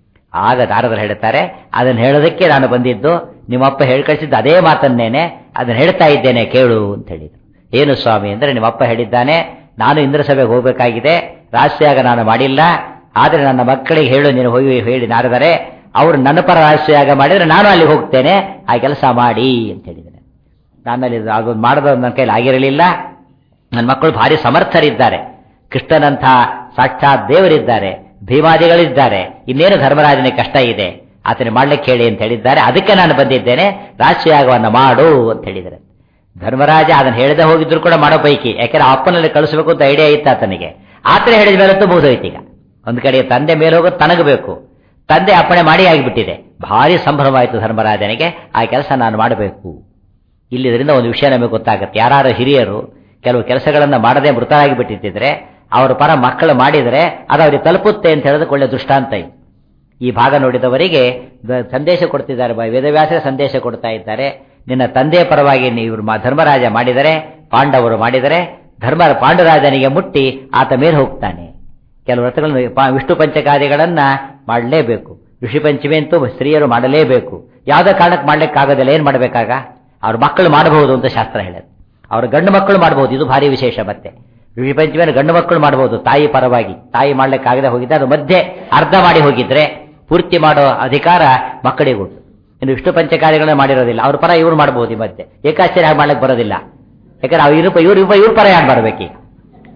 ಆಗ ನಾರದರು ಹೇಳ್ತಾರೆ, ಅದನ್ನು ಹೇಳೋದಕ್ಕೆ ನಾನು ಬಂದಿದ್ದು, ನಿಮ್ಮಪ್ಪ ಹೇಳಿ ಕಳಿಸಿದ್ದು ಅದೇ ಮಾತನ್ನೇನೆ, ಅದನ್ನು ಹೇಳ್ತಾ ಇದ್ದೇನೆ ಕೇಳು ಅಂತ ಹೇಳಿದ್ರು. ಏನು ಸ್ವಾಮಿ ಅಂದ್ರೆ, ನಿಮ್ಮಪ್ಪ ಹೇಳಿದ್ದಾನೆ, ನಾನು ಇಂದ್ರ ಸಭೆಗೆ ಹೋಗಬೇಕಾಗಿದೆ, ರಾಜಸೂಯಾಗ ನಾನು ಮಾಡಿಲ್ಲ, ಆದರೆ ನನ್ನ ಮಕ್ಕಳಿಗೆ ಹೇಳು, ನೀನು ಹೋಗಿ ಹೇಳಿ ನಾರದರೆ, ಅವರು ನನ್ನ ಪರ ರಾಜಸೂಯಾಗ ಮಾಡಿದರೆ ನಾನು ಅಲ್ಲಿ ಹೋಗ್ತೇನೆ, ಆ ಕೆಲಸ ಮಾಡಿ ಅಂತ ಹೇಳಿದ್ದೇನೆ. ನನ್ನಲ್ಲಿ ಅದೊಂದು ಮಾಡೋದು ನನ್ನ ಕೈಲಿ ಆಗಿರಲಿಲ್ಲ. ನನ್ನ ಮಕ್ಕಳು ಭಾರಿ ಸಮರ್ಥರಿದ್ದಾರೆ, ಕೃಷ್ಣನಂಥ ಸಾಕ್ಷಾತ್ ದೇವರಿದ್ದಾರೆ, ಭೀಮಾದಿಗಳಿದ್ದಾರೆ, ಇನ್ನೇನು ಧರ್ಮರಾಜನಿಗೆ ಕಷ್ಟ ಇದೆ, ಆತನ ಮಾಡ್ಲಿಕ್ಕೆ ಹೇಳಿ ಅಂತ ಹೇಳಿದ್ದಾರೆ, ಅದಕ್ಕೆ ನಾನು ಬಂದಿದ್ದೇನೆ, ರಾಜಸೂಯಾಗವನ್ನು ಮಾಡು ಅಂತ ಹೇಳಿದರೆ. ಧರ್ಮರಾಜ ಅದನ್ನು ಹೇಳದೆ ಹೋಗಿದ್ರು ಕೂಡ ಮಾಡೋ ಪೈಕಿ, ಯಾಕೆಂದ್ರೆ ಅಪ್ಪನಲ್ಲಿ ಕಳಿಸಬೇಕು ಅಂತ ಐಡಿಯಾ ಇತ್ತು ಆತನಿಗೆ. ಆತನ ಹೇಳಿದ ಮೇಲಂತೂ ಮುಗಿದೋಯ್ತು. ಈಗ ಒಂದು ಕಡೆ ತಂದೆ ಮೇಲೆ ಹೋಗೋದು ತನಗಬೇಕು, ತಂದೆ ಅಪ್ಪಣೆ ಮಾಡಿ ಆಗಿಬಿಟ್ಟಿದೆ. ಭಾರಿ ಸಂಭ್ರಮವಾಯಿತು ಧರ್ಮರಾಜನಿಗೆ, ಆ ಕೆಲಸ ನಾನು ಮಾಡಬೇಕು. ಇಲ್ಲಿದ್ರಿಂದ ಒಂದು ವಿಷಯ ನಮಗೆ ಗೊತ್ತಾಗುತ್ತೆ, ಯಾರು ಹಿರಿಯರು ಕೆಲವು ಕೆಲಸಗಳನ್ನು ಮಾಡದೆ ಮೃತರಾಗಿ ಬಿಟ್ಟಿದ್ದರೆ ಅವರ ಪರ ಮಕ್ಕಳು ಮಾಡಿದರೆ ಅದು ಅವರಿಗೆ ತಲುಪುತ್ತೆ ಅಂತ ಹೇಳೋದಕ್ಕೆ ಒಳ್ಳೆ ದೃಷ್ಟಾಂತ ಇದೆ. ಈ ಭಾಗ ನೋಡಿದವರಿಗೆ ಸಂದೇಶ ಕೊಡ್ತಿದ್ದಾರೆ, ವೇದವ್ಯಾಸರ ಸಂದೇಶ ಕೊಡ್ತಾ ಇದ್ದಾರೆ. ನಿನ್ನ ತಂದೆಯ ಪರವಾಗಿ ನೀವು ಧರ್ಮರಾಜ ಮಾಡಿದರೆ, ಪಾಂಡವರು ಮಾಡಿದರೆ, ಪಾಂಡುರಾಜನಿಗೆ ಮುಟ್ಟಿ ಆತ ಮೇಲೆ ಹೋಗ್ತಾನೆ. ಕೆಲವು ವ್ರತಗಳನ್ನು ವಿಷ್ಣು ಪಂಚಕಾದಿಗಳನ್ನ ಮಾಡಲೇಬೇಕು. ಋಷಿ ಪಂಚಮಿ ಅಂತೂ ಸ್ತ್ರೀಯರು ಮಾಡಲೇಬೇಕು. ಯಾವುದೇ ಕಾರಣಕ್ಕೆ ಮಾಡ್ಲಿಕ್ಕಾಗೋದಿಲ್ಲ, ಏನ್ ಮಾಡಬೇಕಾಗ? ಅವ್ರ ಮಕ್ಕಳು ಮಾಡಬಹುದು ಅಂತ ಶಾಸ್ತ್ರ ಹೇಳುತ್ತೆ. ಅವ್ರ ಗಂಡು ಮಕ್ಕಳು ಮಾಡಬಹುದು, ಇದು ಭಾರಿ ವಿಶೇಷ. ಮತ್ತೆ ಋಷಿ ಪಂಚಮಿಯನ್ನು ಗಂಡು ಮಕ್ಕಳು ಮಾಡಬಹುದು, ತಾಯಿ ಪರವಾಗಿ. ತಾಯಿ ಮಾಡ್ಲಿಕ್ಕಾಗದೆ ಹೋಗಿದ್ದೆ, ಅದು ಮಧ್ಯೆ ಅರ್ಧ ಮಾಡಿ ಹೋಗಿದ್ರೆ ಪೂರ್ತಿ ಮಾಡೋ ಅಧಿಕಾರ ಮಕ್ಕಳಿಗೂ. ಇನ್ನು ವಿಷ್ಣು ಪಂಚಕಾರ್ಯಗಳನ್ನ ಮಾಡಿರೋದಿಲ್ಲ, ಅವ್ರ ಪರ ಇವ್ರು ಮಾಡಬಹುದು. ಈ ಮಧ್ಯೆ ಏಕಾಶ್ಚರ್ಯ ಮಾಡ್ಲಿಕ್ಕೆ ಬರೋದಿಲ್ಲ, ಯಾಕಂದ್ರೆ ಇವ್ರ ಪರ ಯಾರು ಮಾಡಬೇಕೀಗ?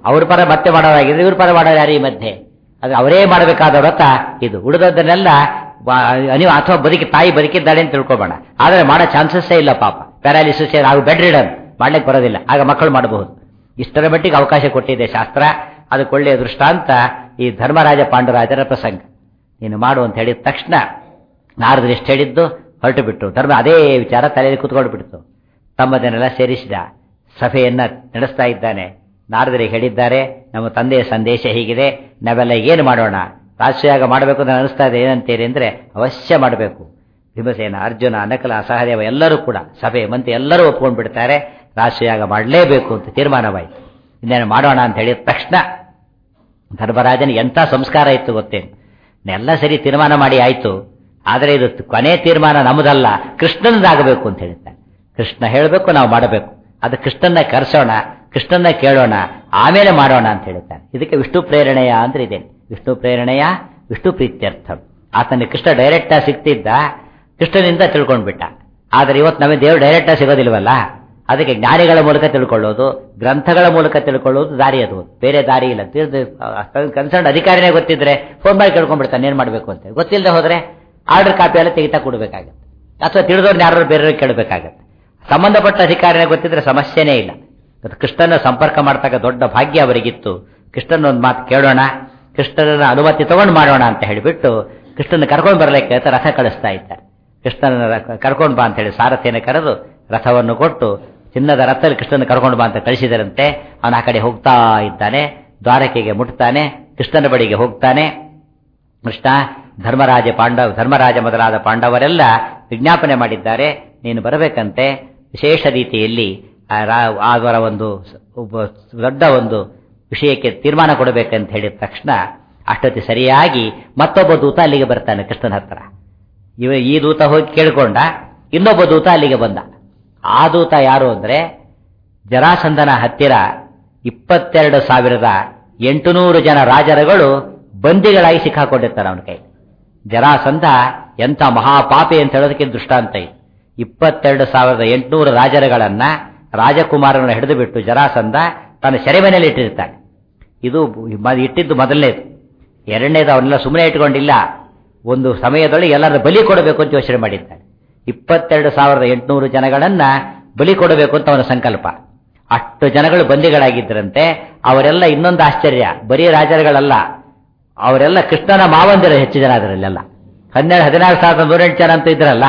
ಅವ್ರ ಪರ ಮತ್ತೆ ಮಾಡೋರಾಗಿದ್ರೆ ಇವ್ರ ಪರ ಮಾಡೋರು ಯಾರು ಈ ಮಧ್ಯೆ? ಅದು ಅವರೇ ಮಾಡಬೇಕಾದ ವ್ರತ ಇದು. ಉಳಿದದ್ದನ್ನೆಲ್ಲ ನೀವು ಅಥವಾ ತಾಯಿ ಬದುಕಿದ್ದಾಳೆ ಅಂತ ತಿಳ್ಕೊಬೇಡ, ಆದರೆ ಮಾಡೋ ಚಾನ್ಸಸ್ಸೇ ಇಲ್ಲ ಪಾಪ. ಪ್ಯಾರಾಲಿಸಿಸ್ ಹಾಗೂ ಬೆಡ್ ರಿಡನ್ ಮಾಡ್ಲಿಕ್ಕೆ ಬರೋದಿಲ್ಲ, ಆಗ ಮಕ್ಕಳು ಮಾಡಬಹುದು. ಇಷ್ಟರ ಮಟ್ಟಿಗೆ ಅವಕಾಶ ಕೊಟ್ಟಿದೆ ಶಾಸ್ತ್ರ. ಅದಕ್ಕೆ ಒಳ್ಳೆಯ ದೃಷ್ಟಾಂತ ಈ ಧರ್ಮರಾಜ ಪಾಂಡುರಾಜರ ಪ್ರಸಂಗ. ನೀನು ಮಾಡು ಅಂತ ಹೇಳಿದ ತಕ್ಷಣ ನಾರದರು ಎಷ್ಟು ಹೇಳಿದ್ದು ಹೊರಟು ಬಿಟ್ಟು ಧರ್ಮ ಅದೇ ವಿಚಾರ ತಲೆಯಲ್ಲಿ ಕೂತ್ಕೊಂಡು ಬಿಡ್ತು. ತಮ್ಮದನ್ನೆಲ್ಲ ಸೇರಿಸಿದ, ಸಭೆಯನ್ನ ನಡೆಸ್ತಾ ಇದ್ದಾನೆ. ನಾರದರಿಗೆ ಹೇಳಿದ್ದಾರೆ, ನಮ್ಮ ತಂದೆಯ ಸಂದೇಶ ಹೀಗಿದೆ, ನಾವೆಲ್ಲ ಏನು ಮಾಡೋಣ, ರಾಜಯಾಗ ಮಾಡಬೇಕು ಅಂತ ಅನಿಸ್ತಾ ಇದೆ, ಏನಂತೀರಿ ಅಂದರೆ ಅವಶ್ಯ ಮಾಡಬೇಕು. ಭೀಮಸೇನ, ಅರ್ಜುನ, ನಕಲ, ಸಹದೇವ ಎಲ್ಲರೂ ಕೂಡ ಸಭೆ ಮಂತ್ರಿ ಎಲ್ಲರೂ ಒಪ್ಕೊಂಡು ಬಿಡ್ತಾರೆ, ರಾಜಯಾಗ ಮಾಡಲೇಬೇಕು ಅಂತ ತೀರ್ಮಾನವಾಯಿತು. ಇನ್ನೇನು ಮಾಡೋಣ ಅಂತ ಹೇಳಿದ ತಕ್ಷಣ ಧರ್ಮರಾಜನಿಗೆ ಎಂಥ ಸಂಸ್ಕಾರ ಇತ್ತು ಗೊತ್ತೇನು? ಎಲ್ಲ ಸರಿ ತೀರ್ಮಾನ ಮಾಡಿ ಆಯಿತು, ಆದರೆ ಇದು ಕೊನೆ ತೀರ್ಮಾನ ನಮ್ಮದಲ್ಲ, ಕೃಷ್ಣನದಾಗಬೇಕು ಅಂತ ಹೇಳ್ತಾನೆ. ಕೃಷ್ಣ ಹೇಳಬೇಕು, ನಾವು ಮಾಡಬೇಕು. ಅದು ಕೃಷ್ಣನ ಕರೆಸೋಣ, ಕೃಷ್ಣನ ಕೇಳೋಣ, ಆಮೇಲೆ ಮಾಡೋಣ ಅಂತ ಹೇಳ್ತಾನೆ. ಇದಕ್ಕೆ ವಿಷ್ಣು ಪ್ರೇರಣೆಯ ಅಂದ್ರೆ ಇದೆ. ವಿಷ್ಣು ಪ್ರೇರಣೆಯ ವಿಷ್ಣು ಪ್ರೀತ್ಯರ್ಥ. ಆತನಿಗೆ ಕೃಷ್ಣ ಡೈರೆಕ್ಟಾಗಿ ಸಿಗ್ತಿದ್ದ, ಕೃಷ್ಣನಿಂದ ತಿಳ್ಕೊಂಡ್ಬಿಟ್ಟ. ಆದರೆ ಇವತ್ತು ನಮಗೆ ದೇವರು ಡೈರೆಕ್ಟಾಗಿ ಸಿಗೋದಿಲ್ವಲ್ಲ, ಅದಕ್ಕೆ ಜ್ಞಾನಿಗಳ ಮೂಲಕ ತಿಳ್ಕೊಳ್ಳೋದು, ಗ್ರಂಥಗಳ ಮೂಲಕ ತಿಳ್ಕೊಳ್ಳೋದು ದಾರಿ. ಅದು ಬೇರೆ ದಾರಿ ಇಲ್ಲ. ಕನ್ಸರ್ನ್ ಅಧಿಕಾರಿನೇ ಗೊತ್ತಿದ್ರೆ ಫೋನ್ ಮಾಡಿ ಕೇಳ್ಕೊಂಡ್ಬಿಡ್ತಾನೆ ಏನ್ ಮಾಡಬೇಕು ಅಂತ. ಗೊತ್ತಿಲ್ಲದೆ ಹೋದ್ರೆ ಆರ್ಡರ್ ಕಾಪಿ ಎಲ್ಲ ತೆಗಿತಾ ಕೊಡಬೇಕಾಗತ್ತೆ, ಅಥವಾ ತಿಳಿದವ್ರನ್ನ ಯಾರು ಬೇರೆಯವ್ರಿಗೆ ಕೇಳಬೇಕಾಗತ್ತೆ. ಸಂಬಂಧಪಟ್ಟ ಅಧಿಕಾರಿನೇ ಗೊತ್ತಿದ್ರೆ ಸಮಸ್ಯೆನೇ ಇಲ್ಲ. ಕೃಷ್ಣನ ಸಂಪರ್ಕ ಮಾಡ್ತಾಗ ದೊಡ್ಡ ಭಾಗ್ಯ ಅವರಿಗಿತ್ತು. ಕೃಷ್ಣನ ಒಂದು ಮಾತು ಕೇಳೋಣ, ಕೃಷ್ಣನ ಅನುಮತಿ ತಗೊಂಡು ಮಾಡೋಣ ಅಂತ ಹೇಳಿಬಿಟ್ಟು ಕೃಷ್ಣನ ಕರ್ಕೊಂಡು ಬರಲಿಕ್ಕೆ ರಥ ಕಳಿಸ್ತಾ ಇದ್ದಾರೆ. ಕೃಷ್ಣನ ಕರ್ಕೊಂಡು ಬಾ ಅಂತ ಹೇಳಿ ಸಾರಥಿಯನ್ನು ಕರೆದು ರಥವನ್ನು ಕೊಟ್ಟು ಚಿನ್ನದ ರಥದಲ್ಲಿ ಕೃಷ್ಣನ ಕರ್ಕೊಂಡು ಬಾ ಅಂತ ಕಳಿಸಿದರಂತೆ. ಅವನು ಆ ಕಡೆ ಹೋಗ್ತಾ ಇದ್ದಾನೆ, ದ್ವಾರಕೆಗೆ ಮುಟ್ತಾನೆ, ಕೃಷ್ಣನ ಬಳಿಗೆ ಹೋಗ್ತಾನೆ. ಕೃಷ್ಣ ಧರ್ಮರಾಜ ಮೊದಲಾದ ಪಾಂಡವರೆಲ್ಲ ವಿಜ್ಞಾಪನೆ ಮಾಡಿದ್ದಾರೆ, ನೀನು ಬರಬೇಕಂತೆ. ವಿಶೇಷ ರೀತಿಯಲ್ಲಿ ಅವರ ಒಂದು ದೊಡ್ಡ ಒಂದು ವಿಷಯಕ್ಕೆ ತೀರ್ಮಾನ ಕೊಡಬೇಕಂತ ಹೇಳಿದ ತಕ್ಷಣ ಅಷ್ಟೊತ್ತಿ ಸರಿಯಾಗಿ ಮತ್ತೊಬ್ಬ ದೂತ ಅಲ್ಲಿಗೆ ಬರ್ತಾನೆ ಕೃಷ್ಣನ ಹತ್ರ. ಈ ದೂತ ಹೋಗಿ ಕೇಳಿಕೊಂಡ, ಇನ್ನೊಬ್ಬ ದೂತ ಅಲ್ಲಿಗೆ ಬಂದ. ಆ ದೂತ ಯಾರು ಅಂದ್ರೆ ಜರಾಸಂಧನ ಹತ್ತಿರ 22,800 ಜನ ರಾಜರುಗಳು ಬಂದಿಗಳಾಗಿ ಸಿಕ್ಕಾಕೊಂಡಿರ್ತಾರೆ ಅವನ ಕೈ. ಜರಾಸಂಧ ಎಂಥ ಮಹಾಪಾಪಿ ಅಂತ ಹೇಳೋದಕ್ಕೆ ದೃಷ್ಟಾಂತ ಇದೆ. 22,800 ರಾಜರುಗಳನ್ನ, ರಾಜಕುಮಾರರನ್ನು ಹಿಡಿದು ಬಿಟ್ಟು ಜರಾಸಂಧ ತನ್ನ ಸೆರೆಮನೆಯಲ್ಲಿ ಇಟ್ಟಿರ್ತಾನೆ. ಇದು ಇಟ್ಟಿದ್ದು ಮೊದಲನೇದು. ಎರಡನೇದು ಅವನ್ನೆಲ್ಲ ಸುಮ್ಮನೆ ಇಟ್ಕೊಂಡಿಲ್ಲ, ಒಂದು ಸಮಯದೊಳಗೆ ಎಲ್ಲರ ಬಲಿ ಕೊಡಬೇಕು ಅಂತ ಯೋಚನೆ ಮಾಡಿದ್ದಾನೆ. 22,800 ಜನಗಳನ್ನ ಬಲಿ ಕೊಡಬೇಕು ಅಂತ ಅವನ ಸಂಕಲ್ಪ. ಅಷ್ಟು ಜನಗಳು ಬಂದಿಗಳಾಗಿದ್ದರಂತೆ. ಅವರೆಲ್ಲ ಇನ್ನೊಂದು ಆಶ್ಚರ್ಯ, ಬರೀ ರಾಜರುಗಳಲ್ಲ, ಅವರೆಲ್ಲ ಕೃಷ್ಣನ ಮಾವಂದಿರ ಹೆಚ್ಚು ಜನ. ಅದರಲ್ಲೆಲ್ಲ 16,108 ಜನ ಅಂತೂ ಇದ್ರಲ್ಲ,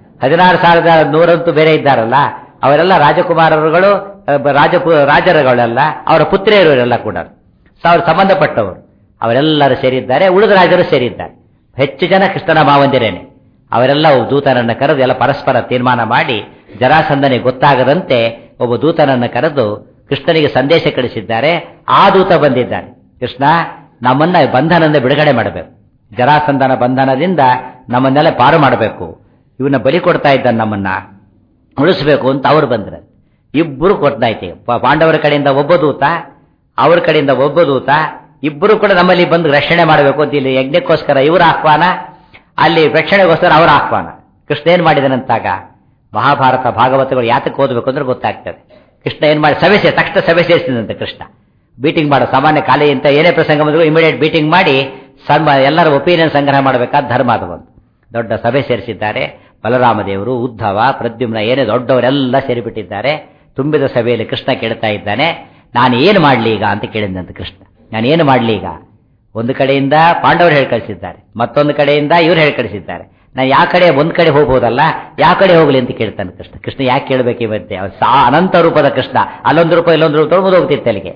16,100 ಬೇರೆ ಇದ್ದಾರಲ್ಲ, ಅವರೆಲ್ಲ ರಾಜಕುಮಾರರುಗಳು, ರಾಜರುಗಳೆಲ್ಲ ಅವರ ಪುತ್ರಿಯರು ಕೂಡ ಅವ್ರ ಸಂಬಂಧಪಟ್ಟವರು ಅವರೆಲ್ಲರೂ ಸೇರಿದ್ದಾರೆ. ಉಳಿದ ರಾಜರು ಸೇರಿದ್ದಾರೆ. ಹೆಚ್ಚು ಜನ ಕೃಷ್ಣನ ಮಾವಂದಿರೇನೆ. ಅವರೆಲ್ಲ ದೂತನನ್ನು ಕರೆದು ಎಲ್ಲ ಪರಸ್ಪರ ತೀರ್ಮಾನ ಮಾಡಿ ಜರಾಸಂಧನಿಗೆ ಗೊತ್ತಾಗದಂತೆ ಒಬ್ಬ ದೂತನನ್ನು ಕರೆದು ಕೃಷ್ಣನಿಗೆ ಸಂದೇಶ ಕಳಿಸಿದ್ದಾರೆ. ಆ ದೂತ ಬಂದಿದ್ದಾನೆ, ಕೃಷ್ಣ ನಮ್ಮನ್ನ ಬಂಧನದಿಂದ ಬಿಡುಗಡೆ ಮಾಡಬೇಕು, ಜರಾಸಂಧನ ಬಂಧನದಿಂದ ನಮ್ಮನ್ನೆಲ್ಲ ಪಾರು ಮಾಡಬೇಕು, ಇವನ್ನ ಬಲಿ ಕೊಡ್ತಾ ಇದ್ದಾನೆ, ನಮ್ಮನ್ನ ಉಳಿಸಬೇಕು ಅಂತ ಅವರು ಬಂದ್ರೆ. ಇಬ್ಬರು ಕೊಟ್ಟಾಯ್ತು. ಪಾಂಡವರ ಕಡೆಯಿಂದ ಒಬ್ಬ ದೂತ, ಅವ್ರ ಕಡೆಯಿಂದ ಒಬ್ಬ ದೂತ, ಇಬ್ಬರು ಕೂಡ ನಮ್ಮಲ್ಲಿ ಬಂದು ರಕ್ಷಣೆ ಮಾಡಬೇಕು ಅಂತ. ಇಲ್ಲಿ ಯಜ್ಞಕ್ಕೋಸ್ಕರ ಇವರ ಆಹ್ವಾನ, ಅಲ್ಲಿ ರಕ್ಷಣೆಗೋಸ್ಕರ ಅವರ ಆಹ್ವಾನ. ಕೃಷ್ಣ ಏನ್ ಮಾಡಿದನಂತಾಗ ಮಹಾಭಾರತ ಭಾಗವತಗಳು ಯಾತಕ್ಕೆ ಓದಬೇಕು ಅಂದ್ರೆ ಗೊತ್ತಾಗ್ತದೆ. ಕೃಷ್ಣ ಏನ್ ಮಾಡಿ ತಕ್ಷಣ ಸಭೆ ಸೇರಿಸಿದಂತೆ. ಕೃಷ್ಣ ಬೀಟಿಂಗ್ ಮಾಡೋ ಸಾಮಾನ್ಯ ಕಾಲೇ ಅಂತ ಏನೇ ಪ್ರಸಂಗ ಬಂದ್ರು ಇಮಿಡಿಯೇಟ್ ಬೀಟಿಂಗ್ ಮಾಡಿ ಎಲ್ಲರ ಒಪಿನಿಯನ್ ಸಂಗ್ರಹ ಮಾಡಬೇಕಾದ ಧರ್ಮ ಅದು. ಒಂದು ದೊಡ್ಡ ಸಭೆ ಸೇರಿಸಿದ್ದಾರೆ. ಬಲರಾಮದೇವರು, ಉದ್ಧವ, ಪ್ರದ್ಯುಮ್ನ ಏನೇ ದೊಡ್ಡವರೆಲ್ಲ ಸೇರಿಬಿಟ್ಟಿದ್ದಾರೆ. ತುಂಬಿದ ಸಭೆಯಲ್ಲಿ ಕೃಷ್ಣ ಕೇಳ್ತಾ ಇದ್ದಾನೆ, ನಾನು ಏನು ಮಾಡಲಿ ಈಗ ಅಂತ ಕೇಳಿದಂತೆ ಕೃಷ್ಣ. ನಾನು ಏನು ಮಾಡಲಿ ಈಗ? ಒಂದು ಕಡೆಯಿಂದ ಪಾಂಡವರು ಹೇಳಿ ಕಳಿಸಿದ್ದಾರೆ, ಮತ್ತೊಂದು ಕಡೆಯಿಂದ ಇವ್ರು ಹೇಳಿ ಕಳಿಸಿದ್ದಾರೆ. ನಾನು ಯಾವ ಕಡೆ ಒಂದ್ ಕಡೆ ಹೋಗ್ಬೋದಲ್ಲ, ಯಾವ ಕಡೆ ಹೋಗ್ಲಿ ಅಂತ ಕೇಳ್ತಾನೆ ಕೃಷ್ಣ. ಕೃಷ್ಣ ಯಾಕೆ ಕೇಳಬೇಕು ಇವತ್ತೆ? ಅನಂತ ರೂಪದ ಕೃಷ್ಣ, ಅಲ್ಲೊಂದು ರೂಪ ಇಲ್ಲೊಂದು ರೂಪ ತೊಗೊಂಡು ಹೋಗ್ತಿತ್ತು ಅಲ್ಲಿಗೆ.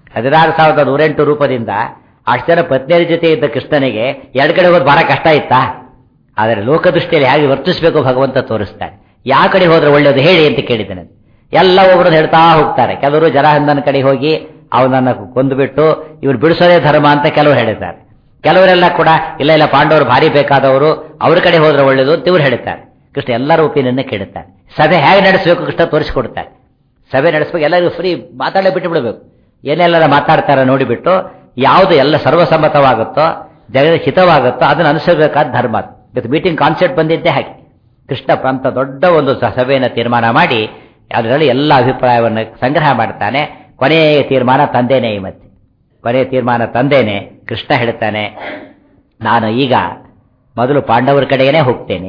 16,108 ರೂಪದಿಂದ ಅಷ್ಟು ಜನ ಪತ್ನಿಯರ ಜೊತೆ ಇದ್ದ ಕೃಷ್ಣನಿಗೆ ಎರಡು ಕಡೆ ಹೋಗೋದು ಬಹಳ ಕಷ್ಟ ಇತ್ತಾ? ಆದರೆ ಲೋಕದೃಷ್ಟಿಯಲ್ಲಿ ಹೇಗೆ ವರ್ತಿಸಬೇಕು ಭಗವಂತ ತೋರಿಸ್ತಾನೆ. ಯಾವ ಕಡೆ ಹೋದ್ರೆ ಒಳ್ಳೇದು ಹೇಳಿ ಅಂತ ಕೇಳಿದ್ದಾನೆ. ಎಲ್ಲ ಒಬ್ಬರು ಹೇಳ್ತಾ ಹೋಗ್ತಾರೆ. ಕೆಲವರು ಜರಾಸಂಧನ ಕಡೆ ಹೋಗಿ ಅವನನ್ನು ಕೊಂದುಬಿಟ್ಟು ಇವ್ರು ಬಿಡಿಸೋದೇ ಧರ್ಮ ಅಂತ ಕೆಲವರು ಹೇಳಿದ್ದಾರೆ. ಕೆಲವರೆಲ್ಲ ಕೂಡ ಇಲ್ಲ ಪಾಂಡವರು ಭಾರಿ ಬೇಕಾದವರು, ಅವ್ರ ಕಡೆ ಹೋದ್ರೆ ಒಳ್ಳೇದು ಅಂತ ಇವ್ರು ಹೇಳ್ತಾರೆ. ಕೃಷ್ಣ ಎಲ್ಲರ ಒಪಿನಿಯನ್ ಕೇಳುತ್ತಾರೆ. ಸಭೆ ಹೇಗೆ ನಡೆಸಬೇಕು ಕೃಷ್ಣ ತೋರಿಸಿಕೊಡ್ತಾರೆ. ಸಭೆ ನಡೆಸಬೇಕು, ಎಲ್ಲರಿಗೂ ಫ್ರೀ ಮಾತಾಡಲೇ ಬಿಟ್ಟು ಬಿಡಬೇಕು. ಏನೆಲ್ಲ ಮಾತಾಡ್ತಾರ ನೋಡಿಬಿಟ್ಟು ಯಾವುದು ಎಲ್ಲ ಸರ್ವಸಮ್ಮತವಾಗುತ್ತೋ, ಜಗದ ಹಿತವಾಗುತ್ತೋ ಅದನ್ನು ಅನುಸರಿಸಬೇಕಾದ ಧರ್ಮ. ಇವತ್ತು ಮೀಟಿಂಗ್ ಕಾನ್ಸೆಪ್ಟ್ ಬಂದಿದ್ದೇ ಹಾಗೆ. ಕೃಷ್ಣ ಅಂತ ದೊಡ್ಡ ಒಂದು ಸಭೆಯನ್ನು ತೀರ್ಮಾನ ಮಾಡಿ ಅದರಲ್ಲಿ ಎಲ್ಲ ಅಭಿಪ್ರಾಯವನ್ನು ಸಂಗ್ರಹ ಮಾಡ್ತಾನೆ. ಕೊನೆಯ ತೀರ್ಮಾನ ತಂದೇನೆ ಈ ಮಧ್ಯೆ ಕೊನೆಯ ತೀರ್ಮಾನ ತಂದೇನೆ. ಕೃಷ್ಣ ಹೇಳ್ತಾನೆ, ನಾನು ಈಗ ಮೊದಲು ಪಾಂಡವರ ಕಡೆಗೇನೆ ಹೋಗ್ತೇನೆ,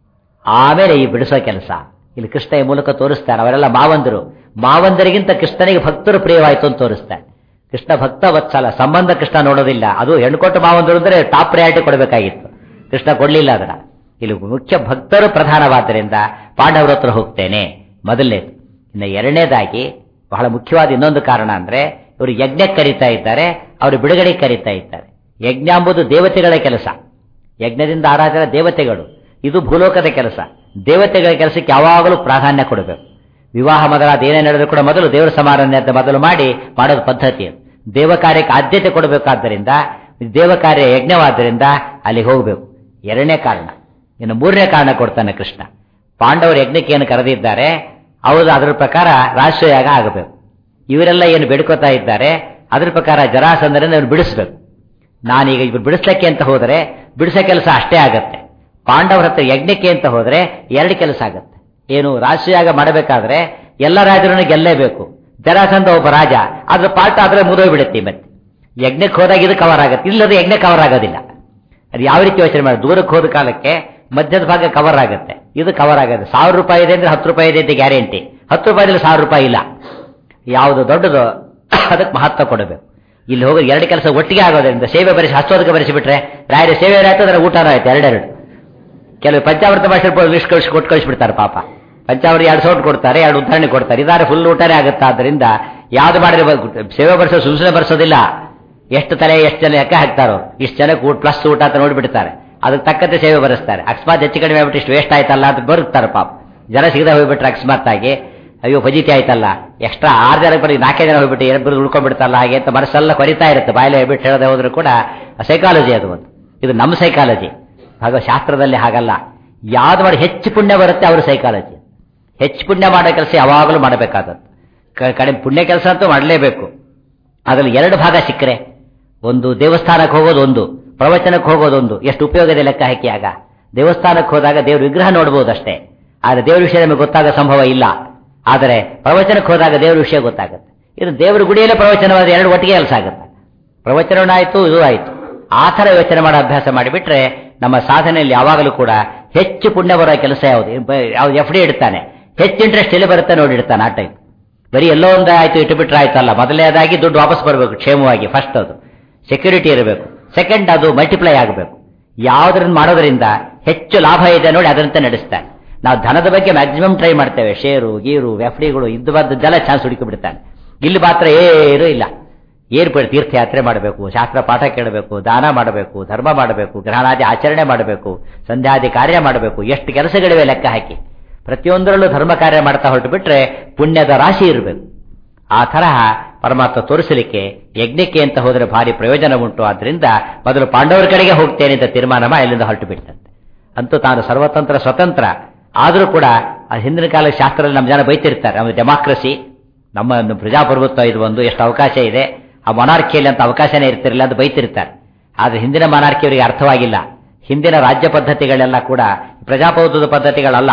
ಆಮೇಲೆ ಈ ಬಿಡಿಸೋ ಕೆಲಸ. ಇಲ್ಲಿ ಕೃಷ್ಣ ಈ ಮೂಲಕ ತೋರಿಸ್ತಾನೆ, ಅವರೆಲ್ಲ ಮಾವಂದರಿಗಿಂತ ಕೃಷ್ಣನಿಗೆ ಭಕ್ತರು ಪ್ರಿಯವಾಯಿತು ಅಂತ ತೋರಿಸ್ತಾನೆ. ಕೃಷ್ಣ ಭಕ್ತ ವತ್ಸಲ, ಸಂಬಂಧ ಕೃಷ್ಣ ನೋಡೋದಿಲ್ಲ. ಅದು ಹೆಣ್ಕೊಟ್ಟು ಮಾವಂದರು ಅಂದ್ರೆ ಟಾಪ್ ಪ್ರಯಾರಿಟಿ ಕೊಡಬೇಕಾಗಿತ್ತು, ಕೃಷ್ಣ ಕೊಡ್ಲಿಲ್ಲ ಅದನ್ನ. ಇಲ್ಲಿ ಮುಖ್ಯ ಭಕ್ತರು ಪ್ರಧಾನವಾದ್ದರಿಂದ ಪಾಂಡವರ ಹತ್ರ ಹೋಗ್ತೇನೆ ಮೊದಲನೇದು. ಇನ್ನು ಎರಡನೇದಾಗಿ ಬಹಳ ಮುಖ್ಯವಾದ ಇನ್ನೊಂದು ಕಾರಣ ಅಂದ್ರೆ, ಇವರು ಯಜ್ಞಕ್ಕೆ ಕರೀತಾ ಇದ್ದಾರೆ, ಅವರು ಬಿಡುಗಡೆಗೆ ಕರೀತಾ ಇದ್ದಾರೆ. ಯಜ್ಞ ಎಂಬುದು ದೇವತೆಗಳ ಕೆಲಸ, ಯಜ್ಞದಿಂದ ಆರಾಧನೆ ದೇವತೆಗಳು. ಇದು ಭೂಲೋಕದ ಕೆಲಸ. ದೇವತೆಗಳ ಕೆಲಸಕ್ಕೆ ಯಾವಾಗಲೂ ಪ್ರಾಧಾನ್ಯ ಕೊಡಬೇಕು. ವಿವಾಹ ಮೊದಲಾದ ಏನೇ ನಡೆದರೂ ಕೂಡ ಮೊದಲು ದೇವರ ಸಮಾರಾಧನೆ ಅಂತ ಮೊದಲು ಮಾಡೋದು ಪದ್ಧತಿ. ದೇವ ಕಾರ್ಯಕ್ಕೆ ಆದ್ಯತೆ ಕೊಡಬೇಕಾದ್ದರಿಂದ, ದೇವ ಕಾರ್ಯ ಯಜ್ಞವಾದ್ದರಿಂದ ಅಲ್ಲಿ ಹೋಗಬೇಕು. ಎರಡನೇ ಕಾರಣ. ಇನ್ನು ಮೂರನೇ ಕಾರಣ ಕೊಡ್ತಾನೆ ಕೃಷ್ಣ. ಪಾಂಡವರು ಯಜ್ಞಕ್ಕೆ ಏನು ಕರೆದಿದ್ದಾರೆ, ಅವರು ಅದರ ಪ್ರಕಾರ ರಾಷ್ಟ್ರಯಾಗ ಆಗಬೇಕು. ಇವರೆಲ್ಲ ಏನು ಬೇಡ್ಕೋತಾ ಇದ್ದಾರೆ ಅದರ ಪ್ರಕಾರ ಜರಾಸಂಧರಿಂದ ಇವ್ರು ಬಿಡಿಸ್ಬೇಕು. ನಾನೀಗ ಇವ್ರು ಬಿಡಿಸ್ಲಿಕ್ಕೆ ಅಂತ ಹೋದರೆ ಬಿಡಿಸೋ ಕೆಲಸ ಅಷ್ಟೇ ಆಗತ್ತೆ. ಪಾಂಡವರ ಹತ್ರ ಯಜ್ಞಕ್ಕೆ ಅಂತ ಹೋದ್ರೆ ಎರಡು ಕೆಲಸ ಆಗತ್ತೆ. ಏನು, ರಾಷ್ಟ್ರಯಾಗ ಮಾಡಬೇಕಾದ್ರೆ ಎಲ್ಲ ರಾಜರನ್ನು ಗೆಲ್ಲೇಬೇಕು. ಜರಾಸಂಧ ಒಬ್ಬ ರಾಜ, ಅದ್ರ ಪಾಠ ಆದ್ರೆ ಮುರಿದೋಗ್ಬಿಡುತ್ತೆ. ಮತ್ತೆ ಯಜ್ಞಕ್ಕೆ ಹೋದಾಗ ಇದು ಕವರ್ ಆಗತ್ತೆ, ಇಲ್ಲದ್ರೆ ಯಜ್ಞ ಕವರ್ ಆಗೋದಿಲ್ಲ. ಅದು ಯಾವ ರೀತಿ ಯೋಚನೆ ಮಾಡಿ, ದೂರಕ್ಕೆ ಹೋದ ಕಾಲಕ್ಕೆ ಮಧ್ಯದ ಭಾಗ ಕವರ್ ಆಗುತ್ತೆ, ಇದು ಕವರ್ ಆಗುತ್ತೆ. 1000 ರೂಪಾಯಿ ಇದೆ ಅಂದ್ರೆ 10 ರೂಪಾಯಿ ಇದೆ ಅಂತ ಗ್ಯಾರಂಟಿ. 10 ರೂಪಾಯಿದಲ್ಲಿ 1000 ರೂಪಾಯಿ ಇಲ್ಲ. ಯಾವುದು ದೊಡ್ಡದು ಅದಕ್ಕೆ ಮಹತ್ವ ಕೊಡಬೇಕು. ಇಲ್ಲಿ ಹೋಗಿ ಎರಡು ಕೆಲಸ ಒಟ್ಟಿಗೆ ಆಗೋದ್ರಿಂದ ಸೇವೆ ಬರೆಸಿ ಹಚ್ಚೋದಕ್ಕೆ ಬರೆಸಿಬಿಟ್ರೆ ರಾಯರ ಸೇವೆ ಆಯ್ತು, ಅದರ ಊಟನೂ ಆಯ್ತು, ಎರಡೆರಡು. ಕೆಲವು ಪಂಚಾಮೃತ ಭಾಷೆ ಲಿಸ್ಟ್ ಕೊಟ್ಟು ಕಳಿಸ್ಬಿಡ್ತಾರೆ ಪಾಪ. ಪಂಚಾಮೃತ 2 ಸೌಟ್ ಕೊಡ್ತಾರೆ, 2 ಉದಾಹರಣೆ ಕೊಡ್ತಾರೆ, ಇದಾರೆ ಫುಲ್ ಊಟನೇ ಆಗುತ್ತೆ. ಆದ್ದರಿಂದ ಯಾವ್ದು ಮಾಡಿದ್ರೆ ಸೇವೆ ಬರೆಸೋ ಸುಮ್ಮನೆ ಬರೆಸೋದಿಲ್ಲ. ಎಷ್ಟು ತಲೆ ಎಷ್ಟು ಜನ ಲೆಕ್ಕ ಹಾಕ್ತಾರೋ, ಇಷ್ಟು ಜನಕ್ಕೆ ಪ್ಲಸ್ ಊಟ ಅಂತ ನೋಡಿಬಿಡ್ತಾರೆ, ಅದಕ್ಕೆ ತಕ್ಕಂತೆ ಸೇವೆ ಬರೆಸ್ತಾರೆ. ಅಕಸ್ಮಾತ್ ಹೆಚ್ಚು ಕಡಿಮೆ ಆಗ್ಬಿಟ್ಟು ಇಷ್ಟು ವೇಸ್ಟ್ ಆಯ್ತಲ್ಲ ಅಂತ ಬರುತ್ತಾರೆ ಪಾಪ. ಜನ ಸಿಗದೆ ಹೋಗ್ಬಿಟ್ರೆ ಅಕಸ್ಮಾತ್ ಆಗಿ ಅಯ್ಯೋ ಫಜೀತಿ ಆಯ್ತಲ್ಲ, ಎಕ್ಸ್ಟ್ರಾ 6 ಜನ ಬರೀ 4 ಜನ ಹೋಗ್ಬಿಟ್ಟು 2 ಉಳ್ಕೊಂಡ್ಬಿಡ್ತಲ್ಲ ಹಾಗೆ ಅಂತ ಮನಸ್ಸೆಲ್ಲ ಕೊರಿತಾ ಇರುತ್ತೆ. ಬಾಯಲ್ಲಿ ಹೇಳ್ಬಿಟ್ಟು ಹೇಳದೆ ಹೋದ್ರು ಕೂಡ ಸೈಕಾಲಜಿ ಅದು ಒಂದು. ಇದು ನಮ್ಮ ಸೈಕಾಲಜಿ. ಹಾಗೆ ಶಾಸ್ತ್ರದಲ್ಲಿ ಹಾಗಲ್ಲ. ಯಾವ್ದು ಮಾಡಿ ಹೆಚ್ಚು ಪುಣ್ಯ ಬರುತ್ತೆ ಅವ್ರ ಸೈಕಾಲಜಿ. ಹೆಚ್ಚು ಪುಣ್ಯ ಮಾಡೋ ಕೆಲಸ ಯಾವಾಗಲೂ ಮಾಡಬೇಕಾದದ್ದು. ಕಡಿಮೆ ಪುಣ್ಯ ಕೆಲಸ ಅಂತೂ ಮಾಡಲೇಬೇಕು. ಅದರಲ್ಲಿ 2 ಭಾಗ ಸಿಕ್ಕರೆ, ಒಂದು ದೇವಸ್ಥಾನಕ್ಕೆ ಹೋಗೋದು, ಒಂದು ಪ್ರವಚನಕ್ಕೆ ಹೋಗೋದೊಂದು. ಎಷ್ಟು ಉಪಯೋಗ ಇದೆ ಲೆಕ್ಕ ಹಾಕಿ. ಆಗ ದೇವಸ್ಥಾನಕ್ಕೆ ಹೋದಾಗ ದೇವ್ರ ವಿಗ್ರಹ ನೋಡ್ಬೋದು ಅಷ್ಟೇ, ಆದರೆ ದೇವ್ರ ವಿಷಯ ನಮಗೆ ಗೊತ್ತಾಗೋ ಸಂಭವ ಇಲ್ಲ. ಆದರೆ ಪ್ರವಚನಕ್ಕೆ ಹೋದಾಗ ದೇವ್ರ ವಿಷಯ ಗೊತ್ತಾಗುತ್ತೆ. ಇದು ದೇವ್ರ ಗುಡಿಯಲ್ಲೇ ಪ್ರವಚನವಾದ 2 ಒಟ್ಟಿಗೆ ಕೆಲಸ ಆಗುತ್ತೆ. ಪ್ರವಚನವಾಯಿತು, ಇದು ಆಯಿತು. ಆ ಥರ ಯೋಚನೆ ಮಾಡೋ ಅಭ್ಯಾಸ ಮಾಡಿಬಿಟ್ರೆ ನಮ್ಮ ಸಾಧನೆಯಲ್ಲಿ ಯಾವಾಗಲೂ ಕೂಡ ಹೆಚ್ಚು ಪುಣ್ಯ ಬರೋ ಕೆಲಸ ಯಾವುದು FD ಇಡ್ತಾನೆ, ಹೆಚ್ಚು ಇಂಟ್ರೆಸ್ಟ್ ಎಲ್ಲಿ ಬರುತ್ತೆ ನೋಡಿ ಇಡ್ತಾನೆ. ಆ ಟೈಪ್ ಬರೀ ಎಲ್ಲೋ ಒಂದು ಆಯ್ತು ಇಟ್ಟುಬಿಟ್ರೆ ಆಯ್ತಲ್ಲ. ಮೊದಲನೇದಾಗಿ ದುಡ್ಡು ವಾಪಸ್ ಬರಬೇಕು ಕ್ಷೇಮವಾಗಿ. ಫಸ್ಟ್ ಅದು ಸೆಕ್ಯೂರಿಟಿ ಇರಬೇಕು. ಸೆಕೆಂಡ್ ಅದು ಮಲ್ಟಿಪ್ಲೈ ಆಗಬೇಕು. ಯಾವುದನ್ನು ಮಾಡೋದ್ರಿಂದ ಹೆಚ್ಚು ಲಾಭ ಇದೆ ನೋಡಿ ಅದರಂತೆ ನಡೆಸ್ತಾನೆ. ನಾವು ಧನದ ಬಗ್ಗೆ ಮ್ಯಾಕ್ಸಿಮಮ್ ಟ್ರೈ ಮಾಡ್ತೇವೆ. ಷೇರು ಗೀರು FDಗಳು ಇದ್ದು ಬದ್ದೆಲ್ಲ ಚಾನ್ಸ್ ಹುಡುಕಿಬಿಡ್ತಾನೆ. ಇಲ್ಲಿ ಮಾತ್ರ ಏನೂ ಇಲ್ಲ. ಏರ್ಪಡಿ ತೀರ್ಥಯಾತ್ರೆ ಮಾಡಬೇಕು, ಶಾಸ್ತ್ರ ಪಾಠ ಕೇಳಬೇಕು, ದಾನ ಮಾಡಬೇಕು, ಧರ್ಮ ಮಾಡಬೇಕು, ಗ್ರಹಣಾದಿ ಆಚರಣೆ ಮಾಡಬೇಕು, ಸಂಧ್ಯಾದಿ ಕಾರ್ಯ ಮಾಡಬೇಕು. ಎಷ್ಟು ಕೆಲಸಗಳಿವೆ ಲೆಕ್ಕ ಹಾಕಿ. ಪ್ರತಿಯೊಂದರಲ್ಲೂ ಧರ್ಮ ಕಾರ್ಯ ಮಾಡ್ತಾ ಹೊರಟು ಬಿಟ್ರೆ ಪುಣ್ಯದ ರಾಶಿ ಇರಬೇಕು. ಆ ತರಹ ಪರಮಾತ್ಮ ತೋರಿಸಲಿಕ್ಕೆ ಯಜ್ಞಕ್ಕೆ ಅಂತ ಹೋದರೆ ಭಾರಿ ಪ್ರಯೋಜನ ಉಂಟು. ಆದ್ದರಿಂದ ಮೊದಲು ಪಾಂಡವರ ಕಡೆಗೆ ಹೋಗ್ತೇನೆ ಅಂತ ತೀರ್ಮಾನ ಮಾಡಿ ಅಲ್ಲಿಂದ ಹೊರಟು ಬಿಡ್ತಂತೆ. ಅಂತೂ ತಾನು ಸರ್ವತಂತ್ರ ಸ್ವತಂತ್ರ ಆದರೂ ಕೂಡ ಹಿಂದಿನ ಕಾಲ ಶಾಸ್ತ್ರದಲ್ಲಿ ನಮ್ಮ ಜನ ಬೈತಿರ್ತಾರೆ, ನಮ್ಮ ಡೆಮಾಕ್ರಸಿ, ನಮ್ಮ ಪ್ರಜಾಪ್ರಭುತ್ವ ಇದು ಒಂದು ಎಷ್ಟು ಅವಕಾಶ ಇದೆ, ಆ ಮೊನಾರ್ಕಿಯಲ್ಲಿ ಅಂತ ಅವಕಾಶನೇ ಇರ್ತಿರಲಿಲ್ಲ ಅಂತ ಬೈತಿರ್ತಾರೆ. ಆದರೆ ಹಿಂದಿನ ಮೊನಾರ್ಕಿಯವರಿಗೆ ಅರ್ಥವಾಗಿಲ್ಲ. ಹಿಂದಿನ ರಾಜ್ಯ ಪದ್ಧತಿಗಳೆಲ್ಲ ಕೂಡ ಪ್ರಜಾಪ್ರಭುತ್ವದ ಪದ್ಧತಿಗಳಲ್ಲ.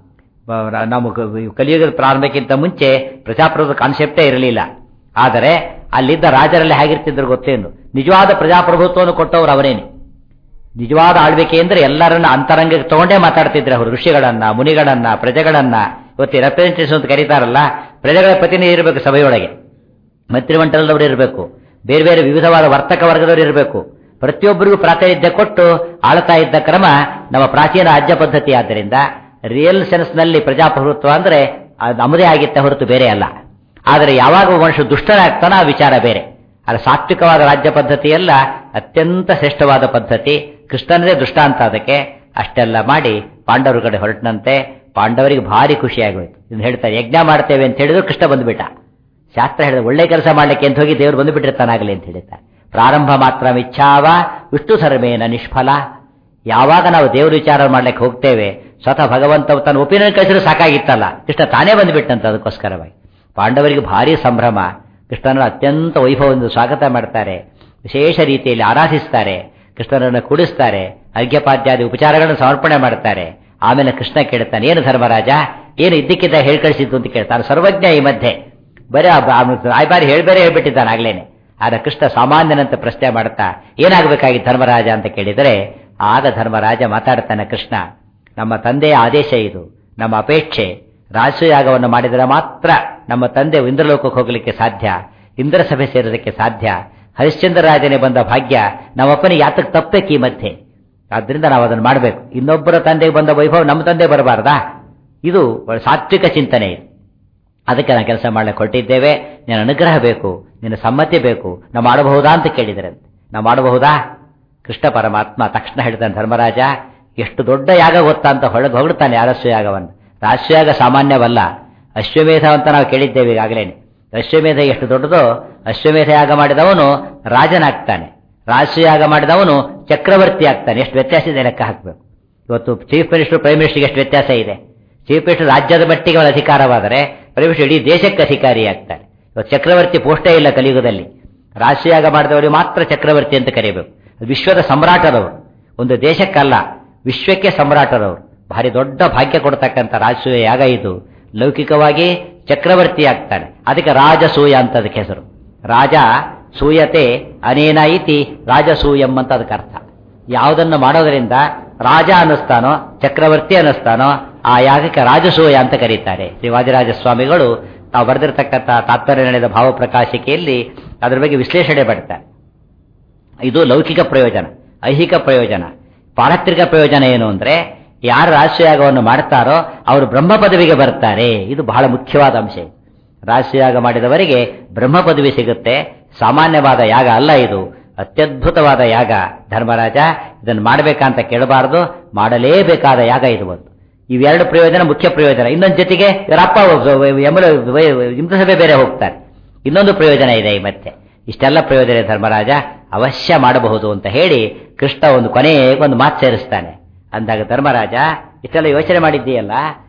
ನಮ್ಮ ಕಲಿಯುಗದ ಪ್ರಾರಂಭಕ್ಕಿಂತ ಮುಂಚೆ ಪ್ರಜಾಪ್ರಭುತ್ವ ಕಾನ್ಸೆಪ್ಟೇ ಇರಲಿಲ್ಲ. ಆದರೆ ಅಲ್ಲಿದ್ದ ರಾಜರಲ್ಲಿ ಹೇಗಿರ್ತಿದ್ರು ಗೊತ್ತೇನು, ನಿಜವಾದ ಪ್ರಜಾಪ್ರಭುತ್ವವನ್ನು ಕೊಟ್ಟವರು ಅವರೇನೆ. ನಿಜವಾದ ಆಳ್ವಿಕೆ ಅಂದ್ರೆ ಎಲ್ಲರನ್ನ ಅಂತರಂಗಕ್ಕೆ ತಗೊಂಡೇ ಮಾತಾಡ್ತಿದ್ರೆ ಅವರು. ಋಷಿಗಳನ್ನ, ಮುನಿಗಳನ್ನ, ಪ್ರಜೆಗಳನ್ನ. ಇವತ್ತು ರೆಪ್ರೆಸೆಂಟೇಷನ್ ಅಂತ ಕರೀತಾರಲ್ಲ, ಪ್ರಜೆಗಳ ಪ್ರತಿನಿಧಿ ಇರಬೇಕು ಸಭೆಯೊಳಗೆ, ಮಂತ್ರಿಮಂಡಲದವರು ಇರಬೇಕು, ಬೇರೆ ಬೇರೆ ವಿವಿಧವಾದ ವರ್ತಕ ವರ್ಗದವರು ಇರಬೇಕು. ಪ್ರತಿಯೊಬ್ಬರಿಗೂ ಪ್ರಾತಿನಿಧ್ಯ ಕೊಟ್ಟು ಆಳ್ತಾ ಇದ್ದ ಕ್ರಮ ನಮ್ಮ ಪ್ರಾಚೀನ ರಾಜ್ಯ ಪದ್ಧತಿ. ಆದ್ದರಿಂದ ರಿಯಲ್ ಸೆನ್ಸ್ನಲ್ಲಿ ಪ್ರಜಾಪ್ರಭುತ್ವ ಅಂದ್ರೆ ನಮ್ಮದೇ ಆಗಿತ್ತ ಹೊರತು ಬೇರೆ ಅಲ್ಲ. ಆದರೆ ಯಾವಾಗ ಮನುಷ್ಯ ದುಷ್ಟನಾಗ್ತಾನ ಆ ವಿಚಾರ ಬೇರೆ. ಆದರೆ ಸಾತ್ವಿಕವಾದ ರಾಜ್ಯ ಪದ್ಧತಿಯೆಲ್ಲ ಅತ್ಯಂತ ಶ್ರೇಷ್ಠವಾದ ಪದ್ಧತಿ. ಕೃಷ್ಣನದೇ ದೃಷ್ಟಾಂತ ಅದಕ್ಕೆ. ಅಷ್ಟೆಲ್ಲ ಮಾಡಿ ಪಾಂಡವರ ಕಡೆ ಹೊರಟನಂತೆ. ಪಾಂಡವರಿಗೆ ಭಾರಿ ಖುಷಿಯಾಗೋಯ್ತು. ಇದನ್ನು ಹೇಳ್ತಾರೆ, ಯಜ್ಞ ಮಾಡ್ತೇವೆ ಅಂತ ಹೇಳಿದ್ರು ಕೃಷ್ಣ ಬಂದುಬಿಟ್ಟ. ಶಾಸ್ತ್ರ ಹೇಳಿದ ಒಳ್ಳೆ ಕೆಲಸ ಮಾಡ್ಲಿಕ್ಕೆ ಅಂತ ಹೋಗಿ ದೇವರು ಬಂದುಬಿಟ್ಟಿರ್ತಾನಾಗಲಿ ಅಂತ ಹೇಳ್ತಾರೆ. ಪ್ರಾರಂಭ ಮಾತ್ರ ಮಿಚ್ಛಾವ ವಿಷ್ಣು ಸರ್ವೇನ ನಿಷ್ಫಲ. ಯಾವಾಗ ನಾವು ದೇವ್ರ ವಿಚಾರ ಮಾಡ್ಲಿಕ್ಕೆ ಹೋಗ್ತೇವೆ, ಸ್ವತಃ ಭಗವಂತ ತನ್ನ ಒಪಿನಿಯನ್ ಕಳಿಸಿದ್ರು ಸಾಕಾಗಿತ್ತಲ್ಲ, ಕೃಷ್ಣ ತಾನೇ ಬಂದುಬಿಟ್ಟಂತ. ಅದಕ್ಕೋಸ್ಕರವಾಗಿ ಪಾಂಡವರಿಗೆ ಭಾರಿ ಸಂಭ್ರಮ. ಕೃಷ್ಣನ ಅತ್ಯಂತ ವೈಭವದಿಂದ ಸ್ವಾಗತ ಮಾಡ್ತಾರೆ, ವಿಶೇಷ ರೀತಿಯಲ್ಲಿ ಆರಾಧಿಸ್ತಾರೆ, ಕೃಷ್ಣನನ್ನು ಕೂಡಿಸ್ತಾರೆ, ಅರ್ಘ್ಯಪಾದ್ಯಾದಿ ಉಪಚಾರಗಳನ್ನು ಸಮರ್ಪಣೆ ಮಾಡ್ತಾರೆ. ಆಮೇಲೆ ಕೃಷ್ಣ ಕೇಳ್ತಾನೆ, ಏನು ಧರ್ಮರಾಜ, ಏನು ಇದ್ದಕ್ಕಿದ್ದ ಹೇಳ್ಕಳಿಸಿದ್ದು ಅಂತ ಕೇಳ್ತಾನೆ. ಸರ್ವಜ್ಞ ಈ ಮಧ್ಯೆ ಬರೀ ಬಾರಿ ಬೇರೆ ಹೇಳ್ಬಿಟ್ಟಿದ್ದಾನೆ ಆಗ್ಲೇನೆ. ಆದ್ರೆ ಕೃಷ್ಣ ಸಾಮಾನ್ಯನಂತ ಪ್ರಶ್ನೆ ಮಾಡ್ತಾ ಏನಾಗಬೇಕಾಗಿತ್ತು ಧರ್ಮರಾಜ ಅಂತ ಕೇಳಿದರೆ, ಆಗ ಧರ್ಮರಾಜ ಮಾತಾಡ್ತಾನೆ, ಕೃಷ್ಣ ನಮ್ಮ ತಂದೆಯ ಆದೇಶ ಇದು, ನಮ್ಮ ಅಪೇಕ್ಷೆ, ರಾಜಸೂಯಾಗವನ್ನು ಮಾಡಿದರೆ ಮಾತ್ರ ನಮ್ಮ ತಂದೆ ಇಂದ್ರಲೋಕಕ್ಕೆ ಹೋಗಲಿಕ್ಕೆ ಸಾಧ್ಯ, ಇಂದ್ರ ಸಭೆ ಸೇರೋದಕ್ಕೆ ಸಾಧ್ಯ, ಹರಿಶ್ಚಂದ್ರ ರಾಜನೇ ಬಂದ ಭಾಗ್ಯ ನಮ್ಮಪ್ಪನಿಗೆ ಯಾತಕ್ಕೆ ತಪ್ಪಬೇಕು ಈ ಮಧ್ಯೆ, ಆದ್ರಿಂದ ನಾವು ಅದನ್ನು ಮಾಡಬೇಕು. ಇನ್ನೊಬ್ಬರ ತಂದೆಗೆ ಬಂದ ವೈಭವ ನಮ್ಮ ತಂದೆ ಬರಬಾರ್ದಾ? ಇದು ಸಾತ್ವಿಕ ಚಿಂತನೆ ಇದು. ಅದಕ್ಕೆ ನಾವು ಕೆಲಸ ಮಾಡಲಿಕ್ಕೆ ಹೊರಟಿದ್ದೇವೆ, ನಿನ್ನ ಅನುಗ್ರಹ ಬೇಕು, ನಿನ್ನ ಸಮ್ಮತಿ ಬೇಕು, ನಾವು ಮಾಡಬಹುದಾ ಅಂತ ಕೇಳಿದರಂತೆ. ನಾವು ಮಾಡಬಹುದಾ? ಕೃಷ್ಣ ಪರಮಾತ್ಮ ತಕ್ಷಣ ಹೇಳ್ತಾನೆ, ಧರ್ಮರಾಜ ಎಷ್ಟು ದೊಡ್ಡ ಯಾಗ ಗೊತ್ತಾ ಅಂತ ಹೊಗಳ್ತಾನೆ ರಾಜಸೂಯಾಗವನ್ನು. ರಾಜಸೂಯಾಗ ಸಾಮಾನ್ಯವಲ್ಲ, ಅಶ್ವಮೇಧ ಅಂತ ನಾವು ಕೇಳಿದ್ದೇವೆ ಈಗಾಗಲೇ. ಅಶ್ವಮೇಧ ಎಷ್ಟು ದೊಡ್ಡದೋ, ಅಶ್ವಮೇಧ ಯಾಗ ಮಾಡಿದವನು ರಾಜನಾಗ್ತಾನೆ, ರಾಜಸೂಯಾಗ ಮಾಡಿದವನು ಚಕ್ರವರ್ತಿ ಆಗ್ತಾನೆ. ಎಷ್ಟು ವ್ಯತ್ಯಾಸ ಇದೆ ಲೆಕ್ಕ ಹಾಕಬೇಕು. ಇವತ್ತು ಚೀಫ್ ಮಿನಿಸ್ಟರ್ ಪ್ರೈಮ್ ಮಿನಿಸ್ಟರ್ಗೆ ಎಷ್ಟು ವ್ಯತ್ಯಾಸ ಇದೆ. ಚೀಫ್ ಮಿನಿಸ್ಟರ್ ರಾಜ್ಯದ ಮಟ್ಟಿಗೆ ಅವರ ಅಧಿಕಾರವಾದರೆ ಪ್ರೈಮ್ ಮಿನಿಸ್ಟರ್ ಇಡೀ ದೇಶಕ್ಕೆ ಅಧಿಕಾರಿ ಆಗ್ತಾನೆ. ಇವತ್ತು ಚಕ್ರವರ್ತಿ ಪೋಸ್ಟೇ ಇಲ್ಲ ಕಲಿಯುಗದಲ್ಲಿ. ರಾಜಸೂಯಾಗ ಮಾಡಿದವರಿಗೆ ಮಾತ್ರ ಚಕ್ರವರ್ತಿ ಅಂತ ಕರೆಯಬೇಕು. ವಿಶ್ವದ ಸಮ್ರಾಟರವರು, ಒಂದು ದೇಶಕ್ಕಲ್ಲ ವಿಶ್ವಕ್ಕೆ ಸಮ್ರಾಟರವರು. ಭಾರಿ ದೊಡ್ಡ ಭಾಗ್ಯ ಕೊಡ್ತಕ್ಕಂಥ ರಾಜಸೂಯ ಯಾಗ ಇದು. ಲೌಕಿಕವಾಗಿ ಚಕ್ರವರ್ತಿ ಆಗ್ತಾನೆ, ಅದಕ್ಕೆ ರಾಜಸೂಯ ಅಂತ ಅದಕ್ಕೆ ಹೆಸರು. ರಾಜ ಸೂಯತೆ ಅನೇನ ಇತಿ ರಾಜಸೂಯಂ ಅಂತ ಅದಕ್ಕೆ ಅರ್ಥ. ಯಾವುದನ್ನು ಮಾಡೋದರಿಂದ ರಾಜ ಅನ್ನಿಸ್ತಾನೋ ಚಕ್ರವರ್ತಿ ಅನ್ನಿಸ್ತಾನೋ ಆ ಯಾಗಕ್ಕೆ ರಾಜಸೂಯ ಅಂತ ಕರೀತಾರೆ. ಶ್ರೀ ವಾದಿರಾಜ ಸ್ವಾಮಿಗಳು ತಾವು ಬರೆದಿರತಕ್ಕಂಥ ತಾತ್ಪರ್ಯ ನಡೆದ ಭಾವಪ್ರಕಾಶಿಕೆಯಲ್ಲಿ ಅದರ ಬಗ್ಗೆ ವಿಶ್ಲೇಷಣೆ ಮಾಡ್ತಾರೆ. ಇದು ಲೌಕಿಕ ಪ್ರಯೋಜನ. ಐಹಿಕ ಪ್ರಯೋಜನ, ಪಾರತ್ರಿಕ ಪ್ರಯೋಜನ ಏನು ಅಂದ್ರೆ, ಯಾರು ರಾಜಸೂಯಾಗವನ್ನು ಮಾಡ್ತಾರೋ ಅವರು ಬ್ರಹ್ಮ ಪದವಿಗೆ ಬರ್ತಾರೆ. ಇದು ಬಹಳ ಮುಖ್ಯವಾದ ಅಂಶ. ರಾಜಸೂಯಾಗ ಮಾಡಿದವರಿಗೆ ಬ್ರಹ್ಮ ಪದವಿ ಸಿಗುತ್ತೆ. ಸಾಮಾನ್ಯವಾದ ಯಾಗ ಅಲ್ಲ ಇದು, ಅತ್ಯದ್ಭುತವಾದ ಯಾಗ. ಧರ್ಮರಾಜ ಇದನ್ನು ಮಾಡಬೇಕಂತ ಕೇಳಬಾರದು, ಮಾಡಲೇಬೇಕಾದ ಯಾಗ ಇದು. ಒಂದು ಇವೆರಡು ಪ್ರಯೋಜನ ಮುಖ್ಯ ಪ್ರಯೋಜನ. ಇನ್ನೊಂದು ಜೊತೆಗೆ ಇವರಪ್ಪ ಇಂದ್ರಸಭೆ ಬೇರೆ ಹೋಗ್ತಾರೆ, ಇನ್ನೊಂದು ಪ್ರಯೋಜನ ಇದೆ ಈ ಮತ್ತೆ. ಇಷ್ಟೆಲ್ಲ ಪ್ರಯೋಜನ ಧರ್ಮರಾಜ ಅವಶ್ಯ ಮಾಡಬಹುದು ಅಂತ ಹೇಳಿ ಕೃಷ್ಣ ಒಂದು ಕೊನೆಗೊಂದು ಮಾತು ಸೇರಿಸ್ತಾನೆ. ಅಂದಾಗ ಧರ್ಮರಾಜ ಇಷ್ಟೆಲ್ಲ ಯೋಚನೆ ಮಾಡಿದ್ದೀಯಲ್ಲ,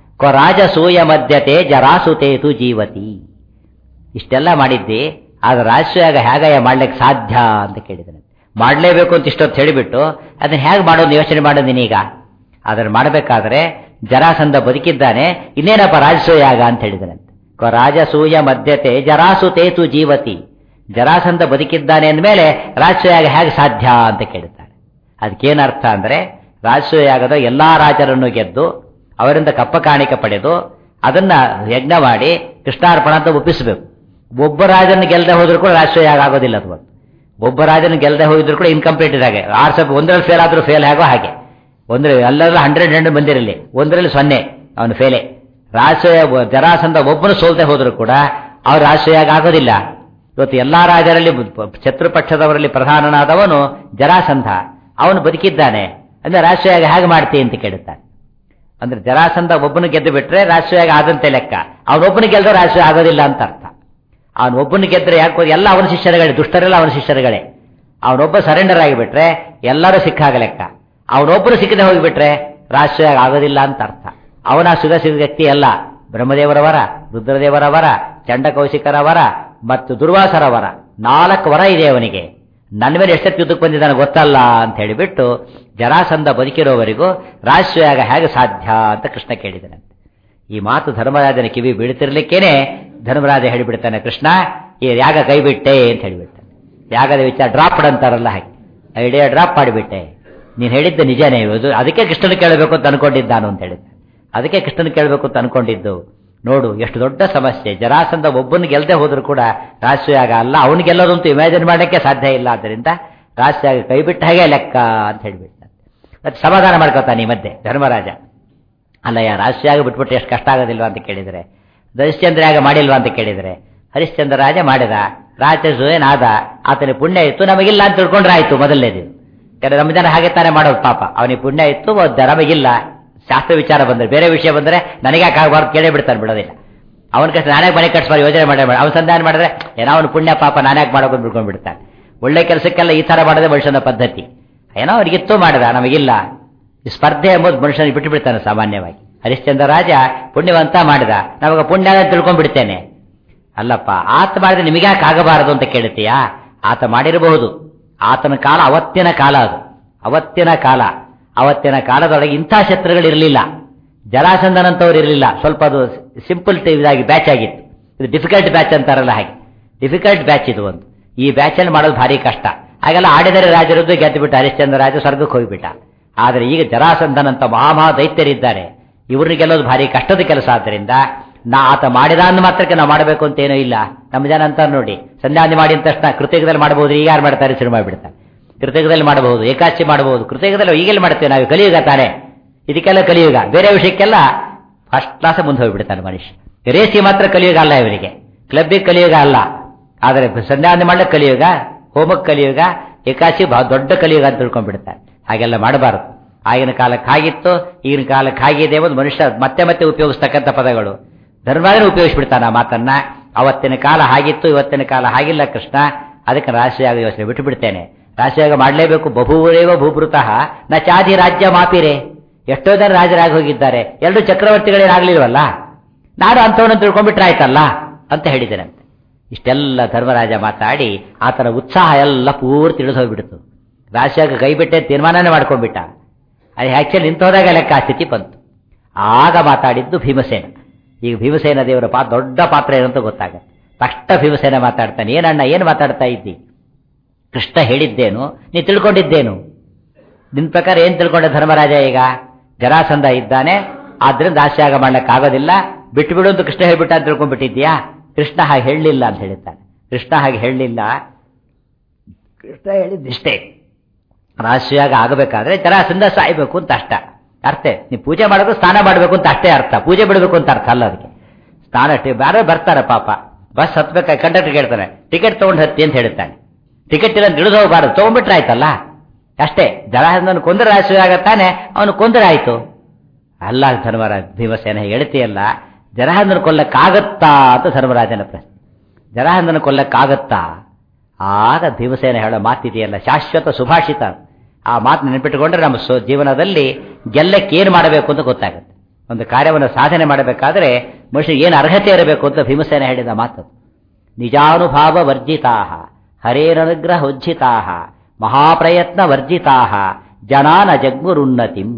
ರಾಜಸೂಯ ಮಧ್ಯತೆ ಜರಾಸುತೇತು ಜೀವತಿ, ಇಷ್ಟೆಲ್ಲ ಮಾಡಿದ್ದಿ, ಆದ್ರೆ ರಾಜಸೂಯಾಗ ಹೇಗಯ್ಯ ಮಾಡ್ಲಿಕ್ಕೆ ಸಾಧ್ಯ ಅಂತ ಕೇಳಿದನು. ಮಾಡಲೇಬೇಕು ಅಂತ ಇಷ್ಟೊತ್ತು ಹೇಳಿಬಿಟ್ಟು ಅದನ್ನ ಹೇಗೆ ಮಾಡೋದು ಯೋಚನೆ ಮಾಡೋದು ನೀನೀಗ. ಅದನ್ನು ಮಾಡಬೇಕಾದ್ರೆ ಜರಾಸಂಧ ಬದುಕಿದ್ದಾನೆ, ಇನ್ನೇನಪ್ಪ ರಾಜಸೂಯಾಗ ಅಂತ ಹೇಳಿದನಂತೆ. ರಾಜಸೂಯ ಮಧ್ಯತೆ ಜರಾಸುತೇತು ಜೀವತಿ, ಜರಾಸಂಧ ಬದುಕಿದ್ದಾನೆ ಅಂದಮೇಲೆ ರಾಜಸೂಯಾಗ ಹೇಗೆ ಸಾಧ್ಯ ಅಂತ ಕೇಳುತ್ತಾರೆ. ಅದಕ್ಕೇನರ್ಥ ಅಂದ್ರೆ, ರಾಜಸೂಯಾಗದ ಎಲ್ಲಾ ರಾಜರನ್ನು ಗೆದ್ದು ಅವರಿಂದ ಕಪ್ಪ ಕಾಣಿಕೆ ಪಡೆದು ಅದನ್ನ ಯಜ್ಞ ಮಾಡಿ ಕೃಷ್ಣಾರ್ಪಣ ಅಂತ ಒಪ್ಪಿಸಬೇಕು. ಒಬ್ಬ ರಾಜನ ಗೆಲ್ಲದೆ ಹೋದ್ರೂ ಕೂಡ ರಾಜಸೂಯಾಗ ಆಗೋದಿಲ್ಲ. ಅದು ಒಬ್ಬ ರಾಜನ ಗೆಲ್ಲದೆ ಹೋಗಿದ್ರು ಕೂಡ ಇನ್ಕಂಪ್ಲೀಟ್ ಇದಾಗೆ. 6 ಸಭೆ ಒಂದರಲ್ಲಿ ಫೇಲ್ ಆದ್ರೂ ಫೇಲ್ ಆಗೋ ಹಾಗೆ. ಎಲ್ಲರೂ 100 ಬಂದಿರಲಿ, ಒಂದರಲ್ಲಿ 0 ಅವನು ಫೇಲೆ. ರಾಜಸೂಯ ಜರಾಸಂಧ ಒಬ್ಬನು ಸೋಲ್ದೆ ಹೋದ್ರು ಕೂಡ ಅವ್ರು ರಾಜಸೂಯಾಗ ಆಗೋದಿಲ್ಲ. ಇವತ್ತು ಎಲ್ಲಾ ರಾಜರಲ್ಲಿ ಶತ್ರುಪಕ್ಷದವರಲ್ಲಿ ಪ್ರಧಾನನಾದವನು ಜರಾಸಂಧ, ಅವನು ಬದುಕಿದ್ದಾನೆ ಅಂದ್ರೆ ರಾಜಸೂಯಾಗ ಹೇಗೆ ಮಾಡ್ತೀವಿ ಅಂತ ಕೇಳುತ್ತಾನೆ. ಅಂದ್ರೆ ಜರಾಸಂಧ ಒಬ್ಬನು ಗೆದ್ದು ಬಿಟ್ರೆ ರಾಜಸೂಯಾಗ ಆದಂತೆ ಲೆಕ್ಕ, ಅವನೊಬ್ಬನು ಗೆಲ್ಲೋ ರಾಜಸೂಯ ಆಗೋದಿಲ್ಲ ಅಂತ ಅರ್ಥ. ಅವನೊಬ್ಬನು ಗೆದ್ರೆ ಯಾಕೆ ಎಲ್ಲ ಅವನ ಶಿಷ್ಯರುಗಳೇ, ದುಷ್ಟರೆಲ್ಲ ಅವನ ಶಿಷ್ಯರುಗಳೇ. ಅವನೊಬ್ಬ ಸರೆಂಡರ್ ಆಗಿಬಿಟ್ರೆ ಎಲ್ಲರೂ ಸಿಕ್ಕಾಗ ಲೆಕ್ಕ. ಅವನೊಬ್ಬರು ಸಿಕ್ಕದೆ ಹೋಗಿಬಿಟ್ರೆ ರಾಜಸೂಯಾಗ ಆಗೋದಿಲ್ಲ ಅಂತ ಅರ್ಥ. ಅವನ ಸಿಗ ವ್ಯಕ್ತಿ ಅಲ್ಲ, ಬ್ರಹ್ಮದೇವರ ವರ, ರುದ್ರದೇವರ ವರ, ಚಂಡಕೌಶಿಕರ ವರ ಮತ್ತು ದುರ್ವಾಸರ ವರ, 4 ವರ ಇದೆ ಅವನಿಗೆ. ನನ್ನ ಮೇಲೆ ಎಷ್ಟೊತ್ತು ಯುದ್ಧಕ್ಕೆ ಬಂದಿದ್ದಾನೆ ಗೊತ್ತಲ್ಲ ಅಂತ ಹೇಳಿಬಿಟ್ಟು ಜರಾಸಂಧ ಬದುಕಿರೋವರೆಗೂ ರಾಜಸೂಯಾಗ ಹೇಗೆ ಸಾಧ್ಯ ಅಂತ ಕೃಷ್ಣ ಕೇಳಿದನಂತೆ. ಈ ಮಾತು ಧರ್ಮರಾಜನ ಕಿವಿ ಬೀಳ್ತಿರ್ಲಿಕ್ಕೇನೆ ಧರ್ಮರಾಜ ಹೇಳಿಬಿಡ್ತಾನೆ, ಕೃಷ್ಣ ಈ ಯಾಗ ಕೈಬಿಟ್ಟೆ ಅಂತ ಹೇಳಿಬಿಡ್ತಾನೆ. ಯಾಗದ ವಿಚಾರ ಡ್ರಾಪ್ಡ್ ಅಂತಾರಲ್ಲ ಹಾಗೆ, ಐಡಿಯಾ ಡ್ರಾಪ್ ಮಾಡಿಬಿಟ್ಟೆ, ನೀನು ಹೇಳಿದ್ದು ನಿಜನೇ, ಅದಕ್ಕೆ ಕೃಷ್ಣನ ಕೇಳಬೇಕು ಅಂತ ಅನ್ಕೊಂಡಿದ್ದಾನು ಅಂತ ಹೇಳಿದ್ದ. ಅದಕ್ಕೆ ಕೃಷ್ಣನ ಕೇಳಬೇಕು ಅಂತ ಅನ್ಕೊಂಡಿದ್ದು. ನೋಡು ಎಷ್ಟು ದೊಡ್ಡ ಸಮಸ್ಯೆ. ಜರಾಸಂಧ ಒಬ್ಬನ ಗೆಲ್ಲದೆ ಹೋದ್ರು ಕೂಡ ರಾಜಸೂಯಾಗ ಅಲ್ಲ, ಅವನು ಗೆಲ್ಲೋದಂತೂ ಇಮ್ಯಾಜಿನ್ ಮಾಡಕ್ಕೆ ಸಾಧ್ಯ ಇಲ್ಲ. ಆದ್ದರಿಂದ ರಾಜಸೂಯಾಗ ಕೈಬಿಟ್ಟ ಹಾಗೆ ಲೆಕ್ಕ ಅಂತ ಹೇಳಿಬಿಡ್ತಾನೆ. ಮತ್ತೆ ಸಮಾಧಾನ ಮಾಡ್ಕೊತಾನೆ ಈ ಮಧ್ಯೆ ಧರ್ಮರಾಜ. ಅಲ್ಲಯ್ಯ, ರಾಜಸೂಯಾಗ ಬಿಟ್ಬಿಟ್ಟು ಎಷ್ಟು ಕಷ್ಟ ಆಗೋದಿಲ್ವಾ ಅಂತ ಕೇಳಿದರೆ, ಹರಿಶ್ಚಂದ್ರ ಯಾಗ ಮಾಡಿಲ್ವಾ ಅಂತ ಕೇಳಿದರೆ, ಹರಿಶ್ಚಂದ್ರ ರಾಜ ಮಾಡಿದ, ರಾಜಸೂಯನಾದ, ಆತನ ಪುಣ್ಯ ಇತ್ತು, ನಮಗಿಲ್ಲ ಅಂತ ತಿಳ್ಕೊಂಡ್ರೆ ಆಯ್ತು. ಮೊದಲನೇದು ನಮ್ಮ ಜನ ಹಾಗೆ ತಾನೇ ಮಾಡೋದು. ಪಾಪ ಅವನಿಗೆ ಪುಣ್ಯ ಇತ್ತು, ನಮಗಿಲ್ಲ. ಶಾಸ್ತ್ರ ವಿಚಾರ ಬಂದ್ರೆ, ಬೇರೆ ವಿಷಯ ಬಂದ್ರೆ ನನಗೆ ಆಗಬಾರ್ದು ಕೇಳೇ ಬಿಡ್ತಾನೆ, ಬಿಡೋದಿಲ್ಲ. ಅವನ ಕಷ್ಟ ನಾನೇ ಮನೆ ಕಟ್ಸ್ಬಾರ್ದು ಯೋಜನೆ ಮಾಡಿ ಅವನ ಸಂಧಾನ ಮಾಡಿದ್ರೆ ಏನೋ ಅವನು ಪುಣ್ಯ ಪಾಪ ನಾನ್ಯಾಕೆ ಮಾಡೋದು ಬಿಡ್ಕೊಂಡು ಬಿಡ್ತಾನೆ. ಒಳ್ಳೆ ಕೆಲಸಕ್ಕೆಲ್ಲ ಈ ತರ ಮಾಡೋದೇ ಮನುಷ್ಯನ ಪದ್ಧತಿ. ಏನೋ ಅವರಿಗಿತ್ತು ಮಾಡಿದ, ನಮಗಿಲ್ಲ. ಈ ಸ್ಪರ್ಧೆ ಎಂಬುದು ಮನುಷ್ಯನಿಗೆ ಬಿಟ್ಟು ಬಿಡ್ತಾನೆ ಸಾಮಾನ್ಯವಾಗಿ. ಹರಿಶ್ಚಂದ್ರ ರಾಜ ಪುಣ್ಯವಂತ ಮಾಡಿದ, ನಮಗೆ ಪುಣ್ಯ ತಿಳ್ಕೊಂಡ್ಬಿಡ್ತೇನೆ. ಅಲ್ಲಪ್ಪ, ಆತ ಮಾಡಿದ್ರೆ ನಿಮಗ್ಯಾಕೆ ಆಗಬಾರದು ಅಂತ ಕೇಳ್ತೀಯಾ? ಆತ ಮಾಡಿರಬಹುದು. ಆತನ ಕಾಲ ಅವತ್ತಿನ ಕಾಲ, ಅದು ಅವತ್ತಿನ ಕಾಲ. ಅವತ್ತಿನ ಕಾಲದೊಳಗೆ ಇಂಥ ಶತ್ರುಗಳಿರಲಿಲ್ಲ, ಜರಾಸಂಧನಂತವ್ರು ಇರಲಿಲ್ಲ. ಸ್ವಲ್ಪ ಅದು ಸಿಂಪಲ್ ಇದಾಗಿ ಬ್ಯಾಚ್ ಆಗಿತ್ತು. ಇದು ಡಿಫಿಕಲ್ಟ್ ಬ್ಯಾಚ್ ಅಂತಾರಲ್ಲ ಹಾಗೆ ಡಿಫಿಕಲ್ಟ್ ಬ್ಯಾಚ್ ಇದು ಒಂದು. ಈ ಬ್ಯಾಚಲ್ಲಿ ಮಾಡೋದು ಭಾರಿ ಕಷ್ಟ. ಹಾಗೆಲ್ಲ ಆಡಿದರೆ ರಾಜರದ್ದು ಗೆದ್ದು ಬಿಟ್ಟ ಹರಿಶ್ಚಂದ್ರ ರಾಜ ಸ್ವರ್ಗಕ್ಕೆ ಹೋಗಿಬಿಟ್ಟ. ಆದರೆ ಈಗ ಜರಾಸಂಧನಂತ ಮಹಾಮಹಾ ದೈತ್ಯರಿದ್ದಾರೆ, ಇವ್ರನ್ನ ಗೆಲ್ಲೋದು ಭಾರಿ ಕಷ್ಟದ ಕೆಲಸ. ಆದ್ದರಿಂದ ಆತ ಮಾಡಿದ ಅಂದ ಮಾತ್ರಕ್ಕೆ ನಾವು ಮಾಡಬೇಕು ಅಂತ ಏನೂ ಇಲ್ಲ. ನಮ್ಮ ಜನ ಅಂತಾರೆ ನೋಡಿ, ಸಂಧ್ಯಾವಂದನೆ ಮಾಡಿದ ತಕ್ಷಣ ಕೃತಯುಗದಲ್ಲಿ ಮಾಡಬಹುದು, ಈಗ ಯಾರು ಮಾಡ್ತಾರೆ ಶುರು ಮಾಡಿಬಿಡ್ತಾರೆ. ಕೃತಯುಗದಲ್ಲಿ ಮಾಡಬಹುದು, ಏಕಾದಶಿ ಮಾಡಬಹುದು, ಕೃತಯುಗದಲ್ಲಿ ಈಗೆಲ್ಲ ಮಾಡ್ತೇವೆ ನಾವು, ಕಲಿಯುಗ ತಾನೆ, ಇದಕ್ಕೆಲ್ಲ ಕಲಿಯುಗ. ಬೇರೆ ವಿಷಯಕ್ಕೆಲ್ಲ ಫಸ್ಟ್ ಕ್ಲಾಸ್ ಮುಂದೆ ಹೋಗಿಬಿಡ್ತಾನೆ ಮನುಷ್ಯ. ರೇಸಿ ಮಾತ್ರ ಕಲಿಯುಗ ಅಲ್ಲ ಇವರಿಗೆ, ಕ್ಲಬ್ಬಿಗೆ ಕಲಿಯುಗ ಅಲ್ಲ. ಆದರೆ ಸಂಧ್ಯಾವಂದನೆ ಮಾಡ್ಲಿಕ್ಕೆ ಕಲಿಯುಗ, ಹೋಮಕ್ಕೆ ಕಲಿಯುಗ, ಏಕಾದಶಿ ಬಹಳ ದೊಡ್ಡ ಕಲಿಯುಗ ಅಂತ ತಿಳ್ಕೊಂಡ್ಬಿಡ್ತಾರೆ. ಹಾಗೆಲ್ಲ ಮಾಡಬಾರದು. ಆಗಿನ ಕಾಲಕ್ಕೆ ಹಾಗಿತ್ತು, ಈಗಿನ ಕಾಲಕ್ಕೆ ಹಾಗಿದೆ ಒಂದು ಮನುಷ್ಯ ಮತ್ತೆ ಮತ್ತೆ ಉಪಯೋಗಿಸ್ತಕ್ಕಂಥ ಪದಗಳು. ಧರ್ಮನೇ ಉಪಯೋಗಿಸ್ಬಿಡ್ತಾನೆ ಆ ಮಾತನ್ನ. ಅವತ್ತಿನ ಕಾಲ ಹಾಗಿತ್ತು, ಇವತ್ತಿನ ಕಾಲ ಹಾಗಿಲ್ಲ ಕೃಷ್ಣ, ಅದಕ್ಕೆ ರಾಶಿಯಾಗ ಯೋಚನೆ ಬಿಟ್ಟು ಬಿಡ್ತೇನೆ. ರಾಶಿಯಾಗ ಮಾಡಲೇಬೇಕು. ಬಹುರೇವ ಭೂಭೃತಃ ನ ಚಾಧಿ ರಾಜ್ಯ ಮಾಪಿರೆ. ಎಷ್ಟೋ ಜನ ರಾಜರಾಗಿ ಹೋಗಿದ್ದಾರೆ, ಎರಡು ಚಕ್ರವರ್ತಿಗಳೇನಾಗ್ಲಿಲ್ವಲ್ಲ, ನಾನು ಅಂಥವನ್ನ ತಿಳ್ಕೊಂಡ್ಬಿಟ್ರೆ ಆಯ್ತಲ್ಲ ಅಂತ ಹೇಳಿದ್ದೇನಂತೆ. ಇಷ್ಟೆಲ್ಲ ಧರ್ಮರಾಜ ಮಾತಾಡಿ ಆತನ ಉತ್ಸಾಹ ಎಲ್ಲ ಪೂರ್ತಿ ಇಳಿದು ಹೋಗ್ಬಿಡ್ತು. ರಾಶಿಯಾಗ ಕೈ ಬಿಟ್ಟೆ ತೀರ್ಮಾನನೇ ಮಾಡ್ಕೊಂಡ್ಬಿಟ್ಟ. ಅದು ಆಕ್ಚುಲಿ ನಿಂತೋದಾಗ ಲೆಕ್ಕ ಆ ಸ್ಥಿತಿ ಬಂತು. ಆಗ ಮಾತಾಡಿದ್ದು ಭೀಮಸೇನ. ಈಗ ಭೀಮಸೇನ ದೇವರ ದೊಡ್ಡ ಪಾತ್ರ ಏನಂತ ಗೊತ್ತಾಗತ್ತೆ. ತಕ್ಷಣ ಭೀಮಸೇನ ಮಾತಾಡ್ತಾನೆ, ಏನಣ್ಣ ಏನು ಮಾತಾಡ್ತಾ ಇದ್ದಿ? ಕೃಷ್ಣ ಹೇಳಿದ್ದೇನು, ನೀ ತಿಳ್ಕೊಂಡಿದ್ದೇನು? ನಿನ್ ಪ್ರಕಾರ ಏನ್ ತಿಳ್ಕೊಂಡೆ ಧರ್ಮರಾಜ? ಈಗ ಜರಾಸಂಧ ಇದ್ದಾನೆ, ಆದ್ರಿಂದ ರಾಶಿಯಾಗ ಮಾಡ್ಲಿಕ್ಕಾಗೋದಿಲ್ಲ, ಬಿಟ್ಟು ಬಿಡು ಅಂತ ಕೃಷ್ಣ ಹೇಳ್ಬಿಟ್ಟ ಅಂತ ತಿಳ್ಕೊಂಡ್ಬಿಟ್ಟಿದ್ಯಾ? ಕೃಷ್ಣ ಹಾಗೆ ಹೇಳಲಿಲ್ಲ ಅಂತ ಹೇಳ್ತಾನೆ. ಕೃಷ್ಣ ಹಾಗೆ ಹೇಳಲಿಲ್ಲ. ಕೃಷ್ಣ ಹೇಳಿದ್ದಿಷ್ಟೇ, ರಾಶಿಯಾಗ ಆಗಬೇಕಾದ್ರೆ ಜರಾಸಂಧ ಸಾಯ್ಬೇಕು ಅಂತ ಅಷ್ಟ ಅರ್ಥ. ನೀವು ಪೂಜೆ ಮಾಡಬೇಕು, ಸ್ನಾನ ಮಾಡಬೇಕು ಅಂತ ಅಷ್ಟೇ ಅರ್ಥ. ಪೂಜೆ ಬಿಡಬೇಕು ಅಂತ ಅರ್ಥ ಅಲ್ಲ ಅದಕ್ಕೆ. ಸ್ನಾನ ಯಾರೋ ಬರ್ತಾರೆ ಪಾಪ, ಬಸ್ ಹತ್ಬೇಕಾಗಿ ಕಂಡಕ್ಟರ್ ಹೇಳ್ತಾನೆ ಟಿಕೆಟ್ ತಗೊಂಡು ಹತ್ತಿ ಅಂತ ಹೇಳ್ತಾನೆ. ಟಿಕೆಟ್ ಇಲ್ಲ ಇಳಿದು ಹೋಗಬಾರ್ದು, ತಗೊಂಡ್ಬಿಟ್ರೆ ಆಯ್ತಲ್ಲ ಅಷ್ಟೇ. ಜರಾಸಂಧನ ಕೊಂದರೆ ರಾಶಿಯಾಗ ತಾನೆ, ಅವನು ಕೊಂದರೆ ಆಯ್ತು ಅಲ್ಲ. ಧರ್ಮರಾಜ ಭೀಮಸೇನ ಹೇಳ್ತೀಯಲ್ಲ, ಜರಾಸಂಧನ ಕೊಲ್ಲಕ್ಕಾಗತ್ತಾ ಅಂತ ಧರ್ಮರಾಜನ ಪ್ರಶ್ನೆ. ಜರಾಸಂಧನ ಕೊಲ್ಲಕ್ಕಾಗತ್ತಾ? ಆಗ ಭೀಮಸೇನ ಹೇಳೋ ಮಾತಿದೆಯಲ್ಲ, ಶಾಶ್ವತ ಸುಭಾಷಿತ. ಆ ಮಾತು ನೆನಪಿಟ್ಟುಕೊಂಡ್ರೆ ನಮ್ಮ ಜೀವನದಲ್ಲಿ ಗೆಲ್ಲಕ್ಕೆ ಏನು ಮಾಡಬೇಕು ಅಂತ ಗೊತ್ತಾಗುತ್ತೆ. ಒಂದು ಕಾರ್ಯವನ್ನು ಸಾಧನೆ ಮಾಡಬೇಕಾದ್ರೆ ಮನುಷ್ಯ ಏನು ಅರ್ಹತೆ ಇರಬೇಕು ಅಂತ ಭೀಮಸೇನ ಹೇಳಿದ ಮಾತು. ನಿಜಾನುಭಾವ ವರ್ಜಿತಾ ಹರೇರನುಗ್ರಹ ಉಜ್ಜಿತಾ ಮಹಾಪ್ರಯತ್ನ ವರ್ಜಿತಾ ಜನಾನ ಜಗ್ಗುರುನ್ನತಿಂ.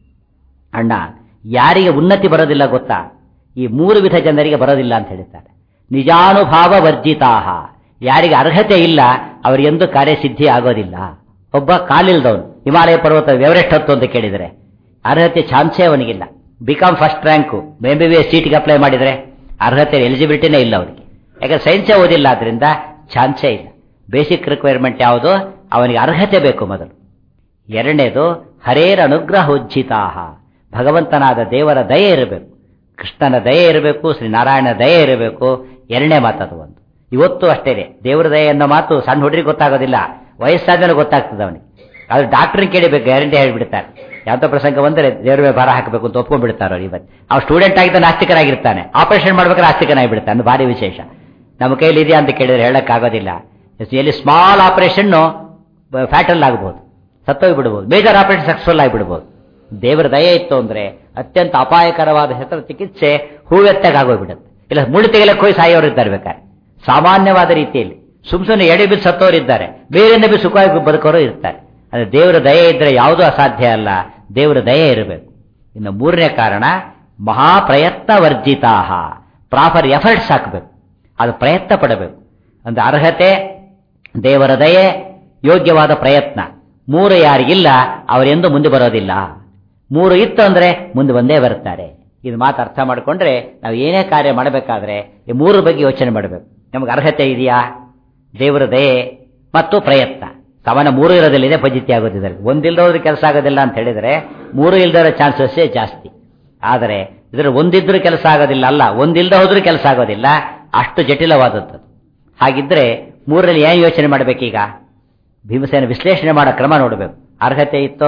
ಅಣ್ಣ, ಯಾರಿಗೆ ಉನ್ನತಿ ಬರೋದಿಲ್ಲ ಗೊತ್ತಾ? ಈ 3 ವಿಧ ಜನರಿಗೆ ಬರೋದಿಲ್ಲ ಅಂತ ಹೇಳ್ತಾರೆ. ನಿಜಾನುಭಾವ ವರ್ಜಿತಾ, ಯಾರಿಗೆ ಅರ್ಹತೆ ಇಲ್ಲ ಅವರಿಗೆಂದು ಕಾರ್ಯಸಿದ್ಧಿ ಆಗೋದಿಲ್ಲ. ಒಬ್ಬ ಕಾಲಿಲ್ದವನು ಹಿಮಾಲಯ ಪರ್ವತ ಎವರೆಸ್ಟ್ ಹತ್ತು ಅಂತ ಕೇಳಿದರೆ ಅರ್ಹತೆ ಚಾನ್ಸೇ ಅವನಿಗಿಲ್ಲ. ಬಿಕಾಮ್ ಫಸ್ಟ್ ರ್ಯಾಂಕು MBBS ಸೀಟ್ಗೆ ಅಪ್ಲೈ ಮಾಡಿದರೆ ಅರ್ಹತೆ ಎಲಿಜಿಬಿಲಿಟಿನೇ ಇಲ್ಲ ಅವನಿಗೆ. ಯಾಕಂದ್ರೆ ಸೈನ್ಸೇ ಓದಿಲ್ಲ, ಆದ್ರಿಂದ ಚಾನ್ಸೇ ಇಲ್ಲ. ಬೇಸಿಕ್ ರಿಕ್ವೈರ್ಮೆಂಟ್ ಯಾವುದು? ಅವನಿಗೆ ಅರ್ಹತೆ ಬೇಕು ಮೊದಲು. ಎರಡನೇದು ಹರೇರ ಅನುಗ್ರಹ ಉಜ್ಜಿತಾ, ಭಗವಂತನಾದ ದೇವರ ದಯೆ ಇರಬೇಕು, ಕೃಷ್ಣನ ದಯೆ ಇರಬೇಕು, ಶ್ರೀನಾರಾಯಣ ದಯೆ ಇರಬೇಕು. ಎರಡನೇ ಮಾತದು ಒಂದು. ಇವತ್ತು ಅಷ್ಟೇನೆ, ದೇವರ ದಯೆ ಅನ್ನೋ ಮಾತು ಸಣ್ಣ ಹುಡುಗರಿಗೆ ಗೊತ್ತಾಗೋದಿಲ್ಲ, ವಯಸ್ಸಾದ್ಮೇಲೆ ಗೊತ್ತಾಗ್ತದೆ ಅವನಿಗೆ. ಅದು ಡಾಕ್ಟ್ರನ್ನ ಕೇಳಿಬೇಕು, ಗ್ಯಾರಂಟಿ ಹೇಳಿಬಿಡ್ತಾರೆ. ಯಾವುದೋ ಪ್ರಸಂಗ ಬಂದರೆ ದೇವರ ಮೇಲೆ ಭಾರ ಹಾಕಬೇಕು ಅಂತ ಒಪ್ಕೊಂಡ್ಬಿಡ್ತಾರೆ ಅವ್ರು. ಇವತ್ತು ಅವ್ರು ಸ್ಟೂಡೆಂಟ್ ಆಗಿದ್ದ ನಾಸ್ತಿಕನಾಗಿರ್ತಾನೆ, ಆಪರೇಷನ್ ಮಾಡ್ಬೇಕಾದ್ರೆ ಆಸ್ತಿಕನಾಗಿಬಿಡ್ತಾನೆ. ಅದು ಭಾರಿ ವಿಶೇಷ. ನಮ್ಮ ಕೈಲಿ ಇದೆಯಾ ಅಂತ ಕೇಳಿದ್ರೆ ಹೇಳಕ್ಕಾಗೋದಿಲ್ಲ. ಎಲ್ಲಿ ಸ್ಮಾಲ್ ಆಪರೇಷನ್ ಫ್ಯಾಟಲ್ ಆಗ್ಬೋದು, ಸತ್ತೋಗ್ಬಿಡ್ಬೋದು. ಮೇಜರ್ ಆಪರೇಷನ್ ಸಕ್ಸಸ್ಫುಲ್ ಆಗಿಬಿಡ್ಬೋದು. ದೇವರ ದಯೆ ಇತ್ತು ಅಂದ್ರೆ ಅತ್ಯಂತ ಅಪಾಯಕರವಾದ ಹೆಸರು ಚಿಕಿತ್ಸೆ ಹೂವೆತ್ತಾಗೋಗ್ಬಿಡುತ್ತೆ. ಇಲ್ಲ ಮುಳ್ಳು ತೆಗೆಲಕ್ಕೆ ಹೋಗಿ ಸಾಯೋರು ಇದ್ದಾರೆ ಬೇಕಾದ್ರೆ. ಸಾಮಾನ್ಯವಾದ ರೀತಿಯಲ್ಲಿ ಸುಮ್ಸುನೆ ಎಡೆ ಬಿದ್ದು ಸತ್ತೋರಿದ್ದಾರೆ, ಬೇರೆಯಿಂದ ಬಿ ಸುಖವಾಗಿ ಬದುಕೋರು ಇರ್ತಾರೆ. ಅಂದ್ರೆ ದೇವರ ದಯೆ ಇದ್ರೆ ಯಾವುದೂ ಅಸಾಧ್ಯ ಅಲ್ಲ, ದೇವರ ದಯೆ ಇರಬೇಕು. ಇನ್ನು 3ನೇ ಕಾರಣ ಮಹಾಪ್ರಯತ್ನ ವರ್ಜಿತಾ, ಪ್ರಾಪರ್ ಎಫರ್ಟ್ಸ್ ಹಾಕಬೇಕು, ಅದು ಪ್ರಯತ್ನ ಪಡಬೇಕು. ಅಂದ್ರೆ ಅರ್ಹತೆ, ದೇವರ ದಯೆ, ಯೋಗ್ಯವಾದ ಪ್ರಯತ್ನ. 3 ಯಾರಿಗಿಲ್ಲ ಅವರೆಂದು ಮುಂದೆ ಬರೋದಿಲ್ಲ. 3 ಇತ್ತು ಅಂದ್ರೆ ಮುಂದೆ ಬಂದೇ ಬರ್ತಾರೆ. ಇದು ಮಾತು ಅರ್ಥ ಮಾಡಿಕೊಂಡ್ರೆ ನಾವು ಏನೇ ಕಾರ್ಯ ಮಾಡಬೇಕಾದ್ರೆ ಈ 3 ಬಗ್ಗೆ ಯೋಚನೆ ಮಾಡಬೇಕು. ನಮಗೆ ಅರ್ಹತೆ ಇದೆಯಾ, ದೇವರ ದಯೆ ಮತ್ತು ಪ್ರಯತ್ನ. ಸಾಮಾನ್ಯ 3 ಇರೋದಿಲ್ಲ, ಫಜಿತಿ ಆಗೋದಿದ್ದಾರೆ. ಒಂದಿಲ್ಲದವ್ರ ಕೆಲಸ ಆಗೋದಿಲ್ಲ ಅಂತ ಹೇಳಿದರೆ 3 ಇಲ್ದರ ಚಾನ್ಸಸ್ಸೇ ಜಾಸ್ತಿ. ಆದರೆ ಇದರ ಒಂದಿದ್ರೂ ಕೆಲಸ ಆಗೋದಿಲ್ಲ, ಅಲ್ಲ ಒಂದಿಲ್ಲದ ಹೋದ್ರೂ ಕೆಲಸ ಆಗೋದಿಲ್ಲ, ಅಷ್ಟು ಜಟಿಲವಾದದ್ದು. ಹಾಗಿದ್ರೆ 3ರಲ್ಲಿ ಏನು ಯೋಚನೆ ಮಾಡಬೇಕೀಗ? ಭೀಮಸೇನ ವಿಶ್ಲೇಷಣೆ ಮಾಡೋ ಕ್ರಮ ನೋಡಬೇಕು. ಅರ್ಹತೆ ಇತ್ತು,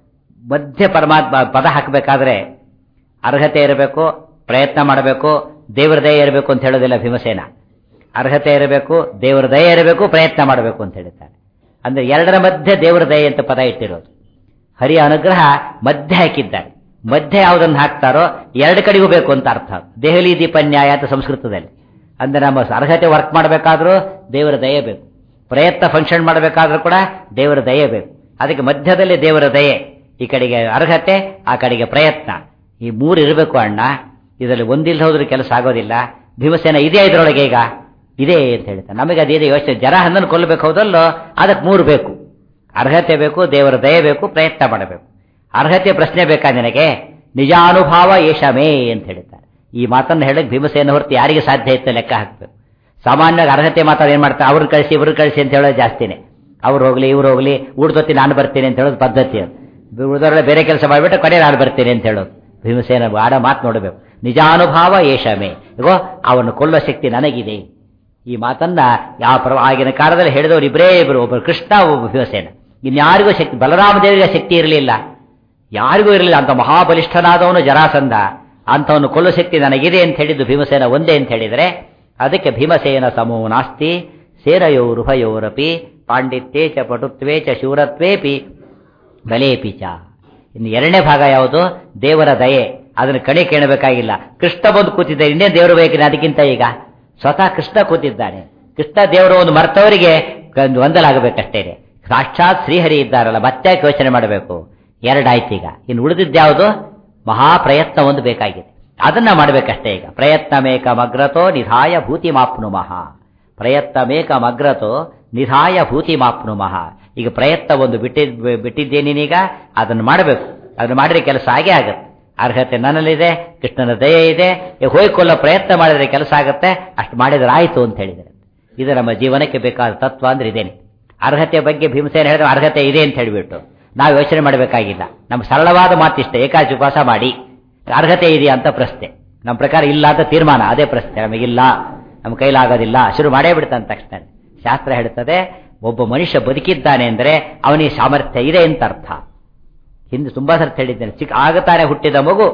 ಮಧ್ಯ ಪರಮಾತ್ಮ ಪದ ಹಾಕಬೇಕಾದ್ರೆ ಅರ್ಹತೆ ಇರಬೇಕು, ಪ್ರಯತ್ನ ಮಾಡಬೇಕು, ದೇವರ ದಯೆ ಇರಬೇಕು ಅಂತ ಹೇಳೋದಿಲ್ಲ ಭೀಮಸೇನ. ಅರ್ಹತೆ ಇರಬೇಕು, ದೇವರ ದಯೆ ಇರಬೇಕು, ಪ್ರಯತ್ನ ಮಾಡಬೇಕು ಅಂತ ಹೇಳ್ತಾರೆ. ಅಂದ್ರೆ 2ರ ಮಧ್ಯೆ ದೇವರ ದಯೆ ಅಂತ ಪದ ಇಟ್ಟಿರೋದು. ಹರಿಯ ಅನುಗ್ರಹ ಮಧ್ಯೆ ಹಾಕಿದ್ದಾರೆ. ಮಧ್ಯೆ ಯಾವುದನ್ನು ಹಾಕ್ತಾರೋ 2 ಕಡೆಗೂ ಬೇಕು ಅಂತ ಅರ್ಥ. ದೆಹಲಿ ದೀಪನ್ಯಾಯ ಅಂತ ಸಂಸ್ಕೃತದಲ್ಲಿ. ಅಂದ್ರೆ ನಮ್ಮ ಅರ್ಹತೆ ವರ್ಕ್ ಮಾಡಬೇಕಾದ್ರೂ ದೇವರ ದಯೆ ಬೇಕು, ಪ್ರಯತ್ನ ಫಂಕ್ಷನ್ ಮಾಡಬೇಕಾದ್ರೂ ಕೂಡ ದೇವರ ದಯೆ ಬೇಕು. ಅದಕ್ಕೆ ಮಧ್ಯದಲ್ಲಿ ದೇವರ ದಯೆ, ಈ ಕಡೆಗೆ ಅರ್ಹತೆ, ಆ ಕಡೆಗೆ ಪ್ರಯತ್ನ. ಈ 3 ಇರಬೇಕು ಅಣ್ಣ. ಇದರಲ್ಲಿ ಒಂದಿಲ್ಲ ಹೋದ್ರೂ ಕೆಲಸ ಆಗೋದಿಲ್ಲ. ಭೀಮಸೇನ ಇದೇ ಇದರೊಳಗೆ ಈಗ ಇದೆ ಅಂತ ಹೇಳ್ತಾನೆ. ನಮಗೆ ಅದಿದೆ ಯೋಚನೆ. ಜರಾಸಂಧನ ಕೊಲ್ಲಬೇಕು ಹೌದಲ್ಲೋ, ಅದಕ್ಕೆ 3 ಬೇಕು. ಅರ್ಹತೆ ಬೇಕು, ದೇವರ ದಯೆ ಬೇಕು, ಪ್ರಯತ್ನ ಮಾಡಬೇಕು. ಅರ್ಹತೆ ಪ್ರಶ್ನೆ ಬೇಕಾ ನಿನಗೆ? ನಿಜಾನುಭಾವ ಏಷಮೇ ಅಂತ ಹೇಳ್ತಾರೆ. ಈ ಮಾತನ್ನು ಹೇಳಕ್ ಭೀಮಸೇನ ಹೊರತು ಯಾರಿಗೆ ಸಾಧ್ಯ ಇತ್ತು ಲೆಕ್ಕ ಹಾಕ್ಬೇಕು. ಸಾಮಾನ್ಯವಾಗಿ ಅರ್ಹತೆ ಮಾತಾಡ ಏನ್ ಮಾಡ್ತಾರೆ, ಅವ್ರು ಕಳಿಸಿ ಇವ್ರು ಕಳಿಸಿ ಅಂತ ಹೇಳೋದು ಜಾಸ್ತಿನೇ. ಅವ್ರು ಹೋಗ್ಲಿ ಇವ್ರು ಹೋಗ್ಲಿ, ಊಡ್ದೊತ್ತಿ ನಾನು ಬರ್ತೀನಿ ಅಂತ ಹೇಳೋದು ಪದ್ಧತಿ. ಅದು ಉಳಿದವರೆಲ್ಲ ಬೇರೆ ಕೆಲಸ ಮಾಡಿಬಿಟ್ಟು ಕಡೆ ನಾನು ಬರ್ತೀನಿ ಅಂತ ಹೇಳೋದು. ಭೀಮಸೇನ ಆಡ ಮಾತು ನೋಡಬೇಕು. ನಿಜಾನುಭಾವ ಏಷಮೇ, ಇಗೋ ಅವನು ಕೊಲ್ಲೋ ಶಕ್ತಿ ನನಗಿದೆ. ಈ ಮಾತನ್ನ ಆಗಿನ ಕಾಲದಲ್ಲಿ ಹೇಳಿದವರು ಇಬ್ಬರೇ ಇಬ್ಬರು, ಒಬ್ಬರು ಕೃಷ್ಣ, ಒಬ್ಬ ಭೀಮಸೇನ. ಇನ್ಯಾರಿಗೂ ಶಕ್ತಿ, ಬಲರಾಮ ದೇವರಿಗೆ ಶಕ್ತಿ ಇರಲಿಲ್ಲ, ಯಾರಿಗೂ ಇರಲಿಲ್ಲ. ಅಂತ ಮಹಾಬಲಿಷ್ಠನಾದವನು ಜರಾಸಂಧ, ಅಂಥವನು ಕೊಲ್ಲೋ ಶಕ್ತಿ ನನಗಿದೆ ಅಂತ ಹೇಳಿದ್ದು ಭೀಮಸೇನ ಒಂದೇ ಅಂತ ಹೇಳಿದರೆ, ಅದಕ್ಕೆ ಭೀಮಸೇನ ಸಮೋ ನಾಸ್ತಿ ಸೇನಯೋರುಭಯೋರಪಿ ಪಾಂಡಿತ್ಯೇ ಚ ಪಟುತ್ವೇ ಚ ಶೂರತ್ವೇಪಿ ಬಲೇಪಿ ಚ. ಇನ್ನು 2ನೇ ಭಾಗ ಯಾವುದು? ದೇವರ ದಯೆ. ಅದನ್ನು ಕಣಿ ಕೇಳಬೇಕಾಗಿಲ್ಲ. ಕೃಷ್ಣ ಬಂದು ಕೂತಿದ್ದಾರೆ, ಇನ್ನೇ ದೇವರು ಬೇಕಿದೆ ಅದಕ್ಕಿಂತ. ಈಗ ಸ್ವತಃ ಕೃಷ್ಣ ಕೂತಿದ್ದಾನೆ. ಕೃಷ್ಣ ದೇವರು ಒಂದು ಮರ್ತವರಿಗೆ ಒಂದಲಾಗಬೇಕಷ್ಟೇ. ಸಾಕ್ಷಾತ್ ಶ್ರೀಹರಿ ಇದ್ದಾರಲ್ಲ, ಮತ್ತೆ ಯೋಚನೆ ಮಾಡಬೇಕು. 2 ಆಯ್ತು. ಈಗ ಇನ್ನು ಉಳಿದಿದ್ದ್ಯಾವುದು? ಮಹಾಪ್ರಯತ್ನ ಒಂದು ಬೇಕಾಗಿದೆ, ಅದನ್ನ ಮಾಡಬೇಕಷ್ಟೇ. ಈಗ ಪ್ರಯತ್ನಮೇಕಮಗ್ರತೋ ನಿಧಾಯ ಭೂತಿಮಾಪ್ನುಮಃ. ಪ್ರಯತ್ನಮೇಕಮಗ್ರತೋ ನಿಧಾಯ ಭೂತಿಮಾಪ್ನುಮಃ. ಈಗ ಪ್ರಯತ್ನ ಒಂದು ಬಿಟ್ಟಿದ್ದೇನೀಗ, ಅದನ್ನು ಮಾಡಬೇಕು. ಅದನ್ನು ಮಾಡಿದ್ರೆ ಕೆಲಸ ಆಗೇ ಆಗುತ್ತೆ. ಅರ್ಹತೆ ನನ್ನಲ್ಲಿದೆ, ಕೃಷ್ಣನ ದಯೆ ಇದೆ, ಹೋಯ್ಕೊಳ್ಳೋ ಪ್ರಯತ್ನ ಮಾಡಿದ್ರೆ ಕೆಲಸ ಆಗುತ್ತೆ. ಅಷ್ಟು ಮಾಡಿದ್ರೆ ಆಯಿತು ಅಂತ ಹೇಳಿದರೆ, ಇದು ನಮ್ಮ ಜೀವನಕ್ಕೆ ಬೇಕಾದ ತತ್ವ ಅಂದ್ರೆ ಇದೇನೆ. ಅರ್ಹತೆ ಬಗ್ಗೆ ಭೀಮಸೇನ ಹೇಳಿದ್ರೆ ಅರ್ಹತೆ ಇದೆ ಅಂತ ಹೇಳಿಬಿಟ್ಟು ನಾವು ಯೋಚನೆ ಮಾಡಬೇಕಾಗಿಲ್ಲ. ನಮ್ಮ ಸರಳವಾದ ಮಾತಿಷ್ಟೇ, ಏಕಾಚಿ ಉಪವಾಸ ಮಾಡಿ ಅರ್ಹತೆ ಇದೆಯಾ ಅಂತ ಪ್ರಶ್ನೆ. ನಮ್ಮ ಪ್ರಕಾರ ಇಲ್ಲ ಅಂತ ತೀರ್ಮಾನ, ಅದೇ ಪ್ರಶ್ನೆ. ನಮಗಿಲ್ಲ, ನಮ್ಮ ಕೈಲಾಗೋದಿಲ್ಲ, ಶುರು ಮಾಡೇ ಬಿಡ್ತಾನೆ ತಕ್ಷಣ. ಶಾಸ್ತ್ರ ಹೇಳ್ತದೆ, ಒಬ್ಬ ಮನುಷ್ಯ ಬದುಕಿದ್ದಾನೆ ಅಂದರೆ ಅವನಿಗೆ ಸಾಮರ್ಥ್ಯ ಇದೆ ಅಂತ ಅರ್ಥ. ಹಿಂದೆ ತುಂಬಾ ಸರ್ತಿ ಹೇಳಿದ್ದೇನೆ, ಆಗತಾನೆ ಹುಟ್ಟಿದ ಮಗು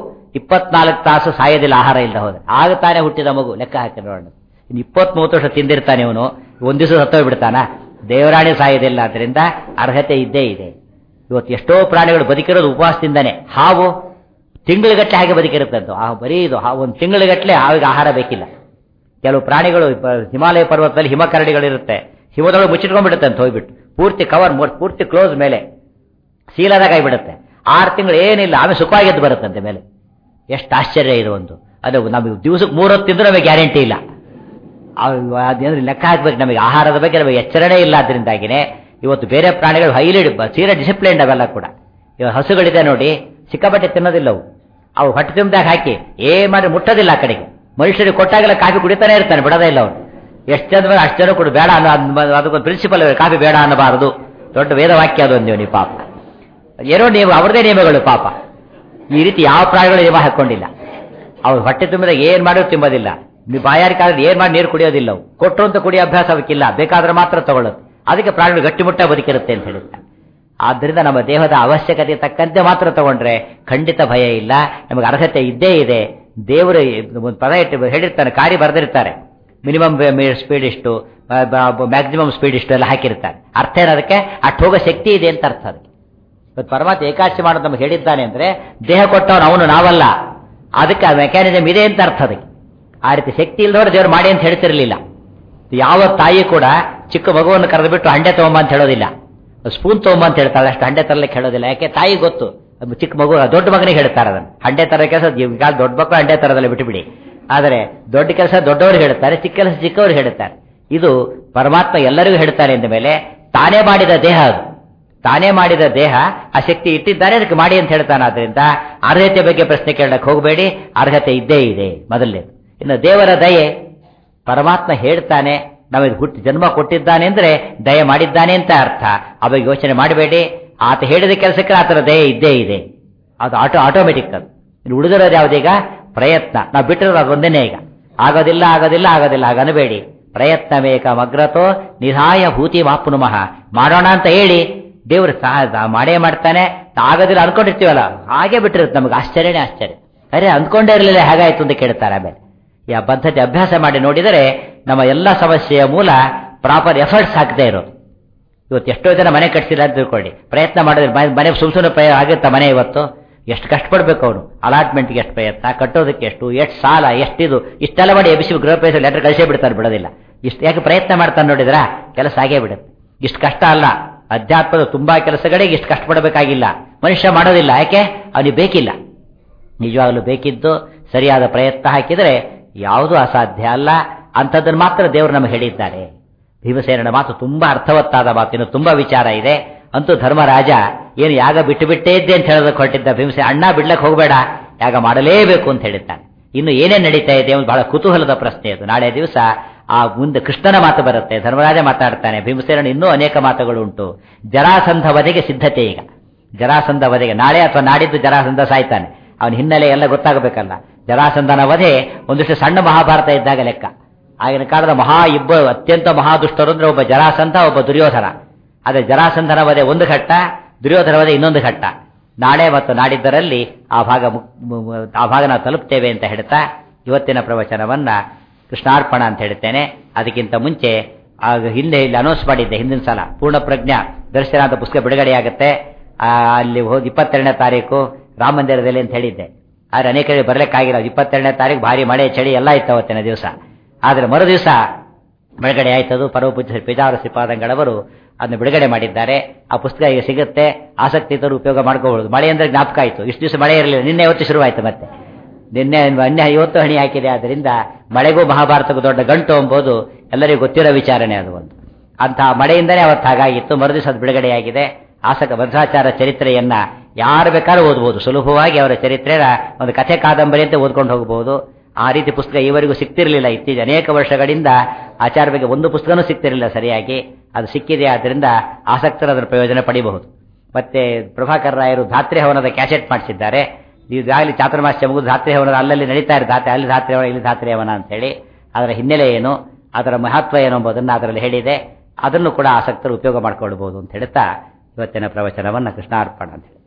24 ತಾಸು ಸಾಯೋದಿಲ್ಲ ಆಹಾರ ಇಲ್ಲದ ಹೋದ್ರೆ. ಆಗತಾನೆ ಹುಟ್ಟಿದ ಮಗು ಲೆಕ್ಕ ಹಾಕಿ ನೋಡೋಣ. ಇನ್ನು 20-30 ವರ್ಷ ತಿಂದಿರ್ತಾನೆ ಇವನು, ಒಂದ್ ದಿವಸ ಸತ್ತೋಗಿ ಬಿಡ್ತಾನ. ದೇವರಾಣಿ ಸಾಯೋದಿಲ್ಲ. ಅದರಿಂದ ಅರ್ಹತೆ ಇದ್ದೇ ಇದೆ. ಇವತ್ತು ಎಷ್ಟೋ ಪ್ರಾಣಿಗಳು ಬದುಕಿರೋದು ಉಪವಾಸದಿಂದಾನೆ. ಹಾವು ತಿಂಗಳಿಗಟ್ಟಲೆ ಹಾಗೆ ಬದುಕಿರುತ್ತಂತು. ಬರೀ ಇದು ಒಂದು ತಿಂಗಳಿಗಟ್ಟಲೆ ಹಾವಿಗೆ ಆಹಾರ ಬೇಕಿಲ್ಲ. ಕೆಲವು ಪ್ರಾಣಿಗಳು ಹಿಮಾಲಯ ಪರ್ವತದಲ್ಲಿ ಹಿಮಕರಡಿಗಳಿರುತ್ತೆ, ಹಿಮದೊಳಗೆ ಮುಚ್ಚಿಟ್ಕೊಂಡ್ಬಿಡುತ್ತೆ ಅಂತ ಹೋಗ್ಬಿಟ್ಟು, ಪೂರ್ತಿ ಕವರ್, ಪೂರ್ತಿ ಕ್ಲೋಸ್ ಮೇಲೆ ಸೀಲಾದಾಗ ಆಗಿಬಿಡುತ್ತೆ. 6 ತಿಂಗಳು ಏನಿಲ್ಲ, ಆಮೇಲೆ ಸುಖವಾಗಿದ್ದು ಬರುತ್ತಂತೆ ಮೇಲೆ. ಎಷ್ಟು ಆಶ್ಚರ್ಯ ಇದು ಒಂದು. ಅದು ನಮಗೆ ದಿವಸಕ್ಕೆ 3 ಹೊತ್ತು ತಿಂದರೂ ನಮಗೆ ಗ್ಯಾರಂಟಿ ಇಲ್ಲ. ಅದೇಂದ್ರೆ ಲೆಕ್ಕ ಹಾಕ್ಬೇಕು. ನಮಗೆ ಆಹಾರದ ಬಗ್ಗೆ ನಮಗೆ ಎಚ್ಚರಣೆ ಇಲ್ಲ. ಅದರಿಂದಾಗಿನೇ ಇವತ್ತು ಬೇರೆ ಪ್ರಾಣಿಗಳು ಹೈಲಿ ತೀರಾ ಡಿಸಿಪ್ಲೈನ್ಡ್ ಅವೆಲ್ಲ ಕೂಡ. ಇವಾಗ ಹಸುಗಳಿದೆ ನೋಡಿ, ಸಿಕ್ಕಾಪಟ್ಟೆ ತಿನ್ನೋದಿಲ್ಲ ಅವು ಹೊಟ್ಟೆ ತುಂಬಿದಾಗ ಹಾಕಿ ಮಾಡಿ ಮುಟ್ಟೋದಿಲ್ಲ ಆ ಕಡೆಗೆ. ಮನುಷ್ಯರಿಗೆ ಕೊಟ್ಟಾಗೆಲ್ಲ ಕಾಫಿ ಕುಡಿತಾನೆ ಇರ್ತಾನೆ, ಬಿಡೋದೇ ಇಲ್ಲ ಅವನು. ಎಷ್ಟು ಜನ ಅಷ್ಟು ಜನ ಕೊಡು, ಬೇಡ ಅನ್ನೋ ಅದಕ್ಕೊಂದು ಪ್ರಿನ್ಸಿಪಲ್, ಕಾಫಿ ಬೇಡ ಅನ್ನಬಾರದು. ದೊಡ್ಡ ವೇದವಾಕ್ಯ ಅದೊಂದು. ನೀವು ಪಾಪ ಏನೋ ನಿಯಮ, ಅವ್ರದೇ ನಿಯಮಗಳು ಪಾಪ. ಈ ರೀತಿ ಯಾವ ಪ್ರಾಣಿಗಳು ನಿಯಮ ಹಾಕೊಂಡಿಲ್ಲ. ಅವ್ರು ಹೊಟ್ಟೆ ತುಂಬಿದಾಗ ಏನ್ ಮಾಡಿದ್ರು ತಿಂಬೋದಿಲ್ಲ. ನೀವು ಬಾಯಾರಿಕಾದ್ರೆ ಏನ್ ಮಾಡಿ ನೀರು ಕುಡಿಯೋದಿಲ್ಲ. ಅವು ಕೊಟ್ಟರು ಅಂತ ಕುಡಿಯೋ ಅಭ್ಯಾಸ ಅವಕ್ಕಿಲ್ಲ, ಬೇಕಾದ್ರೆ ಮಾತ್ರ ತಗೊಳ್ಳೋದು. ಅದಕ್ಕೆ ಪ್ರಾಣಿಗಳು ಗಟ್ಟಿಮುಟ್ಟ ಬದುಕಿರುತ್ತೆ ಅಂತ ಹೇಳಿದ್ದಾರೆ. ಆದ್ದರಿಂದ ನಮ್ಮ ದೇಹದ ಅವಶ್ಯಕತೆ ತಕ್ಕಂತೆ ಮಾತ್ರ ತಗೊಂಡ್ರೆ ಖಂಡಿತ ಭಯ ಇಲ್ಲ. ನಮಗೆ ಅರ್ಹತೆ ಇದ್ದೇ ಇದೆ. ದೇವರು ಒಂದು ಪದ ಇಟ್ಟು ಹೇಳಿರ್ತಾನೆ, ಕಾರಿ ಬರೆದಿರ್ತಾರೆ, ಮಿನಿಮಮ್ ಸ್ಪೀಡ್ ಇಷ್ಟು, ಮ್ಯಾಕ್ಸಿಮಮ್ ಸ್ಪೀಡ್ ಇಷ್ಟು ಎಲ್ಲ ಹಾಕಿರ್ತಾರೆ. ಅರ್ಥ ಏನದಕ್ಕೆ? ಅಷ್ಟು ಹೋಗೋ ಶಕ್ತಿ ಇದೆ ಅಂತ ಅರ್ಥ. ಅದಕ್ಕೆ ಇವತ್ತು ಪರಮಾತ್ಮ ಏಕಾದಶಿ ಮಾಡೋದು ನಮಗೆ ಹೇಳಿದ್ದಾನೆ ಅಂದ್ರೆ ದೇಹ ಕೊಟ್ಟವನು ಅವನು, ನಾವಲ್ಲ. ಅದಕ್ಕೆ ಆ ಮೆಕ್ಯಾನಿಸಮ್ ಇದೆ ಅಂತ ಅರ್ಥ. ಅದಕ್ಕೆ ಆ ರೀತಿ ಶಕ್ತಿ ಇಲ್ಲದವರು ದೇವರು ಮಾಡಿ ಅಂತ ಹೇಳ್ತಿರ್ಲಿಲ್ಲ. ಯಾವ ತಾಯಿ ಕೂಡ ಚಿಕ್ಕ ಮಗುವನ್ನು ಕರೆದು ಬಿಟ್ಟು ಹಂಡೆ ತಗೊಂಬ ಅಂತ ಹೇಳೋದಿಲ್ಲ, ಸ್ಪೂನ್ ತಗೊಂಬ ಅಂತ ಹೇಳ್ತಾಳೆ. ಅಷ್ಟು ಹಂಡೆ ತರಲಿಕ್ಕೆ ಹೇಳೋದಿಲ್ಲ. ಯಾಕೆ? ತಾಯಿ ಗೊತ್ತು. ಚಿಕ್ಕ ಮಗು, ದೊಡ್ಡ ಮಗನಿಗೆ ಹೇಳ್ತಾರೆ ಅದನ್ನು. ಹಂಡೆ ತರ ಕೆಲಸ ದೊಡ್ಡ ಮಕ್ಕಳು ಹಂಡೆ ತರದಲ್ಲ, ಬಿಟ್ಟುಬಿಡಿ. ಆದರೆ ದೊಡ್ಡ ಕೆಲಸ ದೊಡ್ಡವರು ಹೇಳ್ತಾರೆ, ಚಿಕ್ಕ ಕೆಲಸ ಚಿಕ್ಕವರು ಹೇಳ್ತಾರೆ. ಇದು ಪರಮಾತ್ಮ ಎಲ್ಲರಿಗೂ ಹೇಳ್ತಾರೆ ಅಂದ ಮೇಲೆ ತಾನೇ ಮಾಡಿದ ದೇಹ ಅದು. ತಾನೇ ಮಾಡಿದ ದೇಹ, ಆ ಶಕ್ತಿ ಇಟ್ಟಿದ್ದಾನೆ, ಅದಕ್ಕೆ ಮಾಡಿ ಅಂತ ಹೇಳ್ತಾನೆ. ಆದ್ರಿಂದ ಅರ್ಹತೆ ಬಗ್ಗೆ ಪ್ರಶ್ನೆ ಕೇಳಕ್ಕೆ ಹೋಗಬೇಡಿ, ಅರ್ಹತೆ ಇದ್ದೇ ಇದೆ ಮೊದಲನೇ. ಇನ್ನು ದೇವರ ದಯೆ, ಪರಮಾತ್ಮ ಹೇಳ್ತಾನೆ, ನಮಗೆ ಜನ್ಮ ಕೊಟ್ಟಿದ್ದಾನೆ ಅಂದ್ರೆ ದಯೆ ಮಾಡಿದ್ದಾನೆ ಅಂತ ಅರ್ಥ. ಅವಾಗ ಯೋಚನೆ ಮಾಡಬೇಡಿ. ಆತ ಹೇಳಿದ ಕೆಲಸಕ್ಕೆ ಆತರ ದಯೆ ಇದ್ದೇ ಇದೆ. ಅದು ಆಟೋಮೆಟಿಕ್. ಅದು ಇನ್ನು ಉಳಿದಿರೋದು ಯಾವುದೀಗ? ಪ್ರಯತ್ನ. ನಾವು ಬಿಟ್ಟಿರೋದು ಅದೊಂದೇನೆ. ಈಗ ಆಗೋದಿಲ್ಲ ಆಗೋದಿಲ್ಲ ಆಗೋದಿಲ್ಲ ಹಾಗನಬೇಡಿ. ಪ್ರಯತ್ನ ಬೇಕಮಗ್ರತೋ ನಿಧಾಯ ಭೂತಿ ಮಾಪ್ನುಮಃ. ಮಾಡೋಣ ಅಂತ ಹೇಳಿ ದೇವರು ಮಾಡೇ ಮಾಡ್ತಾನೆ. ಆಗೋದಿಲ್ಲ ಅನ್ಕೊಂಡಿರ್ತೀವಲ್ಲ, ಹಾಗೆ ಬಿಟ್ಟಿರುತ್ತೆ. ನಮಗೆ ಆಶ್ಚರ್ಯನೇ ಆಶ್ಚರ್ಯ. ಅರೆ ಅಂದ್ಕೊಂಡೇ ಇರಲಿಲ್ಲ, ಹೇಗಾಯ್ತು ಅಂತ ಕೇಳ್ತಾರೆ. ಆಮೇಲೆ ಈ ಪದ್ಧತಿ ಅಭ್ಯಾಸ ಮಾಡಿ ನೋಡಿದರೆ ನಮ್ಮ ಎಲ್ಲ ಸಮಸ್ಯೆಯ ಮೂಲ ಪ್ರಾಪರ್ ಎಫರ್ಟ್ಸ್ ಹಾಕದೇ ಇರೋದು. ಇವತ್ತು ಎಷ್ಟೋ ಜನ ಮನೆ ಕಟ್ಸಿಲ್ಲ ಅಂತ ತಿಳ್ಕೊಳ್ಳಿ, ಪ್ರಯತ್ನ ಮಾಡಿದ್ರೆ ಮನೆ ಸುಮ್ಮನೆ ಆಗುತ್ತಾ ಮನೆ? ಇವತ್ತು ಎಷ್ಟು ಕಷ್ಟಪಡ್ಬೇಕು ಅವನು. ಅಲಾಟ್ಮೆಂಟ್ಗೆ ಎಷ್ಟು ಪ್ರಯತ್ನ, ಕಟ್ಟೋದಕ್ಕೆ ಎಷ್ಟು ಸಾಲ, ಎಷ್ಟಿದು, ಇಷ್ಟೆಲ್ಲ ಮಾಡಿ ಎಬಿಸಿ ಗೃಹ ಪ್ರವೇಶ ಲೆಟರ್ ಕಳಿಸೇ ಬಿಡ್ತಾರೆ, ಬಿಡೋದಿಲ್ಲ. ಇಷ್ಟು ಯಾಕೆ ಪ್ರಯತ್ನ ಮಾಡ್ತಾನೆ ನೋಡಿದ್ರ ಕೆಲಸ ಆಗೇ ಬಿಡುತ್ತೆ. ಇಷ್ಟು ಕಷ್ಟ ಅಲ್ಲ. ಅಧ್ಯಾತ್ಮದ ತುಂಬಾ ಕೆಲಸಗಳಿಗೆ ಇಷ್ಟು ಕಷ್ಟಪಡಬೇಕಾಗಿಲ್ಲ. ಮನುಷ್ಯ ಮಾಡೋದಿಲ್ಲ. ಯಾಕೆ? ಅವನಿಗೆ ಬೇಕಿಲ್ಲ. ನಿಜವಾಗ್ಲೂ ಬೇಕಿದ್ದು ಸರಿಯಾದ ಪ್ರಯತ್ನ ಹಾಕಿದರೆ ಯಾವುದೂ ಅಸಾಧ್ಯ ಅಲ್ಲ. ಅಂಥದ್ದನ್ನು ಮಾತ್ರ ದೇವರು ನಮಗೆ ಹೇಳಿದ್ದಾರೆ. ಭೀಮಸೇನನ ಮಾತು ತುಂಬಾ ಅರ್ಥವತ್ತಾದ ಮಾತು, ಇನ್ನು ತುಂಬಾ ವಿಚಾರ ಇದೆ. ಅಂತೂ ಧರ್ಮರಾಜ ಏನು ಯಾಗ ಬಿಟ್ಟು ಬಿಟ್ಟೇ ಇದ್ದೆ ಅಂತ ಹೇಳೋದಕ್ಕೆ ಹೊರಟಿದ್ದ ಭೀಮಸೇನ. ಅಣ್ಣ ಬಿಡ್ಲಕ್ಕೆ ಹೋಗಬೇಡ, ಯಾಗ ಮಾಡಲೇಬೇಕು ಅಂತ ಹೇಳಿದ್ದಾನೆ. ಇನ್ನು ಏನೇನು ನಡೀತಾ ಇದೆ ಬಹಳ ಕುತೂಹಲದ ಪ್ರಶ್ನೆ ಅದು. ನಾಳೆ ದಿವಸ ಆ ಮುಂದೆ ಕೃಷ್ಣನ ಮಾತು ಬರುತ್ತೆ, ಧರ್ಮರಾಜ ಮಾತಾಡ್ತಾನೆ, ಭೀಮಸೇನ ಇನ್ನೂ ಅನೇಕ ಮಾತುಗಳು ಉಂಟು. ಜರಾಸಂಧ ವಧೆಗೆ ಸಿದ್ಧತೆ. ಈಗ ಜರಾಸಂಧ ವಧೆಗೆ ನಾಳೆ ಅಥವಾ ನಾಡಿದ್ದು ಜರಾಸಂಧ ಸಾಯ್ತಾನೆ, ಅವನ ಹಿನ್ನೆಲೆ ಎಲ್ಲ ಗೊತ್ತಾಗಬೇಕಲ್ಲ. ಜರಾಸಂಧನ ವಧೆ ಒಂದಿಷ್ಟು ಸಣ್ಣ ಮಹಾಭಾರತ ಇದ್ದಾಗ ಲೆಕ್ಕ. ಆಗಿನ ಕಾಲದ ಇಬ್ಬರು ಅತ್ಯಂತ ಮಹಾದುಷ್ಟರು ಅಂದ್ರೆ ಒಬ್ಬ ಜರಾಸಂಧ, ಒಬ್ಬ ದುರ್ಯೋಧನ. ಆದರೆ ಜರಾಸಂಧನ ವಧೆ ಒಂದು ಘಟ್ಟ, ದುರ್ಯೋಧನ ವಧೆ ಇನ್ನೊಂದು ಘಟ್ಟ. ನಾಳೆ ಮತ್ತು ನಾಡಿದ್ದರಲ್ಲಿ ಆ ಭಾಗ ನಾವು ತಲುಪ್ತೇವೆ ಅಂತ ಹೇಳ್ತಾ ಇವತ್ತಿನ ಪ್ರವಚನವನ್ನ ಕೃಷ್ಣಾರ್ಪಣ ಅಂತ ಹೇಳ್ತೇನೆ. ಅದಕ್ಕಿಂತ ಮುಂಚೆ ಹಿಂದೆ ಇಲ್ಲಿ ಅನೌನ್ಸ್ ಮಾಡಿದ್ದೆ, ಹಿಂದಿನ ಸಲ ಪೂರ್ಣ ಪ್ರಜ್ಞಾ ದರ್ಶನ ಅಂತ ಪುಸ್ತಕ ಬಿಡುಗಡೆಯಾಗುತ್ತೆ. ಅಲ್ಲಿ ಹೋಗಿ 22ನೇ ತಾರೀಕು ರಾಮ ಮಂದಿರದಲ್ಲಿ ಅಂತ ಹೇಳಿದ್ದೆ. ಆದರೆ ಅನೇಕರಿಗೆ ಬರಲಿಕ್ಕಾಗಿಲ್ಲ. 22ನೇ ತಾರೀಕು ಭಾರಿ ಮಳೆ ಚಳಿ ಎಲ್ಲ ಇತ್ತು ಅವತ್ತಿನ ದಿವಸ. ಆದರೆ ಮರು ದಿವಸ ಬಿಡುಗಡೆ ಆಯ್ತದು. ಪರಮಪೂಜ್ಯ ಪೇಜಾವರ ಶ್ರೀಪಾದಂಗಳವರು ಅದನ್ನು ಬಿಡುಗಡೆ ಮಾಡಿದ್ದಾರೆ. ಆ ಪುಸ್ತಕ ಈಗ ಸಿಗುತ್ತೆ, ಆಸಕ್ತಿ ಇದ್ದರೂ ಉಪಯೋಗ ಮಾಡ್ಕೋಬಹುದು. ಮಳೆ ಅಂದ್ರೆ ಜ್ಞಾಪಕ ಆಯಿತು, ಇಷ್ಟು ದಿವಸ ಮಳೆ ಇರಲಿಲ್ಲ, ನಿನ್ನೆ ಇವತ್ತು ಶುರುವಾಯಿತು. ಮತ್ತೆ ನಿನ್ನೆ ಇವತ್ತು ಹಣಿ ಹಾಕಿದೆ. ಆದ್ದರಿಂದ ಮಳೆಗೂ ಮಹಾಭಾರತಕ್ಕೂ ದೊಡ್ಡ ಗಂಟು ಎಂಬುದು ಎಲ್ಲರಿಗೂ ಗೊತ್ತಿರೋ ವಿಚಾರಣೆ. ಅದು ಒಂದು ಅಂತಹ ಮಳೆಯಿಂದಲೇ ಅವತ್ತು ಹಾಗಾಗಿತ್ತು. ಮರುದಿವಸ ಅದು ಬಿಡುಗಡೆಯಾಗಿದೆ. ಭದ್ರಾಚಾರ ಚರಿತ್ರೆಯನ್ನ ಯಾರು ಬೇಕಾದ್ರೂ ಓದಬಹುದು ಸುಲಭವಾಗಿ. ಅವರ ಚರಿತ್ರೆಯ ಒಂದು ಕಥೆ ಕಾದಂಬರಿ ಅಂತ ಓದ್ಕೊಂಡು ಹೋಗಬಹುದು. ಆ ರೀತಿ ಪುಸ್ತಕ ಈವರೆಗೂ ಸಿಗ್ತಿರಲಿಲ್ಲ. ಇತ್ತೀಚೆಗೆ ಅನೇಕ ವರ್ಷಗಳಿಂದ ಆಚಾರ ಬಗ್ಗೆ ಒಂದು ಪುಸ್ತಕನೂ ಸಿಗ್ತಿರಲಿಲ್ಲ ಸರಿಯಾಗಿ. ಅದು ಸಿಕ್ಕಿದೆ. ಆದ್ದರಿಂದ ಆಸಕ್ತರು ಅದರ ಪ್ರಯೋಜನ ಪಡೆಯಬಹುದು. ಮತ್ತೆ ಪ್ರಭಾಕರ್ ರಾಯರು ಧಾತ್ರಿ ಹವನದ ಕ್ಯಾಸೆಟ್ ಮಾಡಿಸಿದ್ದಾರೆ. ಈಗಾಗಲೇ ಚಾತುರ್ಮಾಸ್ಯ ಮುಗಿದು ಧಾತ್ರಿ ಹವನ ಅಲ್ಲಲ್ಲಿ ನಡೀತಾ ಇದ್ದಾರೆ. ಅಲ್ಲಿ ಧಾತ್ರಿ ಹವನ, ಇಲ್ಲಿ ಧಾತ್ರಿ ಹವನ ಅಂತ ಹೇಳಿ ಅದರ ಹಿನ್ನೆಲೆ ಏನು, ಅದರ ಮಹತ್ವ ಏನು ಎಂಬುದನ್ನು ಅದರಲ್ಲಿ ಹೇಳಿದೆ. ಅದನ್ನು ಕೂಡ ಆಸಕ್ತರು ಉಪಯೋಗ ಮಾಡಿಕೊಳ್ಳಬಹುದು ಅಂತ ಹೇಳ್ತಾ ಇವತ್ತಿನ ಪ್ರವಚನವನ್ನು ಕೃಷ್ಣಾರ್ಪಣ ಅಂತ ಹೇಳಿ